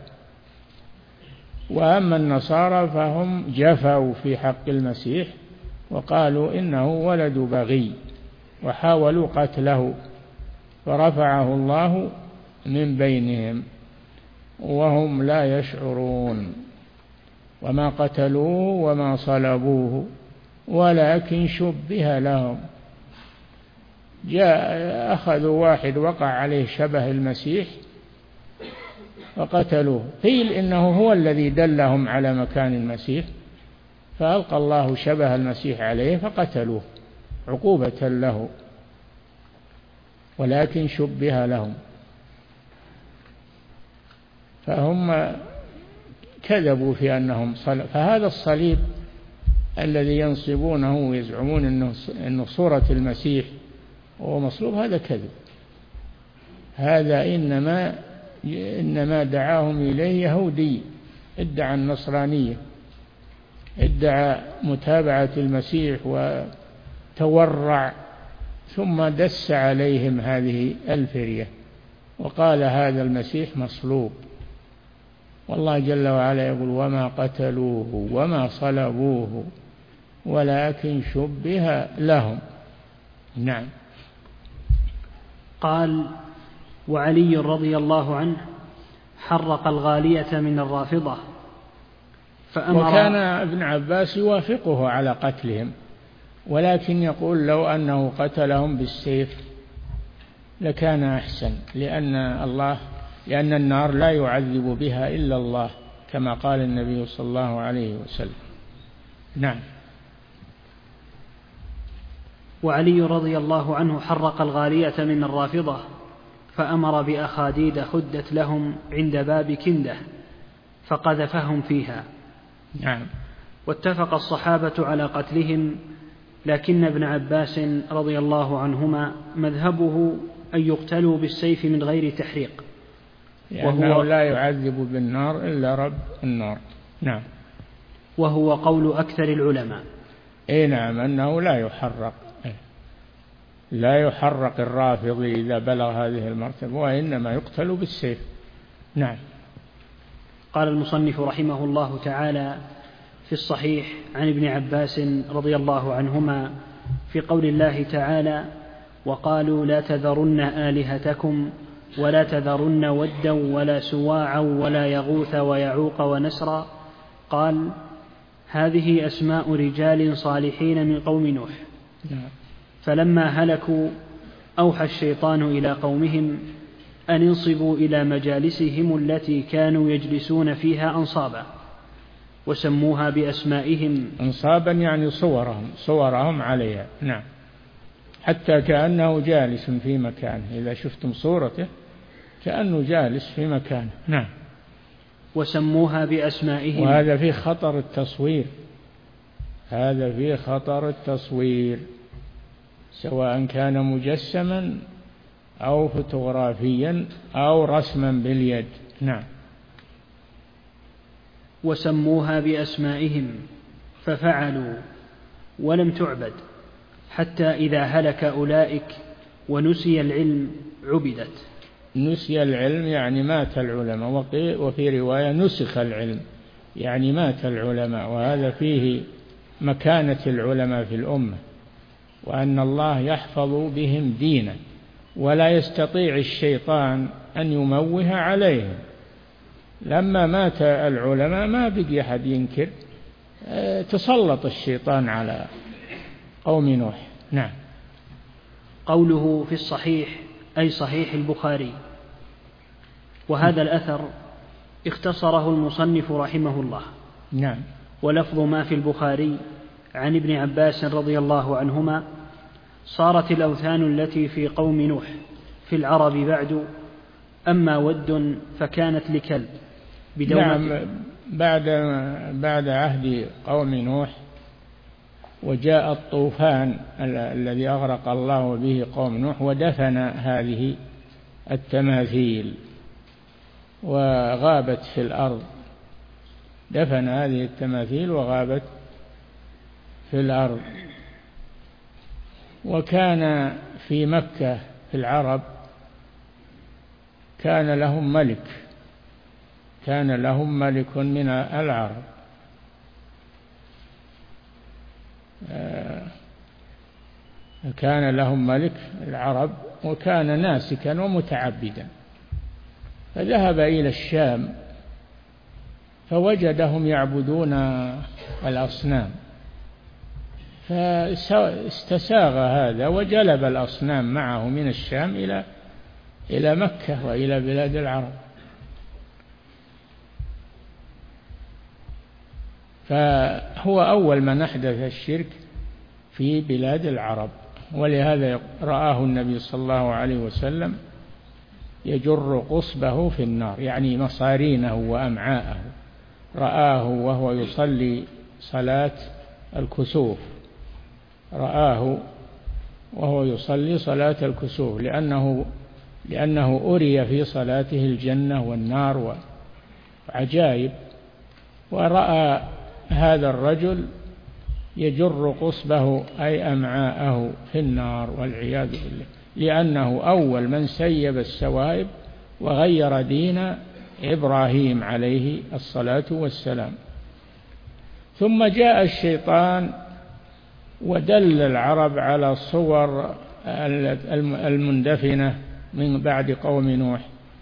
Speaker 2: وأما النصارى فهم جفوا في حق المسيح وقالوا إنه ولد بغي وحاولوا قتله فرفعه الله من بينهم وهم لا يشعرون. وما قتلوه وما صلبوه ولكن شبه لهم. أخذوا واحد وقع عليه شبه المسيح وقتلوه، قيل إنه هو الذي دلهم على مكان المسيح فألقى الله شبه المسيح عليه فقتلوه عقوبة له، ولكن شبه لهم. فهم كذبوا في أنهم فهذا الصليب الذي ينصبونه ويزعمون أنه صورة المسيح وهو مصلوب، هذا كذب. هذا إنما دعاهم إليه يهودي ادعى النصرانية، ادعى متابعة المسيح وتورع، ثم دس عليهم هذه الفرية وقال هذا المسيح مصلوب. والله جل وعلا يقول وما قتلوه وما صلبوه ولكن شبه لهم. نعم.
Speaker 1: قال وعلي رضي الله عنه حرق الغالية من الرافضة
Speaker 2: وكان ابن عباس يوافقه على قتلهم، ولكن يقول لو أنه قتلهم بالسيف لكان أحسن، لأن النار لا يعذب بها إلا الله كما قال النبي صلى الله عليه وسلم. نعم.
Speaker 1: وعلي رضي الله عنه حرق الغالية من الرافضة فأمر بأخاديد خدت لهم عند باب كندة فقذفهم فيها.
Speaker 2: نعم.
Speaker 1: واتفق الصحابة على قتلهم، لكن ابن عباس رضي الله عنهما مذهبه أن يقتلوا بالسيف من غير تحريق،
Speaker 2: وهو لا يعذب بالنار إلا رب النار. نعم.
Speaker 1: وهو قول أكثر العلماء.
Speaker 2: نعم، أنه لا يحرق الرافضي إذا بلغ هذه المرتبة، وإنما يقتل بالسيف. نعم.
Speaker 1: قال المصنف رحمه الله تعالى في الصحيح عن ابن عباس رضي الله عنهما في قول الله تعالى وقالوا لا تذرن آلهتكم ولا تذرن ودا ولا سواعا ولا يغوث ويعوق ونسرا، قال هذه أسماء رجال صالحين من قوم نوح. فلما هلكوا أوحى الشيطان إلى قومهم أن انصبوا إلى مجالسهم التي كانوا يجلسون فيها أنصابا وسموها بأسمائهم.
Speaker 2: أنصابا يعني صورهم عليها. نعم. حتى كأنه جالس في مكانه، إذا شفتم صورته كأنه جالس في مكانه. نعم.
Speaker 1: وسموها بأسمائهم.
Speaker 2: وهذا فيه خطر التصوير، هذا فيه خطر التصوير سواء كان مجسما أو فوتوغرافيا أو رسما باليد. نعم.
Speaker 1: وسموها بأسمائهم ففعلوا ولم تعبد حتى إذا هلك أولئك ونسي العلم عبدت.
Speaker 2: نسي العلم يعني مات العلماء، وفي رواية نسخ العلم يعني مات العلماء، وهذا فيه مكانة العلماء في الأمة، وأن الله يحفظ بهم دينه ولا يستطيع الشيطان أن يموه عليهم. لما مات العلماء ما بقي أحد ينكر، تسلط الشيطان على قوم نوح. نعم.
Speaker 1: قوله في الصحيح أي صحيح البخاري، وهذا الأثر اختصره المصنف رحمه الله.
Speaker 2: نعم.
Speaker 1: ولفظ ما في البخاري عن ابن عباس رضي الله عنهما صارت الأوثان التي في قوم نوح في العرب بعد، أما ود فكانت لكلب بدومة.
Speaker 2: نعم. بعد عهد قوم نوح وجاء الطوفان الذي أغرق الله به قوم نوح ودفن هذه التماثيل وغابت في الأرض، دفن هذه التماثيل وغابت في الأرض. وكان في مكة في العرب كان لهم ملك من العرب، كان لهم ملك العرب وكان ناسكا ومتعبدا، فذهب إلى الشام فوجدهم يعبدون الأصنام، فاستساغ هذا وجلب الأصنام معه من الشام إلى مكة وإلى بلاد العرب، فهو أول من أحدث الشرك في بلاد العرب. ولهذا رآه النبي صلى الله عليه وسلم يجر قصبه في النار، يعني مصارينه وأمعاءه، رآه وهو يصلي صلاة الكسوف، رآه وهو يصلي صلاة الكسوف لأنه أري في صلاته الجنة والنار وعجائب، ورأى هذا الرجل يجر قصبه أي أمعاءه في النار والعياذ بالله، لأنه أول من سيب السوائب وغير دين إبراهيم عليه الصلاة والسلام. ثم جاء الشيطان ودل العرب على الصور المندفنة من بعد قوم نوح،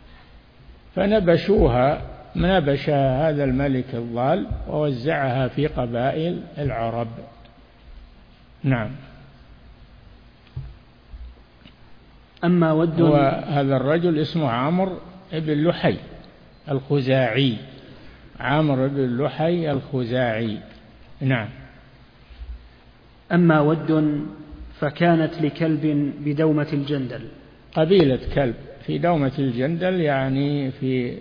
Speaker 2: نبش هذا الملك الضال ووزعها في قبائل العرب. نعم.
Speaker 1: أما
Speaker 2: وهذا الرجل اسمه عمرو بن لحي الخزاعي، عمرو بن لحي الخزاعي. نعم.
Speaker 1: أما ود فكانت لكلب بدومة الجندل،
Speaker 2: قبيلة كلب في دومة الجندل، يعني في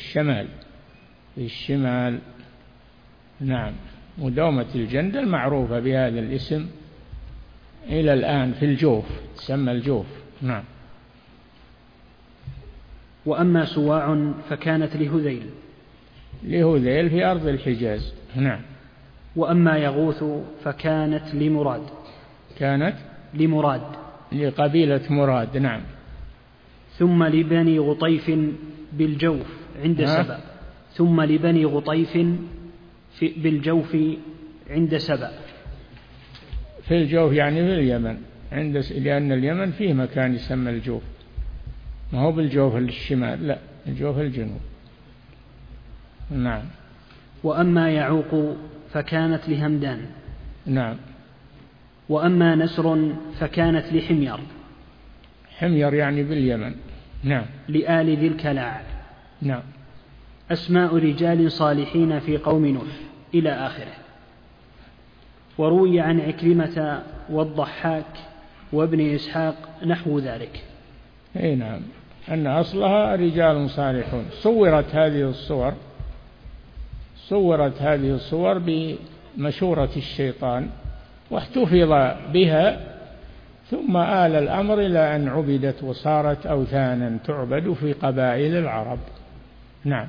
Speaker 2: الشمال. نعم. ودومة الجندل معروفة بهذا الاسم إلى الآن، في الجوف، تسمى الجوف. نعم.
Speaker 1: وأما سواع فكانت
Speaker 2: لهذيل في أرض الحجاز. نعم.
Speaker 1: وأما يغوث فكانت لمراد
Speaker 2: لقبيلة مراد. نعم.
Speaker 1: ثم لبني غطيف بالجوف عند سبأ، ثم لبني غطيف بالجوف عند سبأ.
Speaker 2: في الجوف يعني في اليمن، لأن اليمن فيه مكان يسمى الجوف، ما هو بالجوف الشمال، لا، الجوف الجنوب. نعم.
Speaker 1: وأما يعوق فكانت لهمدان.
Speaker 2: نعم.
Speaker 1: وأما نسر فكانت
Speaker 2: حمير يعني باليمن. نعم.
Speaker 1: لآل ذي الكلاع.
Speaker 2: نعم.
Speaker 1: أسماء رجال صالحين في قوم نوح إلى آخره. وروي عن عكرمة والضحاك وابن إسحاق نحو ذلك.
Speaker 2: أي نعم، أن أصلها رجال صالحون. صورت هذه الصور بمشورة الشيطان واحتفظ بها، ثم آل الأمر إلى أن عبدت وصارت أوثانا تعبد في قبائل العرب. نعم.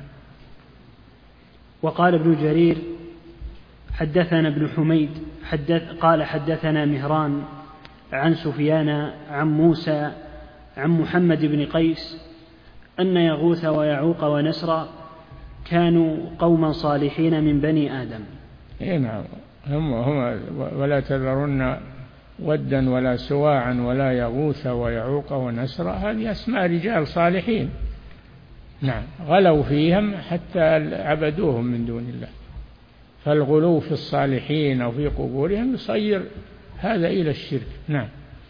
Speaker 1: وقال ابن جرير حدثنا ابن حميد قال حدثنا مهران عن سفيان عن موسى عن محمد بن قيس أن يغوث ويعوق ونسر كانوا قوما صالحين من بني آدم.
Speaker 2: نعم. هم ولا تذرن ودا ولا سواعا ولا يغوث ويعوق ونسر، هذه أسماء رجال صالحين. نعم. غلوا فيهم حتى عبدوهم من دون الله، فالغلو في الصالحين أو في قبورهم يصير هذا إلى الشرك. نعم.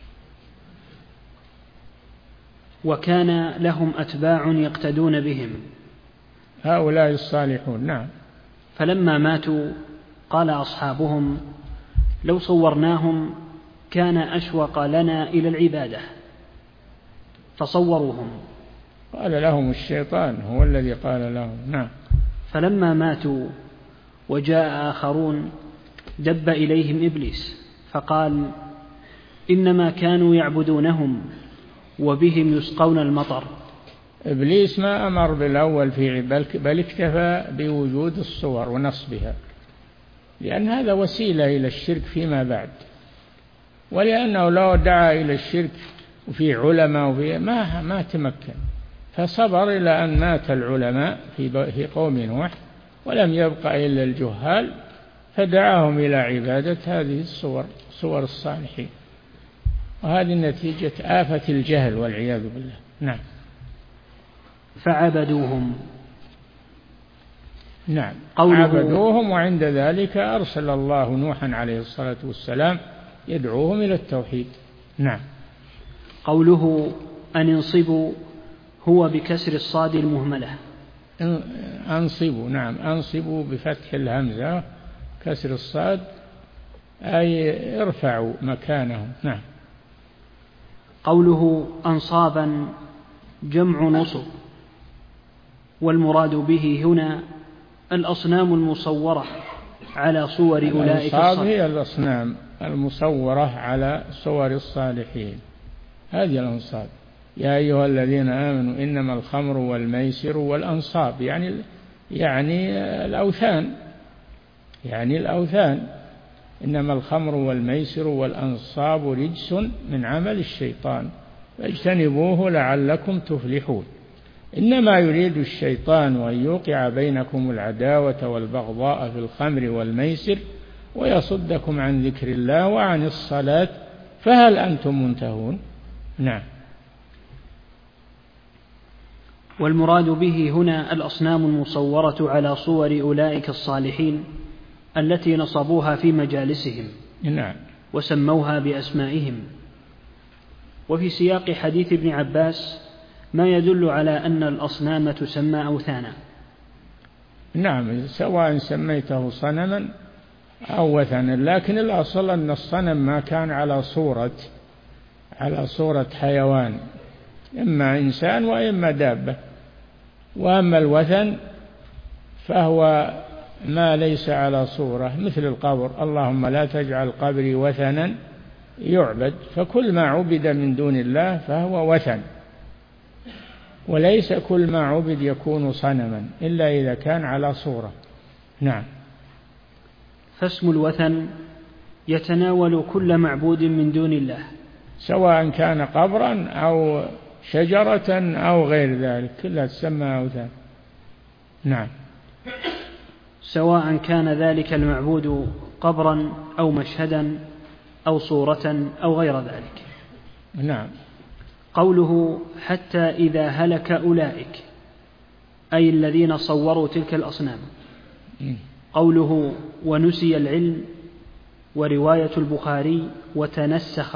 Speaker 1: وكان لهم أتباع يقتدون بهم،
Speaker 2: هؤلاء الصالحون. نعم.
Speaker 1: فلما ماتوا قال أصحابهم لو صورناهم كان أشوق لنا إلى العبادة، فصوروهم.
Speaker 2: قال لهم الشيطان، هو الذي قال لهم. نعم.
Speaker 1: فلما ماتوا وجاء آخرون دب إليهم إبليس فقال: إنما كانوا يعبدونهم وبهم يسقون المطر.
Speaker 2: إبليس ما أمر بالأول في بل اكتفى بوجود الصور ونصبها، لأن هذا وسيلة إلى الشرك فيما بعد، ولأنه لو دعا إلى الشرك وفي علماء وفي ما تمكن، فصبر إلى أن مات العلماء في قوم نوح ولم يبق إلا الجهال، فدعاهم إلى عبادة هذه الصور، صور الصالحين، وهذه نتيجة آفة الجهل والعياذ بالله. نعم.
Speaker 1: فعبدوهم.
Speaker 2: نعم، عبدوهم، وعند ذلك أرسل الله نوحا عليه الصلاة والسلام يدعوهم إلى التوحيد. نعم.
Speaker 1: قوله أن انصبوا هو بكسر الصاد المهملة.
Speaker 2: أنصبوا، نعم، أنصبوا بفتح الهمزة كسر الصاد، أي ارفعوا مكانهم. نعم.
Speaker 1: قوله أنصابا جمع نصب، والمراد به هنا الأصنام المصورة على صور أولئك
Speaker 2: الصالحين. هي الأصنام المصورة على صور الصالحين، هذه الأنصاب. يا أيها الذين آمنوا إنما الخمر والميسر والأنصاب، يعني الأوثان، إنما الخمر والميسر والأنصاب رجس من عمل الشيطان فاجتنبوه لعلكم تفلحون. إنما يريد الشيطان أن يوقع بينكم العداوة والبغضاء في الخمر والميسر ويصدكم عن ذكر الله وعن الصلاة فهل أنتم منتهون؟ نعم.
Speaker 1: والمراد به هنا الأصنام المصورة على صور أولئك الصالحين التي نصبوها في مجالسهم.
Speaker 2: نعم.
Speaker 1: وسموها بأسمائهم. وفي سياق حديث ابن عباس ما يدل على أن الأصنام تسمى أوثانا.
Speaker 2: نعم، سواء سميته صنما أو وثنا، لكن الأصل أن الصنم ما كان على صورة حيوان، إما إنسان وإما دابة. وأما الوثن فهو ما ليس على صورة، مثل القبر، اللهم لا تجعل قبري وثنا يعبد، فكل ما عبد من دون الله فهو وثن، وليس كل ما عبد يكون صنما إلا إذا كان على صورة. نعم.
Speaker 1: فاسم الوثن يتناول كل معبود من دون الله،
Speaker 2: سواء كان قبرا أو شجرة أو غير ذلك، كلها تسمى أوثان. نعم.
Speaker 1: سواء كان ذلك المعبود قبرا أو مشهدا أو صورة أو غير ذلك.
Speaker 2: نعم.
Speaker 1: قوله حتى إذا هلك أولئك، أي الذين صوروا تلك الأصنام. قوله ونسي العلم، ورواية البخاري وتنسخ،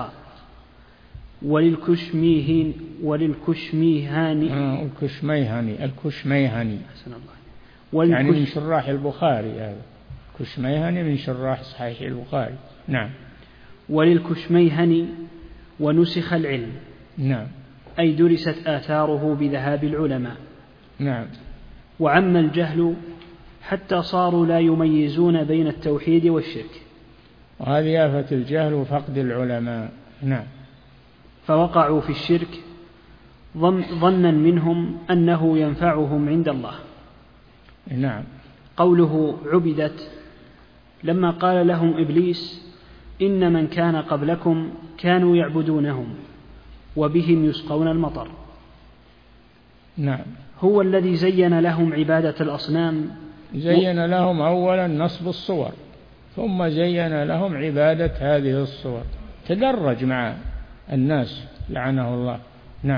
Speaker 2: الكشميهاني يعني من شراح البخاري، هذا كشميهاني من شراح صحيح البخاري. نعم.
Speaker 1: وللكشميهاني ونسخ العلم.
Speaker 2: نعم.
Speaker 1: أي درست آثاره بذهاب العلماء.
Speaker 2: نعم.
Speaker 1: وعم الجهل حتى صاروا لا يميزون بين التوحيد والشرك،
Speaker 2: وهذه آفة الجهل وفقد العلماء. نعم.
Speaker 1: فوقعوا في الشرك ظنا منهم أنه ينفعهم عند الله.
Speaker 2: نعم.
Speaker 1: قوله عبدت، لما قال لهم إبليس إن من كان قبلكم كانوا يعبدونهم وبهم يسقون المطر.
Speaker 2: نعم.
Speaker 1: هو الذي زين لهم عبادة الأصنام،
Speaker 2: زين لهم أولا نصب الصور، ثم زين لهم عبادة هذه الصور، تدرج مع الناس لعنه الله. نعم.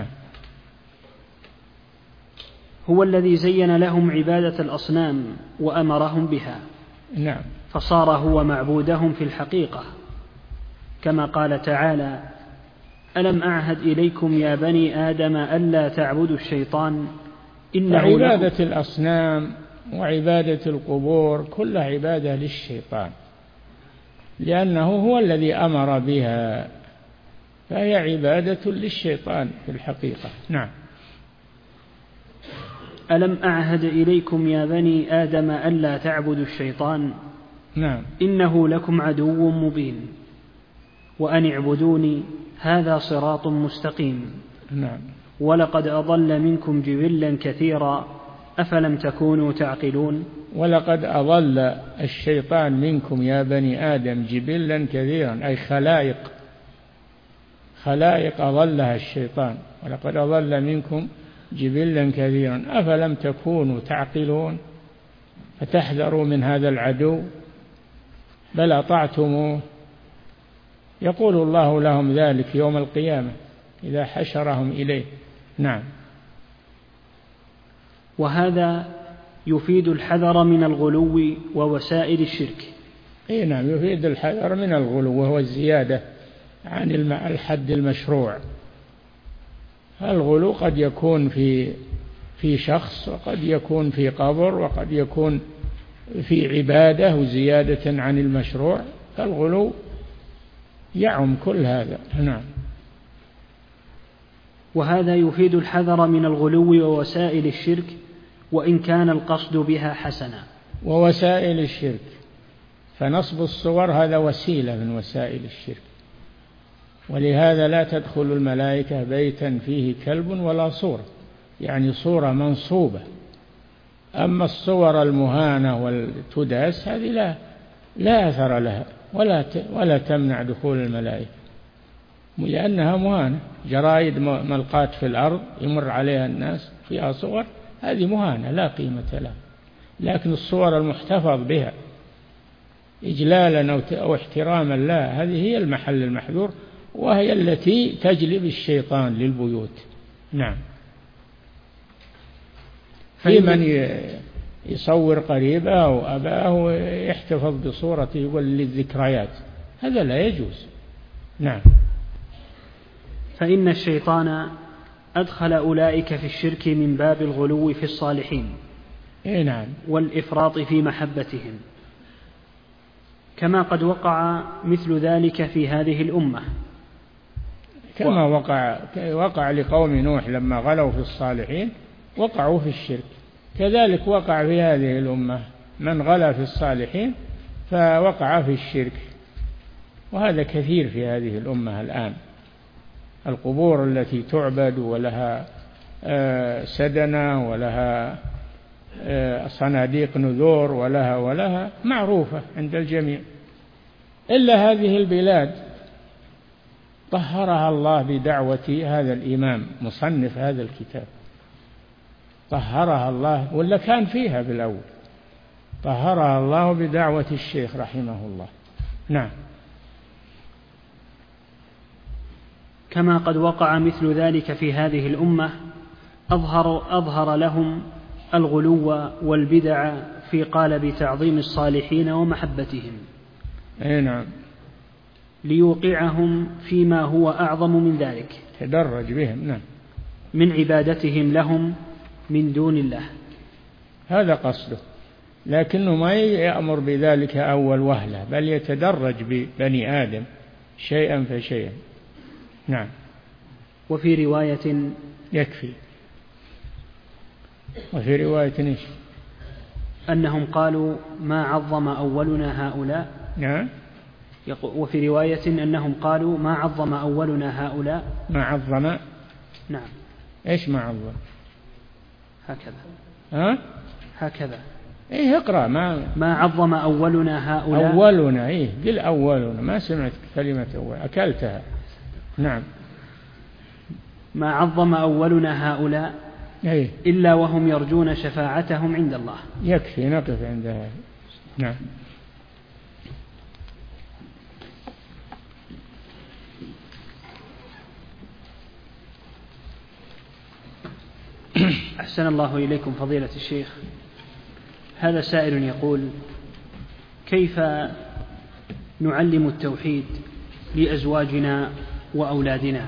Speaker 1: هو الذي زين لهم عبادة الأصنام وأمرهم بها.
Speaker 2: نعم.
Speaker 1: فصار هو معبودهم في الحقيقة، كما قال تعالى ألم أعهد إليكم يا بني آدم ألا تعبدوا الشيطان إنه
Speaker 2: عبادة الأصنام وعبادة القبور كلها عبادة للشيطان، لأنه هو الذي أمر بها، فهي عبادة للشيطان في الحقيقة. نعم.
Speaker 1: ألم أعهد إليكم يا بني آدم ألا تعبدوا الشيطان
Speaker 2: نعم.
Speaker 1: إنه لكم عدو مبين. وأن اعبدوني هذا صراط مستقيم.
Speaker 2: نعم.
Speaker 1: ولقد أضل منكم جبلا كثيرا أفلم تكونوا تعقلون.
Speaker 2: ولقد أضل الشيطان منكم يا بني آدم جبلا كثيرا، أي خلائق أضلها الشيطان. ولقد أضل منكم جبلا كثيرا أفلم تكونوا تعقلون، فتحذروا من هذا العدو بل أطعتموه. يقول الله لهم ذلك يوم القيامة إذا حشرهم إليه. نعم.
Speaker 1: وهذا يفيد الحذر من الغلو ووسائل الشرك.
Speaker 2: نعم، يفيد الحذر من الغلو وهو الزيادة عن الحد المشروع. الغلو قد يكون في شخص، وقد يكون في قبر، وقد يكون في عبادة وزيادة عن المشروع، فالغلو يعم كل هذا. نعم.
Speaker 1: وهذا يفيد الحذر من الغلو ووسائل الشرك وإن كان القصد بها حسنا.
Speaker 2: ووسائل الشرك، فنصب الصور هذا وسيلة من وسائل الشرك، ولهذا لا تدخل الملائكة بيتا فيه كلب ولا صورة، يعني صورة منصوبة. أما الصور المهانة والتداس هذه لا أثر لها ولا تمنع دخول الملائكة، لأنها مهانة. جرائد ملقاة في الأرض يمر عليها الناس فيها صور، هذه مهانة لا قيمة لها. لكن الصور المحتفظ بها إجلالا أو احتراما لا، هذه هي المحل المحذور، وهي التي تجلب الشيطان للبيوت. نعم. في من يصور قريبه أو أباه ويحتفظ بصورته يقول للذكريات، هذا لا يجوز. نعم.
Speaker 1: فإن الشيطان أدخل أولئك في الشرك من باب الغلو في الصالحين.
Speaker 2: نعم.
Speaker 1: والإفراط في محبتهم، كما قد وقع مثل ذلك في هذه الأمة،
Speaker 2: كما وقع لقوم نوح لما غلوا في الصالحين وقعوا في الشرك، كذلك وقع في هذه الأمة من غلا في الصالحين فوقع في الشرك. وهذا كثير في هذه الأمة الآن. القبور التي تعبد ولها سدنة ولها صناديق نذور ولها معروفة عند الجميع، إلا هذه البلاد طهرها الله بدعوة هذا الإمام مصنف هذا الكتاب، طهرها الله، ولا كان فيها بالأول، طهرها الله بدعوة الشيخ رحمه الله. نعم.
Speaker 1: كما قد وقع مثل ذلك في هذه الأمة أظهر لهم الغلو والبدع في قالب تعظيم الصالحين ومحبتهم.
Speaker 2: نعم.
Speaker 1: ليوقعهم فيما هو أعظم من ذلك،
Speaker 2: تدرج بهم. نعم.
Speaker 1: من عبادتهم لهم من دون الله،
Speaker 2: هذا قصده، لكنه ما يأمر بذلك أول وهلة، بل يتدرج ببني آدم شيئا فشيئا. نعم.
Speaker 1: وفي رواية
Speaker 2: يكفي. وفي رواية إيش؟
Speaker 1: أنهم قالوا ما عظم أولنا هؤلاء.
Speaker 2: نعم.
Speaker 1: وفي رواية أنهم قالوا ما عظم أولنا هؤلاء.
Speaker 2: ما عظم.
Speaker 1: نعم.
Speaker 2: إيش ما عظم؟
Speaker 1: هكذا. هكذا.
Speaker 2: اقرأ.
Speaker 1: ما عظم أولنا هؤلاء.
Speaker 2: أولنا. قل أولنا، ما سمعت كلمة أول، أكلتها. نعم.
Speaker 1: ما عظم أولنا هؤلاء إلا وهم يرجون شفاعتهم عند الله.
Speaker 2: يكفي، نقف عند هذا. نعم.
Speaker 1: أحسن الله إليكم فضيلة الشيخ. هذا سائل يقول: كيف نعلم التوحيد لأزواجنا وأولادنا؟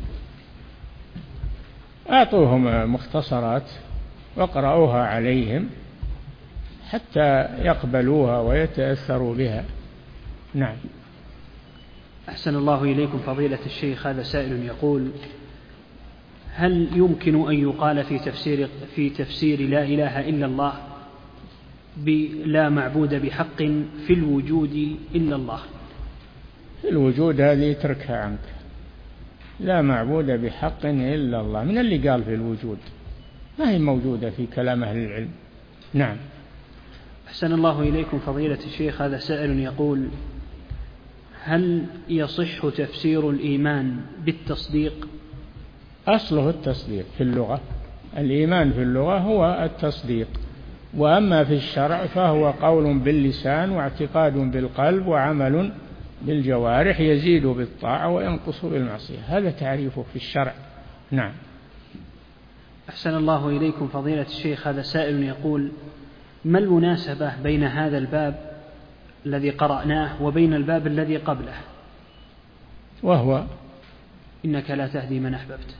Speaker 2: أعطوهم مختصرات واقرأوها عليهم حتى يقبلوها ويتأثروا بها. نعم.
Speaker 1: أحسن الله إليكم فضيلة الشيخ. هذا سائل يقول: هل يمكن أن يقال في تفسير لا إله إلا الله لا معبود بحق في الوجود إلا الله؟
Speaker 2: في الوجود هذه اتركها عنك، لا معبود بحق إلا الله. من اللي قال في الوجود؟ ما هي موجودة في كلام أهل العلم. نعم.
Speaker 1: أحسن الله إليكم فضيلة الشيخ، هذا سائل يقول: هل يصح تفسير الإيمان بالتصديق؟
Speaker 2: أصله التصديق في اللغة، الإيمان في اللغة هو التصديق، وأما في الشرع فهو قول باللسان واعتقاد بالقلب وعمل بالجوارح، يزيد بالطاعة وينقص بالمعصية. هذا تعريفه في الشرع. نعم.
Speaker 1: أحسن الله إليكم فضيلة الشيخ، هذا سائل يقول: ما المناسبة بين هذا الباب الذي قرأناه وبين الباب الذي قبله؟
Speaker 2: وهو
Speaker 1: إنك لا تهدي من أحببت.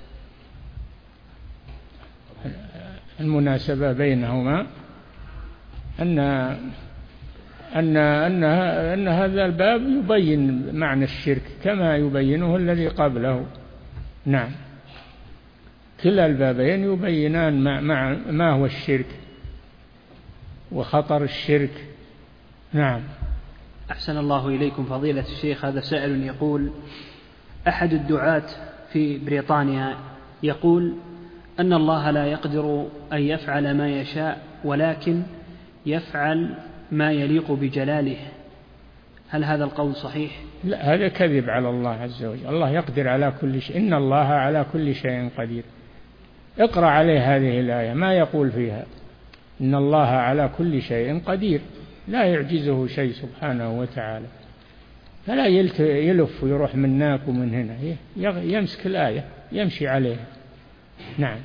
Speaker 2: المناسبة بينهما أن هذا الباب يبين معنى الشرك كما يبينه الذي قبله. نعم، كلا البابين يبينان ما هو الشرك وخطر الشرك. نعم.
Speaker 1: أحسن الله إليكم فضيلة الشيخ، هذا سائل يقول: أحد الدعاة في بريطانيا يقول أن الله لا يقدر أن يفعل ما يشاء ولكن يفعل ما يليق بجلاله، هل هذا القول صحيح؟
Speaker 2: لا، هذا كذب على الله عز وجل. الله يقدر على كل شيء، إن الله على كل شيء قدير. اقرأ عليه هذه الآية ما يقول فيها إن الله على كل شيء قدير، لا يعجزه شيء سبحانه وتعالى، فلا يلف ويروح من هناك ومن هنا، يمسك الآية يمشي عليها. نعم.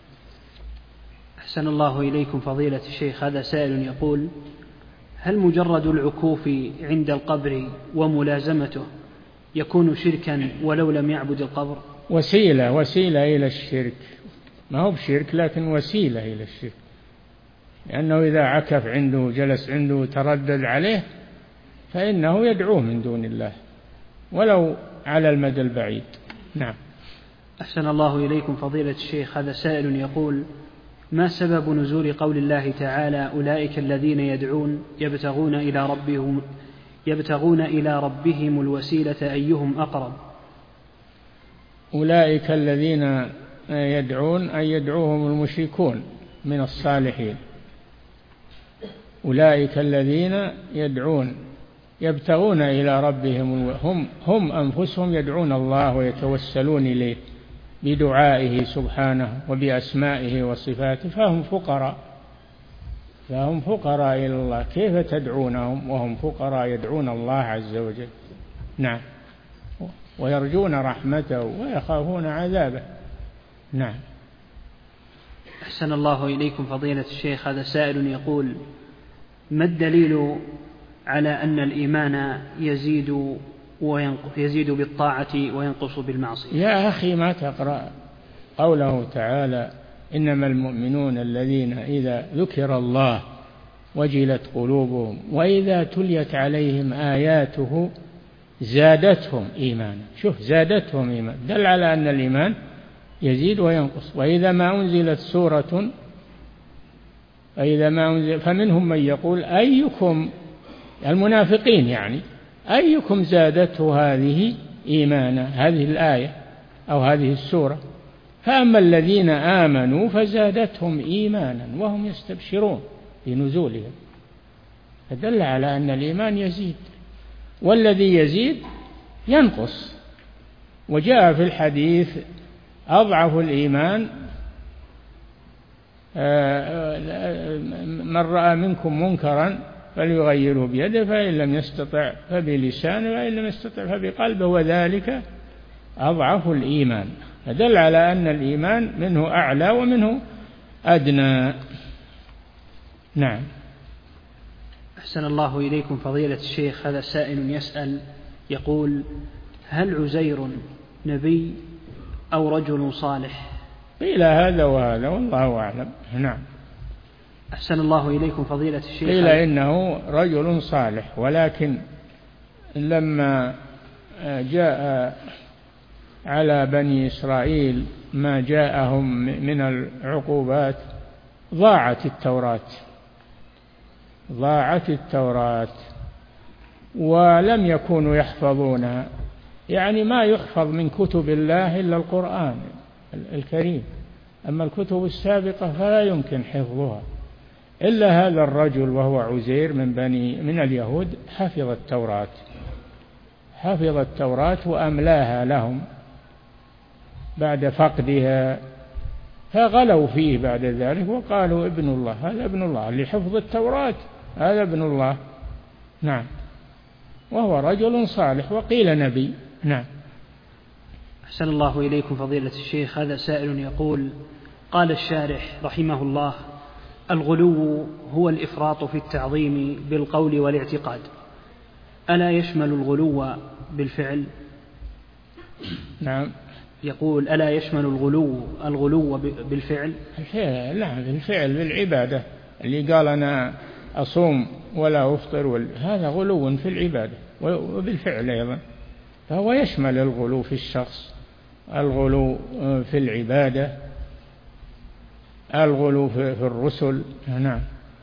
Speaker 1: أحسن الله إليكم فضيلة الشيخ، هذا سائل يقول: هل مجرد العكوف عند القبر وملازمته يكون شركا ولو لم يعبد القبر؟
Speaker 2: وسيلة إلى الشرك، ما هو بشرك لكن وسيلة إلى الشرك، لأنه إذا عكف عنده جلس عنده تردد عليه فإنه يدعوه من دون الله ولو على المدى البعيد. نعم.
Speaker 1: أحسن الله إليكم فضيلة الشيخ، هذا سائل يقول: ما سبب نزول قول الله تعالى: أولئك الذين يدعون يبتغون إلى ربهم الوسيلة أيهم أقرب؟
Speaker 2: أولئك الذين يدعون أي يدعوهم المشركون من الصالحين. أولئك الذين يدعون يبتغون إلى ربهم، هم أنفسهم يدعون الله ويتوسلون إليه بدعائه سبحانه وبأسمائه وصفاته، فهم فقراء إلى الله. كيف تدعونهم وهم فقراء يدعون الله عز وجل؟ نعم. ويرجون رحمته ويخافون عذابه. نعم.
Speaker 1: أحسن الله إليكم فضيلة الشيخ، هذا سائل يقول: ما الدليل على أن الإيمان يزيد بالطاعة وينقص بالمعصية؟
Speaker 2: يا أخي ما تقرأ قوله تعالى: إنما المؤمنون الذين إذا ذكر الله وجلت قلوبهم وإذا تليت عليهم آياته زادتهم إيمانا. شوف، زادتهم إيمانا، دل على أن الإيمان يزيد وينقص. وإذا ما أنزلت سورة فمنهم من يقول أيكم، المنافقين يعني، أيكم زادته هذه إيمانا، هذه الآية أو هذه السورة. فأما الذين آمنوا فزادتهم إيمانا وهم يستبشرون بنزولهم، فدل على أن الإيمان يزيد، والذي يزيد ينقص. وجاء في الحديث: أضعف الإيمان من رأى منكم منكرا فليغيره بيده، فإن لم يستطع فبلسانه، وإن لم يستطع فبقلبه، وذلك أضعف الإيمان. فدل على أن الإيمان منه أعلى ومنه أدنى. نعم.
Speaker 1: أحسن الله إليكم فضيلة الشيخ، هذا سائل يسأل يقول: هل عزير نبي أو رجل صالح؟
Speaker 2: قيل هذا وهذا والله أعلم. نعم.
Speaker 1: أحسن الله إليكم فضيلة الشيخ،
Speaker 2: قيل إنه رجل صالح، ولكن لما جاء على بني إسرائيل ما جاءهم من العقوبات ضاعت التوراة ولم يكونوا يحفظونها، يعني ما يحفظ من كتب الله إلا القرآن الكريم، أما الكتب السابقة فلا يمكن حفظها. إلا هذا الرجل وهو عزير من اليهود حفظ التوراة وأملاها لهم بعد فقدها، فغلوا فيه بعد ذلك وقالوا ابن الله، هذا ابن الله اللي حفظ التوراة، هذا ابن الله. نعم، وهو رجل صالح وقيل نبي. نعم.
Speaker 1: أحسن الله إليكم فضيلة الشيخ. هذا سائل يقول: قال الشارح رحمه الله: الغلو هو الإفراط في التعظيم بالقول والاعتقاد، ألا يشمل الغلو بالفعل؟
Speaker 2: نعم.
Speaker 1: يقول: ألا يشمل الغلو بالفعل؟
Speaker 2: نعم، بالفعل، بالعبادة. اللي قال أنا أصوم ولا أفطر هذا غلو في العبادة، وبالفعل أيضا، فهو يشمل الغلو في الشخص، الغلو في العبادة، الغلو في الرسل. نعم.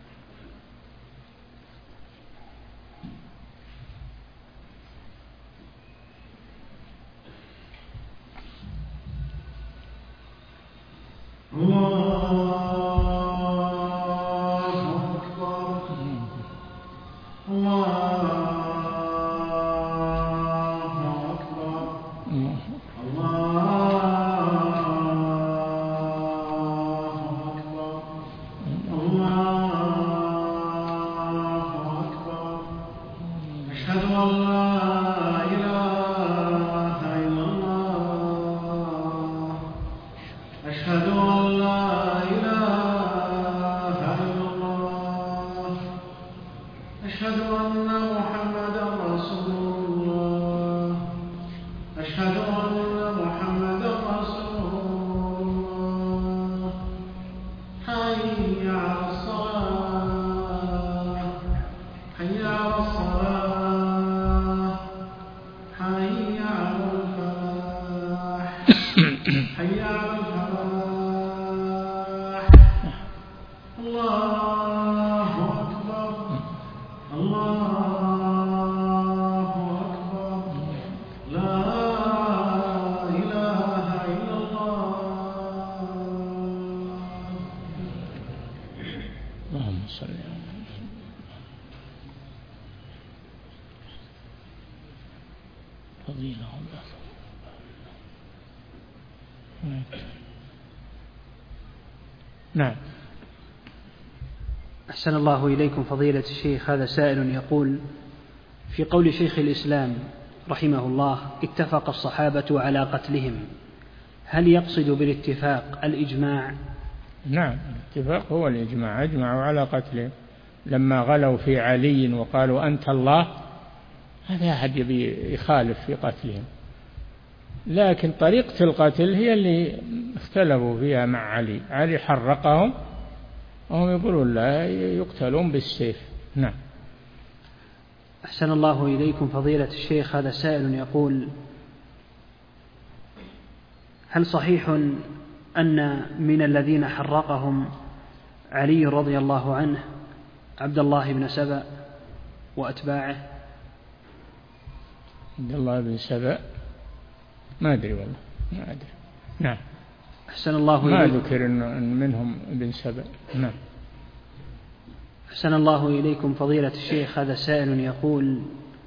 Speaker 2: نعم.
Speaker 1: أحسن الله إليكم فضيلة الشيخ. هذا سائل يقول: في قول شيخ الإسلام رحمه الله: اتفق الصحابة على قتلهم، هل يقصد بالاتفاق الإجماع؟
Speaker 2: نعم، الاتفاق هو الإجماع، أجمعوا على قتلهم لما غلوا في علي وقالوا أنت الله، هذا أحد يبي يخالف في قتلهم، لكن طريقة القتل هي اللي اختلفوا فيها مع علي حرقهم وهم يقولون لا، يقتلون بالسيف. نعم.
Speaker 1: أحسن الله إليكم فضيلة الشيخ. هذا سائل يقول: هل صحيح أن من الذين حرقهم علي رضي الله عنه عبد الله بن سبأ وأتباعه؟
Speaker 2: عبد الله بن سبأ ما أدري والله، ما أدري. نعم.
Speaker 1: أحسن الله
Speaker 2: ما ذكر إن منهم ابن سبأ. نعم.
Speaker 1: أحسن الله إليكم فضيلة الشيخ. هذا سائل يقول: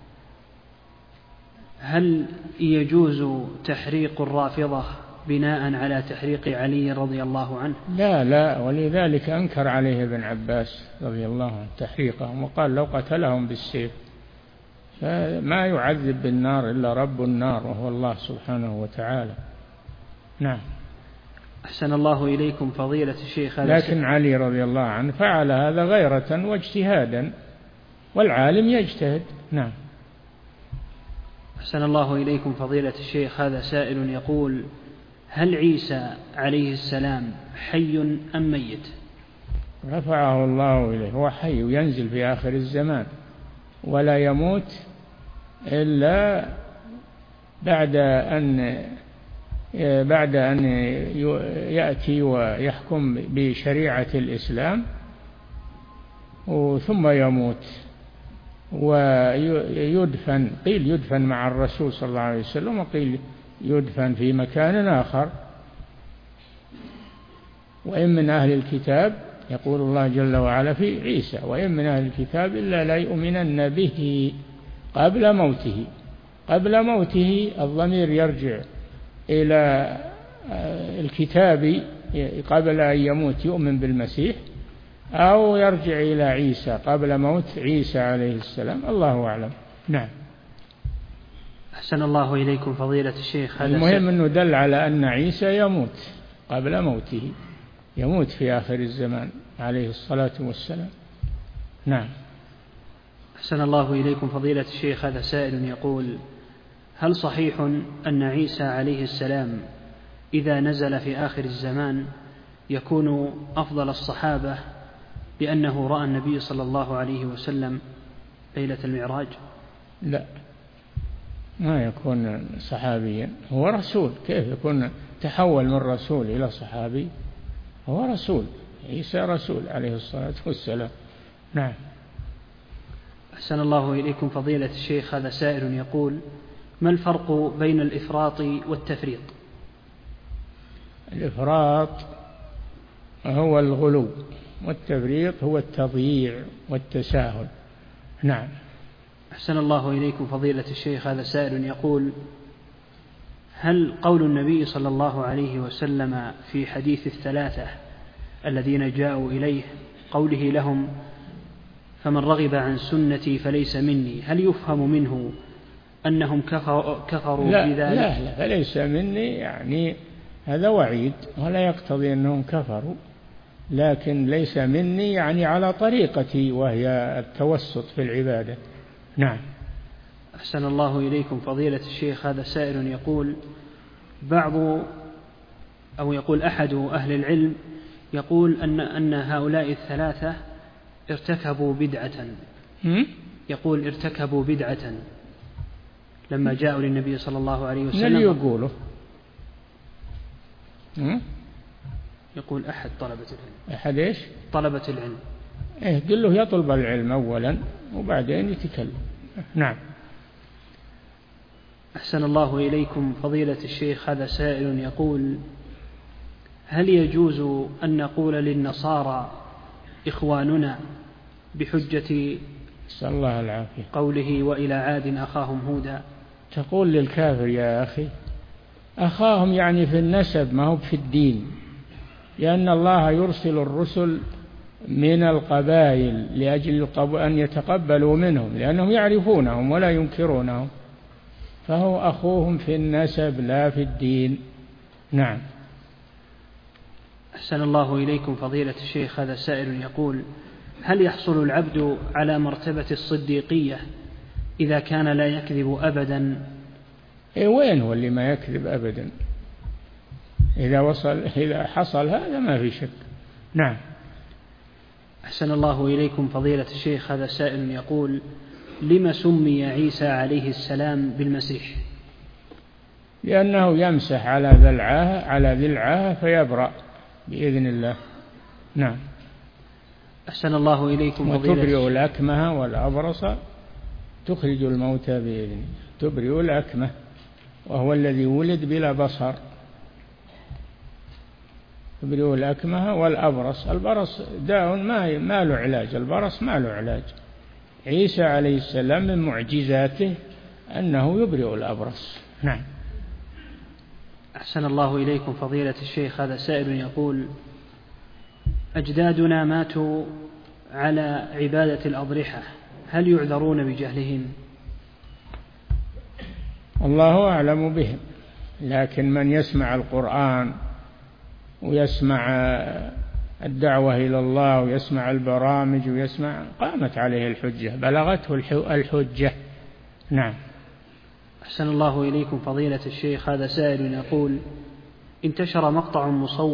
Speaker 1: هل يجوز تحريق الرافضة بناء على تحريق علي رضي الله عنه؟
Speaker 2: لا، ولذلك أنكر عليه ابن عباس رضي الله عنه تحريقهم، وقال لو قتلهم بالسيف، فما يعذب بالنار إلا رب النار وهو الله سبحانه وتعالى. نعم.
Speaker 1: أحسن الله إليكم فضيلة الشيخ.
Speaker 2: لكن علي رضي الله عنه فعل هذا غيرة واجتهادا، والعالم يجتهد. نعم.
Speaker 1: أحسن الله إليكم فضيلة الشيخ. هذا سائل يقول: هل عيسى عليه السلام حي أم ميت؟
Speaker 2: رفعه الله إليه، هو حي وينزل في آخر الزمان، ولا يموت إلا بعد أن يأتي ويحكم بشريعة الإسلام ثم يموت، ويدفن، قيل يدفن مع الرسول صلى الله عليه وسلم، وقيل يدفن في مكان آخر. وإن من أهل الكتاب، يقول الله جل وعلا في عيسى: وإن من أهل الكتاب إلا لا يؤمنن به قبل موته. قبل موته الضمير يرجع إلى الكتاب قبل أن يموت يؤمن بالمسيح، أو يرجع إلى عيسى قبل موت عيسى عليه السلام، الله أعلم. نعم.
Speaker 1: أحسن الله إليكم فضيلة الشيخ.
Speaker 2: المهم أنه دل على أن عيسى يموت قبل موته، يموت في آخر الزمان عليه الصلاة والسلام. نعم.
Speaker 1: أحسن الله إليكم فضيلة الشيخ. هذا سائل يقول: هل صحيح أن عيسى عليه السلام إذا نزل في آخر الزمان يكون أفضل الصحابة لأنه رأى النبي صلى الله عليه وسلم ليلة المعراج؟
Speaker 2: لا، ما يكون صحابيا، هو رسول. كيف يكون تحول من رسول إلى صحابي؟ هو رسول، عيسى رسول عليه الصلاة والسلام. نعم.
Speaker 1: أحسن الله إليكم فضيلة الشيخ. هذا سائل يقول: ما الفرق بين الإفراط والتفريط؟
Speaker 2: الإفراط هو الغلو، والتفريط هو التضييع والتساهل. نعم.
Speaker 1: أحسن الله إليكم فضيلة الشيخ. هذا سائل يقول: هل قول النبي صلى الله عليه وسلم في حديث الثلاثة الذين جاءوا إليه قوله لهم: فمن رغب عن سنتي فليس مني، هل يفهم منه أنهم كفروا بذلك؟
Speaker 2: لا، فليس مني يعني هذا وعيد، ولا يقتضي أنهم كفروا، لكن ليس مني يعني على طريقتي، وهي التوسط في العبادة. نعم.
Speaker 1: أحسن الله إليكم فضيلة الشيخ. هذا سائل يقول: يقول أحد أهل العلم يقول أن هؤلاء الثلاثة ارتكبوا بدعة. يقول ارتكبوا بدعة لما جاءوا للنبي صلى الله عليه وسلم.
Speaker 2: اللي يقوله
Speaker 1: يقول أحد طلبة العلم.
Speaker 2: أحد إيش؟
Speaker 1: طلبة العلم.
Speaker 2: قل له يطلب العلم أولا وبعدين يتكلم. نعم.
Speaker 1: أحسن الله إليكم فضيلة الشيخ. هذا سائل يقول: هل يجوز أن نقول للنصارى إخواننا بحجة
Speaker 2: نسأل الله العافية
Speaker 1: قوله وإلى عاد أخاهم هودا؟
Speaker 2: تقول للكافر يا أخي أخاهم يعني في النسب، ما هو في الدين، لأن الله يرسل الرسل من القبائل لأجل أن يتقبلوا منهم، لأنهم يعرفونهم ولا ينكرونهم، فهو أخوهم في النسب لا في الدين. نعم.
Speaker 1: أحسن الله إليكم فضيلة الشيخ. هذا سائل يقول: هل يحصل العبد على مرتبة الصديقية إذا كان لا يكذب أبدا؟
Speaker 2: وين هو اللي ما يكذب أبدا؟ إذا حصل هذا ما في شك. نعم.
Speaker 1: أحسن الله إليكم فضيلة الشيخ. هذا سائل يقول: لما سمي عيسى عليه السلام بالمسيح؟
Speaker 2: لأنه يمسح على ذي العاهة فيبرأ بإذن الله. نعم.
Speaker 1: أحسن الله إليكم فضيلة الشيخ.
Speaker 2: وتبرئ الأكمه والأبرص تخرج الموتى بإذنه. تبرئ الأكمه وهو الذي ولد بلا بصر، تبرئ الأكمه والأبرص. البرص داء ما له علاج، البرص ما له علاج. عيسى عليه السلام من معجزاته أنه يبرئ الأبرص. نعم.
Speaker 1: أحسن الله إليكم فضيلة الشيخ. هذا سائل يقول: أجدادنا ماتوا على عبادة الأضرحة، هل يعذرون بجهلهم؟
Speaker 2: الله أعلم بهم، لكن من يسمع القرآن ويسمع الدعوة إلى الله ويسمع البرامج قامت عليه الحجة، بلغته الحجة. نعم.
Speaker 1: أحسن الله إليكم فضيلة الشيخ. هذا سائل يقول: انتشر مقطع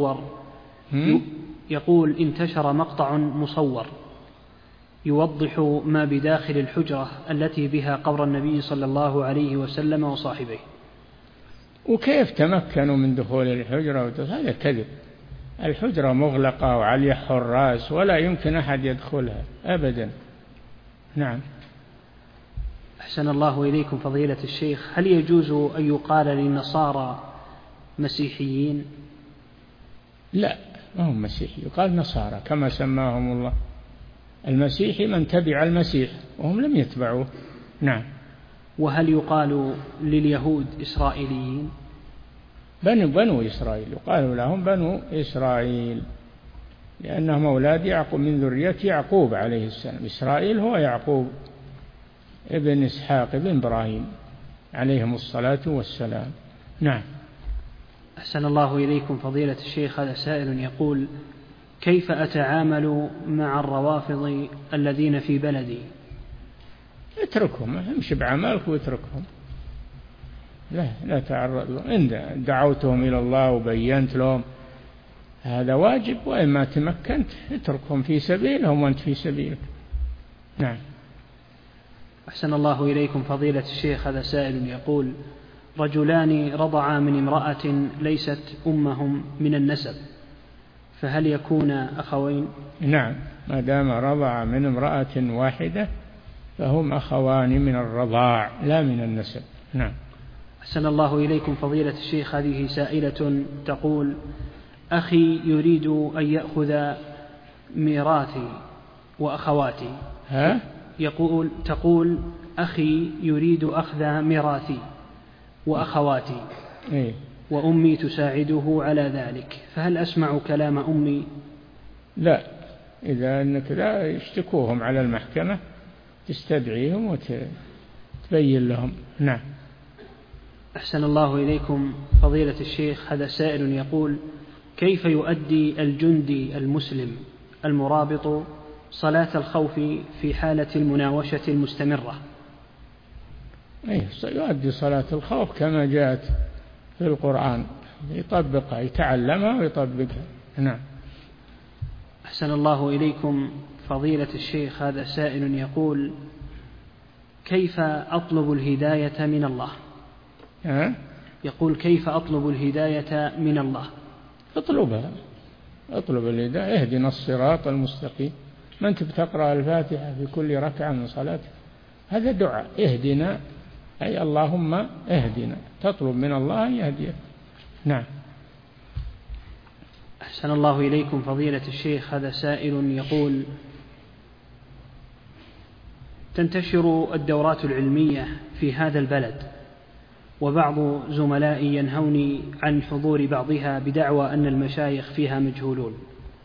Speaker 1: مصور يوضح ما بداخل الحجرة التي بها قبر النبي صلى الله عليه وسلم وصاحبيه.
Speaker 2: وكيف تمكنوا من دخول الحجرة؟ هذا كذب. الحجرة مغلقة وعليها حراس ولا يمكن أحد يدخلها أبدا. نعم.
Speaker 1: أحسن الله إليكم فضيلة الشيخ، هل يجوز أن يقال للنصارى مسيحيين؟
Speaker 2: لا، ما هم مسيحي، يقال نصارى كما سماهم الله. المسيحي من تبع المسيح وهم لم يتبعوه. نعم.
Speaker 1: وهل يقال لليهود إسرائيليين؟
Speaker 2: بنو إسرائيل، يقال لهم بنو إسرائيل لأنهم أولاد يعقوب من ذرية يعقوب عليه السلام. إسرائيل هو يعقوب ابن إسحاق ابن إبراهيم عليهم الصلاة والسلام. نعم.
Speaker 1: أحسن الله إليكم فضيلة الشيخ، هذا سائل يقول: كيف أتعامل مع الروافض الذين في بلدي؟
Speaker 2: اتركهم، امشي بعملك واتركهم، لا تعرض لهم. إن دعوتهم إلى الله وبينت لهم هذا واجب، وإن ما تمكنت اتركهم في سبيلهم وأنت في سبيلك. نعم.
Speaker 1: أحسن الله إليكم فضيلة الشيخ، هذا سائل يقول: رجلان رضعا من امرأة ليست أمهم من النسب، فهل يكون أخوين؟
Speaker 2: نعم، ما دام رضع من امرأة واحدة فهم أخوان من الرضاع لا من النسب. نعم.
Speaker 1: أحسن الله إليكم فضيلة الشيخ، هذه سائلة تقول: أخي يريد أن يأخذ ميراثي وأخواتي. تقول: أخي يريد أخذ ميراثي وأخواتي، وأمي تساعده على ذلك، فهل أسمع كلام أمي؟
Speaker 2: لا، إذا أنك لا يشتكوهم على المحكمة تستدعيهم وتبين لهم. نعم.
Speaker 1: أحسن الله إليكم فضيلة الشيخ، هذا سائل يقول: كيف يؤدي الجندي المسلم المرابط صلاة الخوف في حالة المناوشة المستمرة؟
Speaker 2: يؤدي صلاة الخوف كما جاءت في القرآن، يطبقها، يتعلمها ويطبقها. نعم.
Speaker 1: أحسن الله إليكم فضيلة الشيخ، هذا سائل يقول: كيف أطلب الهداية من الله؟ يقول: كيف أطلب الهداية من الله؟
Speaker 2: اطلب الهداية، اهدنا الصراط المستقيم. ما أنت بتقرأ الفاتحة في كل ركعة من صلاتك؟ هذا دعاء، اهدنا أي اللهم اهدنا، تطلب من الله أن يهديك. نعم.
Speaker 1: أحسن الله إليكم فضيلة الشيخ، هذا سائل يقول: تنتشر الدورات العلمية في هذا البلد، وبعض زملائي ينهوني عن حضور بعضها بدعوى أن المشايخ فيها مجهولون.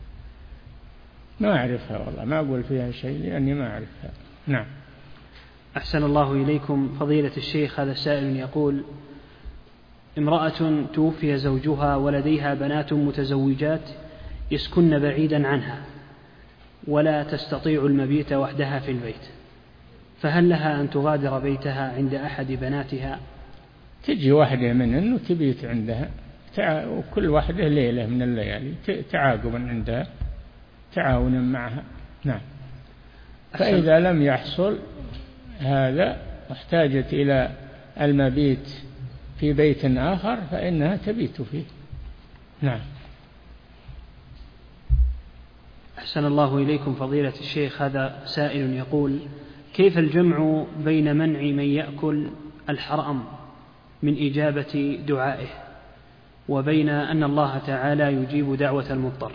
Speaker 2: ما أعرفها والله، ما أقول فيها شيء لأني ما أعرفها. نعم.
Speaker 1: أحسن الله إليكم فضيلة الشيخ، هذا سائل يقول: امرأة توفي زوجها ولديها بنات متزوجات يسكن بعيدا عنها ولا تستطيع المبيت وحدها في البيت، فهل لها أن تغادر بيتها عند أحد بناتها؟
Speaker 2: تجي واحدة منهن وتبيت عندها، وكل واحدة ليلة من الليالي تعاقبا عندها، تعاونا معها. نعم. فإذا لم يحصل هذا واحتاجت إلى المبيت في بيت آخر فإنها تبيت فيه. نعم.
Speaker 1: أحسن الله إليكم فضيلة الشيخ، هذا سائل يقول: كيف الجمع بين منع من يأكل الحرام من إجابة دعائه، وبين أن الله تعالى يجيب دعوة المضطر؟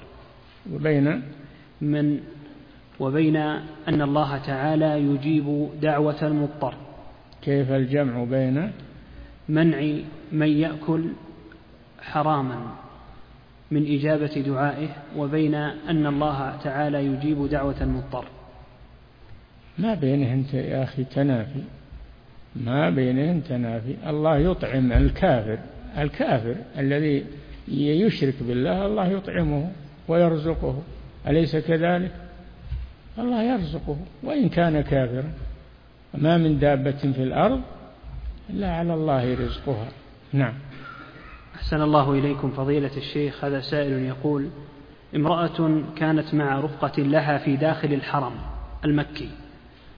Speaker 1: وبين أن الله تعالى يجيب دعوة المضطر.
Speaker 2: كيف الجمع بين
Speaker 1: منع من يأكل حراما من إجابة دعائه وبين أن الله تعالى يجيب دعوة المضطر؟
Speaker 2: ما بينهن يا أخي تنافي، ما بينهن تنافي. الله يطعم الكافر الذي يشرك بالله، الله يطعمه ويرزقه، أليس كذلك؟ الله يرزقه وإن كان كافرا. ما من دابة في الأرض إلا على الله رزقها. نعم.
Speaker 1: أحسن الله إليكم فضيلة الشيخ، هذا سائل يقول: امرأة كانت مع رفقة لها في داخل الحرم المكي،